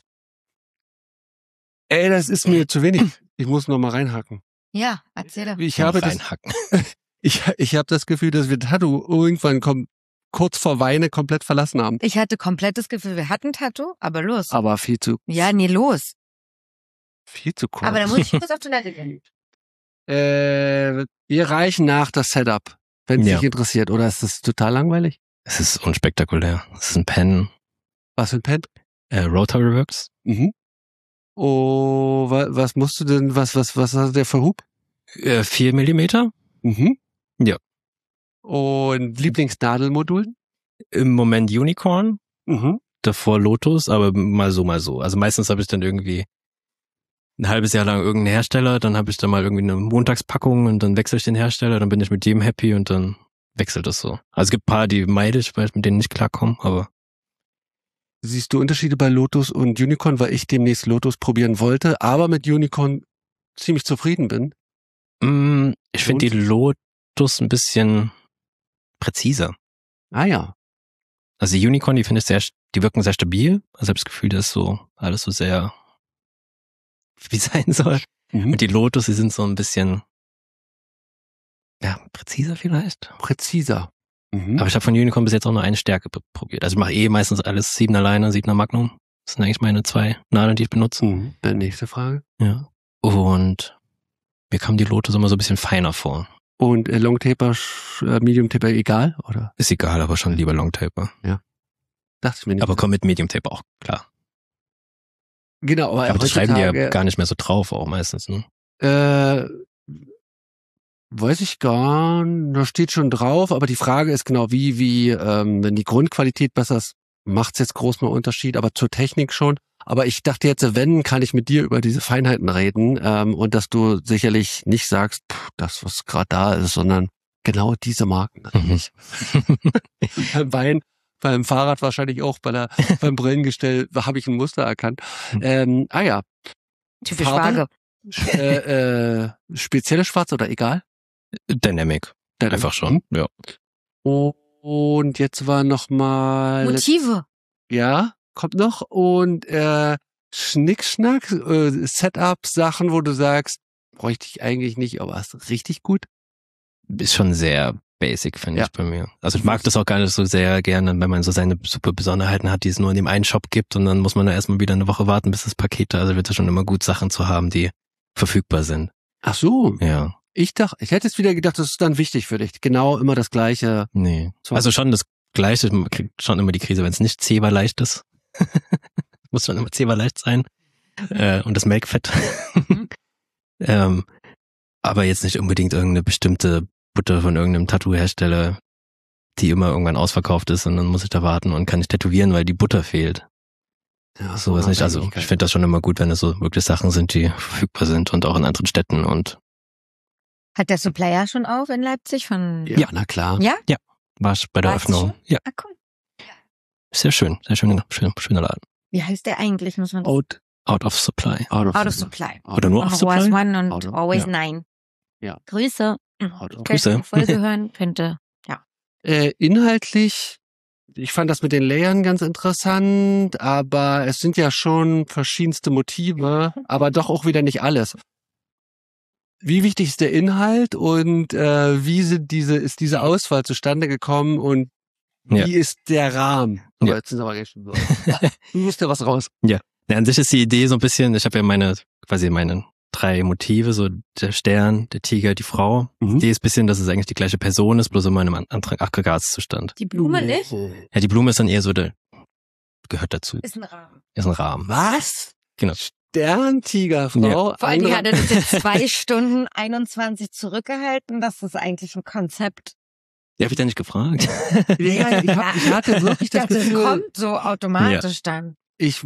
Ey, das ist mir zu wenig. Ich muss noch mal reinhaken. Ja, erzähle. Ich habe das Gefühl, dass wir Tattoo irgendwann kurz vor Weine komplett verlassen haben. Ich hatte komplettes Gefühl, wir hatten Tattoo, aber los. Aber viel zu... Ja, nee, los. Viel zu kurz. Aber dann muss ich kurz auf Toilette gehen. Wir reichen nach das Setup, wenn es dich interessiert. Oder ist das total langweilig? Es ist unspektakulär. Es ist ein Pen. Was für ein Pen? Rotary Works. Oh, was musst du denn, was hat der für Hub? 4 Millimeter. Ja. Und Lieblingsnadelmodulen? Im Moment Unicorn. Davor Lotus, aber mal so. Also meistens habe ich dann irgendwie ein halbes Jahr lang irgendeinen Hersteller, dann habe ich dann mal irgendwie eine Montagspackung und dann wechsle ich den Hersteller, dann bin ich mit dem happy und dann wechselt das so. Also es gibt ein paar, die meide ich, weil ich mit denen nicht klarkomme, aber... Siehst du Unterschiede bei Lotus und Unicorn, weil ich demnächst Lotus probieren wollte, aber mit Unicorn ziemlich zufrieden bin? Ich finde die Lotus ein bisschen präziser. Ah ja. Also die Unicorn, die finde ich die wirken sehr stabil. Also ich habe das Gefühl, dass so alles so sehr wie sein soll. Und die Lotus, die sind so ein bisschen präziser vielleicht. Präziser. Aber ich habe von Unicorn bis jetzt auch nur eine Stärke probiert. Also ich mache meistens alles 7er Liner, 7er Magnum. Das sind eigentlich meine 2 Nadeln, die ich benutze. Nächste Frage. Ja. Und mir kam die Lotus immer so ein bisschen feiner vor. Und Long Taper, Medium Taper egal, oder? Ist egal, aber schon lieber Long Taper. Ja. Dachte ich mir nicht. Aber komm mit Medium Taper auch, klar. Genau, aber das schreiben die ja gar nicht mehr so drauf, auch meistens, ne? Weiß ich gar nicht, da steht schon drauf, aber die Frage ist genau, wenn die Grundqualität besser ist, macht's jetzt groß einen Unterschied, aber zur Technik schon. Aber ich dachte jetzt, wenn, kann ich mit dir über diese Feinheiten reden und dass du sicherlich nicht sagst, das, was gerade da ist, sondern genau diese Marken natürlich. Beim Wein, beim Fahrrad wahrscheinlich auch, beim Brillengestell habe ich ein Muster erkannt. Ja. Typisch Frage. Spezielle Schwarz oder egal? Dynamic. Einfach schon, ja. Und jetzt war noch mal... Motive. Ja, kommt noch. Und Schnickschnack, Setup-Sachen, wo du sagst, bräuchte ich eigentlich nicht, aber ist richtig gut. Ist schon sehr basic, finde ich bei mir. Also ich mag das auch gar nicht so sehr gerne, wenn man so seine super Besonderheiten hat, die es nur in dem einen Shop gibt und dann muss man da erstmal wieder eine Woche warten, bis das Paket da ist. Also wird es schon immer gut, Sachen zu haben, die verfügbar sind. Ach so. Ja. Ich hätte jetzt wieder gedacht, das ist dann wichtig für dich. Genau, immer das Gleiche. Nee. Also schon das Gleiche, man kriegt schon immer die Krise, wenn es nicht zeberleicht ist. Muss schon immer zeberleicht sein. Und das Melkfett. Aber jetzt nicht unbedingt irgendeine bestimmte Butter von irgendeinem Tattoo-Hersteller, die immer irgendwann ausverkauft ist und dann muss ich da warten und kann nicht tätowieren, weil die Butter fehlt. Ja, sowas nicht. Also ich finde das schon immer gut, wenn es so wirklich Sachen sind, die verfügbar sind und auch in anderen Städten und. Hat der Supplier schon auf in Leipzig Ja, na klar. Ja? Ja. War ich bei der Eröffnung. Ja. Ah, cool. Sehr schöner Laden. Wie heißt der eigentlich? Muss man Out of Supply. Out of Supply. Oder nur of Supply? Always One und Always Nine. Ja. Grüße. Grüße. Folge hören könnte. Ja. Inhaltlich, ich fand das mit den Layern ganz interessant, aber es sind ja schon verschiedenste Motive, aber doch auch wieder nicht alles. Wie wichtig ist der Inhalt und wie ist diese Auswahl zustande gekommen und wie ist der Rahmen? Aber jetzt sind aber schon so. Du musst ja was raus. Ja. An sich ist die Idee so ein bisschen, ich habe ja meinen 3 Motive, so der Stern, der Tiger, die Frau. Die ist ein bisschen, dass es eigentlich die gleiche Person ist, bloß immer in einem anderen Aggregatzustand. Die Blume nicht? Ja, die Blume ist dann eher so gehört dazu. Ist ein Rahmen. Ist ein Rahmen. Was? Genau. Sterntigerfrau. Vor allem, die hatte das jetzt 2 Stunden 21 zurückgehalten. Das ist eigentlich ein Konzept. Die habe ich da nicht gefragt. Ja, ich hatte wirklich das Das Gefühl, kommt so automatisch dann.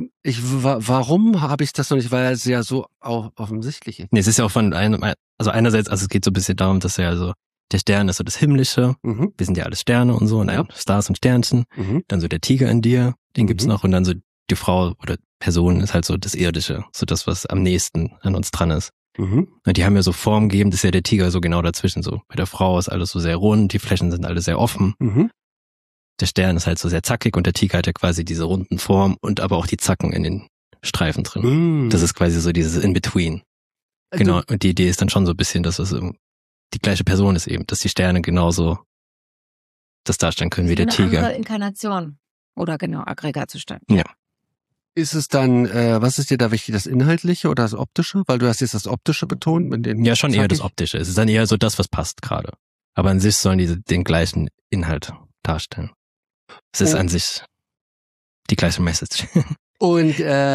warum habe ich das noch nicht, weil es ja so offensichtlich ist. Nee, es ist ja auch von einem, also einerseits, also es geht so ein bisschen darum, dass ja so, der Stern ist so das Himmlische, wir sind ja alles Sterne und so, und Stars und Sternchen, dann so der Tiger in dir, den gibt's noch, und dann so die Frau oder Person ist halt so das Irdische, so das, was am nächsten an uns dran ist. Und die haben ja so Form gegeben, das ist ja der Tiger so genau dazwischen so. Bei der Frau ist alles so sehr rund, die Flächen sind alle sehr offen. Der Stern ist halt so sehr zackig und der Tiger hat ja quasi diese runden Form und aber auch die Zacken in den Streifen drin. Das ist quasi so dieses In-Between. Genau, und die Idee ist dann schon so ein bisschen, dass es die gleiche Person ist eben, dass die Sterne genauso das darstellen können wie der Tiger. Eine andere Inkarnation. Oder genau, Aggregatzustand. Ja. Ist es dann, was ist dir da wichtig, das Inhaltliche oder das Optische? Weil du hast jetzt das Optische betont. Mit den Ja, schon eher das Optische. Es ist dann eher so das, was passt gerade. Aber an sich sollen die den gleichen Inhalt darstellen. Es ist an sich die gleiche Message. Und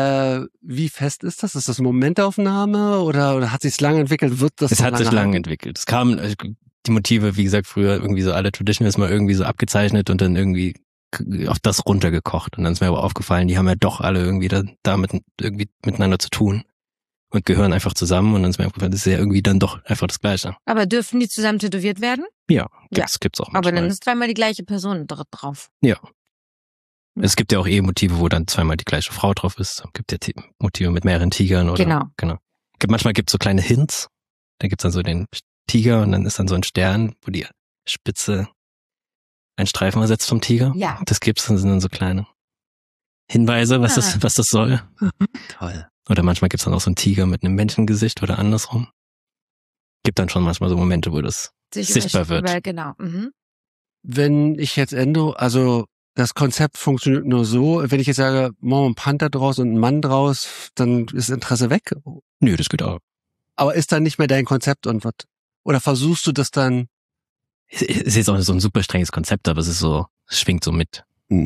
wie fest ist das? Ist das eine Momentaufnahme oder hat sich's lange entwickelt? Es hat sich lange entwickelt. Es kamen die Motive, wie gesagt, früher irgendwie so alle Traditionals mal irgendwie so abgezeichnet und dann irgendwie auf das runtergekocht. Und dann ist mir aber aufgefallen, die haben ja doch alle irgendwie damit irgendwie miteinander zu tun und gehören einfach zusammen. Und dann ist mir aufgefallen, das ist ja irgendwie dann doch einfach das Gleiche. Aber dürfen die zusammen tätowiert werden? Ja, gibt's auch manchmal. Aber dann ist zweimal die gleiche Person drauf. Ja. Es gibt ja auch Motive, wo dann zweimal die gleiche Frau drauf ist. Es gibt ja Motive mit mehreren Tigern oder. Genau. Manchmal gibt's so kleine Hints. Da gibt's dann so den Tiger und dann ist dann so ein Stern, wo die Spitze ein Streifen ersetzt vom Tiger. Ja. Das gibt's, dann sind dann so kleine Hinweise, was das soll. Toll. Oder manchmal gibt's dann auch so einen Tiger mit einem Menschengesicht oder andersrum. Gibt dann schon manchmal so Momente, wo das sichtbar wird. Genau. Wenn ich jetzt also das Konzept funktioniert nur so, wenn ich jetzt sage, machen ein Panther draus und ein Mann draus, dann ist Interesse weg? Nö, das geht auch. Aber ist dann nicht mehr dein Konzept und was? Oder versuchst du das dann? Es ist jetzt auch so ein super strenges Konzept, aber es schwingt so mit.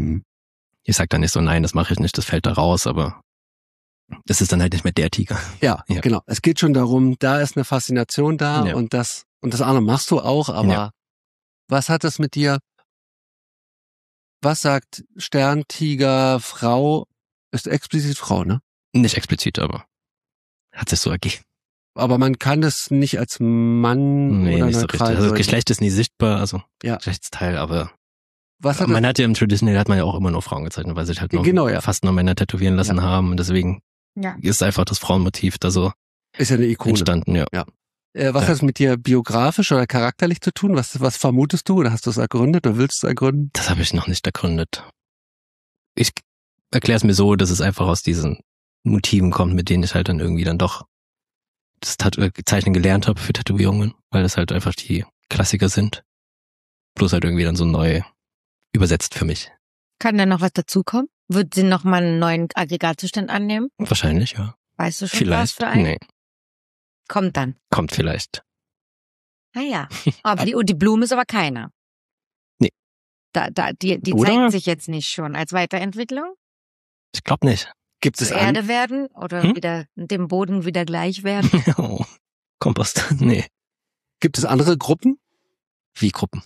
Ich sag dann nicht so, nein, das mache ich nicht, das fällt da raus, aber das ist dann halt nicht mehr der Tiger. Ja, genau. Es geht schon darum, da ist eine Faszination da und das andere machst du auch, aber was hat das mit dir? Was sagt Stern, Tiger, Frau? Ist explizit Frau, ne? Nicht explizit, aber hat sich so ergeben. Aber man kann das nicht als Mann oder nicht neutral. So richtig. Also Geschlecht ist nie sichtbar, also Geschlechtsteil, aber man hat ja im Traditional hat man ja auch immer nur Frauen gezeichnet, weil sich halt nur fast nur Männer tätowieren lassen haben und deswegen ist einfach das Frauenmotiv da so ist ja eine Ikone entstanden, ja. Was hat es mit dir biografisch oder charakterlich zu tun? Was vermutest du oder hast du es ergründet oder willst du es ergründen? Das habe ich noch nicht ergründet. Ich erkläre es mir so, dass es einfach aus diesen Motiven kommt, mit denen ich halt dann irgendwie dann doch das Zeichnen gelernt habe für Tätowierungen, weil das halt einfach die Klassiker sind. Bloß halt irgendwie dann so neu übersetzt für mich. Kann da noch was dazukommen? Wird sie noch mal einen neuen Aggregatzustand annehmen? Wahrscheinlich, ja. Weißt du schon vielleicht. Was für einen? Nee. Kommt dann. Kommt vielleicht. Naja. Aber die Blume ist aber keiner. Nee. Die zeigt sich jetzt nicht schon als Weiterentwicklung? Ich glaube nicht. Gibt es Erde werden oder wieder dem Boden wieder gleich werden? Kompost. Nee. Gibt es andere Gruppen? Wie Gruppen?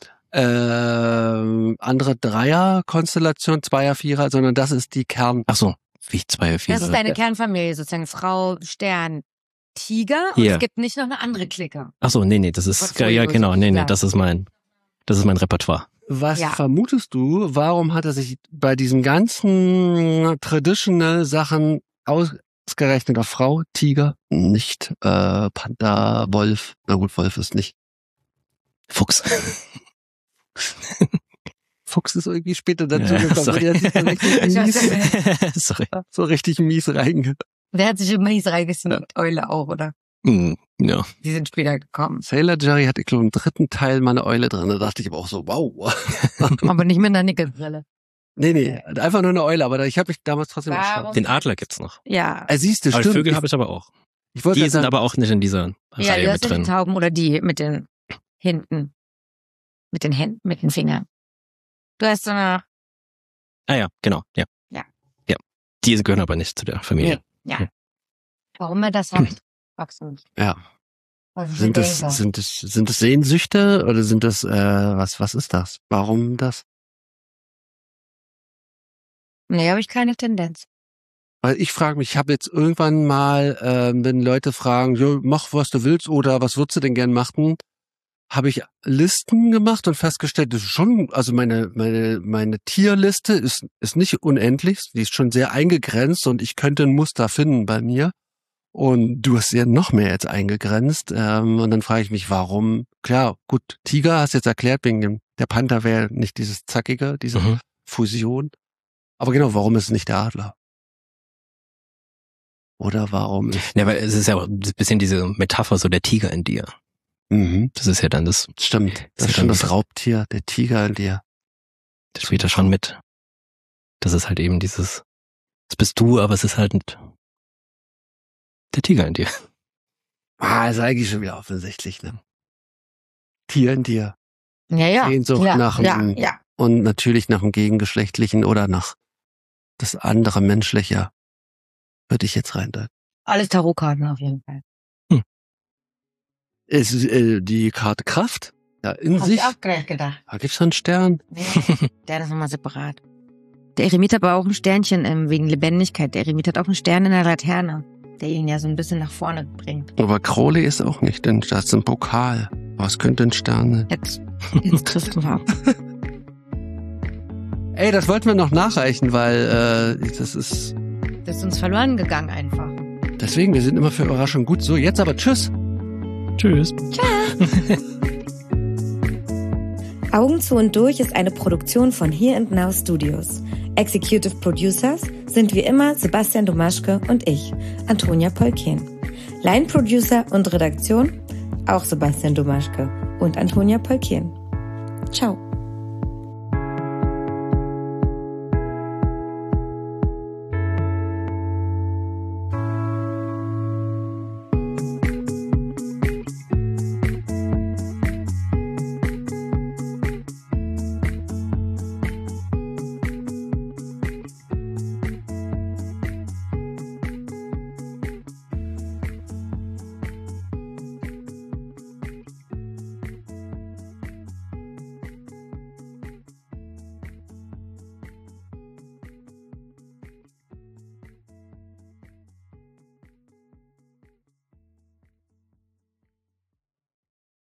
Andere Dreier-Konstellation, Zweier, Vierer, sondern das ist die Kern. Ach so, wie Zweier, Vierer. Das ist deine Kernfamilie sozusagen. Frau, Stern, Tiger und es gibt nicht noch eine andere Clique. Ach so, nee, das ist, ja genau, nee, das ist mein Repertoire. Was vermutest du, warum hat er sich bei diesen ganzen traditional Sachen ausgerechnet auf Frau, Tiger, nicht Panther, Wolf, na gut, Wolf ist nicht. Fuchs. Fuchs ist irgendwie später dazu gekommen. Sorry. So richtig mies reingegangen. Der hat sich in mies reingesneakt, Eule auch, oder? Ja. Die sind später gekommen. Sailor Jerry hat, ich glaube, im 3. Teil mal eine Eule drin. Da dachte ich aber auch so, wow. Aber nicht mit einer Nickelbrille. Nee, einfach nur eine Eule. Aber ich habe mich damals trotzdem erschrocken. Den Adler gibt's noch. Ja. Siehst du, aber stimmt. Vögel habe ich aber auch. Die sind aber auch nicht in dieser Reihe mit drin. Die Tauben oder die mit den hinten. Mit den Händen, mit den Fingern. Du hast so eine... Ah ja, genau, ja. Ja. Ja. Die gehören aber nicht zu der Familie. Nee. Ja. Warum wir das haben, wachsen. Ja. Sind es Sehnsüchte oder sind das, was ist das? Warum das? Nee, habe ich keine Tendenz. Weil ich frage mich, ich habe jetzt irgendwann mal, wenn Leute fragen, jo, mach was du willst oder was würdest du denn gern machen, habe ich Listen gemacht und festgestellt, das ist schon, also meine Tierliste ist nicht unendlich, die ist schon sehr eingegrenzt und ich könnte ein Muster finden bei mir. Und du hast ja noch mehr jetzt eingegrenzt. Und dann frage ich mich, warum? Klar, gut, Tiger hast jetzt erklärt, wegen der Panther wäre nicht dieses Zackige, diese Fusion. Aber genau, warum ist es nicht der Adler? Oder warum ist... Ja, weil es ist ja auch ein bisschen diese Metapher, so der Tiger in dir. Mhm. Das ist ja dann das... Stimmt, das ist schon das Raubtier, der Tiger in dir. Das spielt da schon mit. Das ist halt eben dieses... Das bist du, aber es ist halt der Tiger in dir. Ist eigentlich schon wieder offensichtlich, ne? Tier in dir. Ja. Sehnsucht nach dem, und natürlich nach dem Gegengeschlechtlichen oder nach das andere Menschliche. Würde ich jetzt reindeuten. Alles Tarotkarten auf jeden Fall. Ist die Karte Kraft? Ja, in Hab sich. ich auch gleich gedacht. Da gibt's schon einen Stern. Nee, der ist nochmal separat. Der Eremit hat aber auch ein Sternchen wegen Lebendigkeit. Der Eremit hat auch einen Stern in der Laterne, der ihn ja so ein bisschen nach vorne bringt. Aber Crowley ist auch nicht, denn das ist ein Pokal. Was könnte ein Stern sein? Jetzt trifft man auch. Ey, das wollten wir noch nachreichen, weil das ist uns verloren gegangen einfach. Deswegen, wir sind immer für Überraschung gut. So, jetzt aber tschüss. Tschüss. Augen zu und durch ist eine Produktion von Here and Now Studios. Executive Producers sind wie immer Sebastian Domaschke und ich, Antonia Polkehn. Line Producer und Redaktion auch Sebastian Domaschke und Antonia Polkehn. Ciao.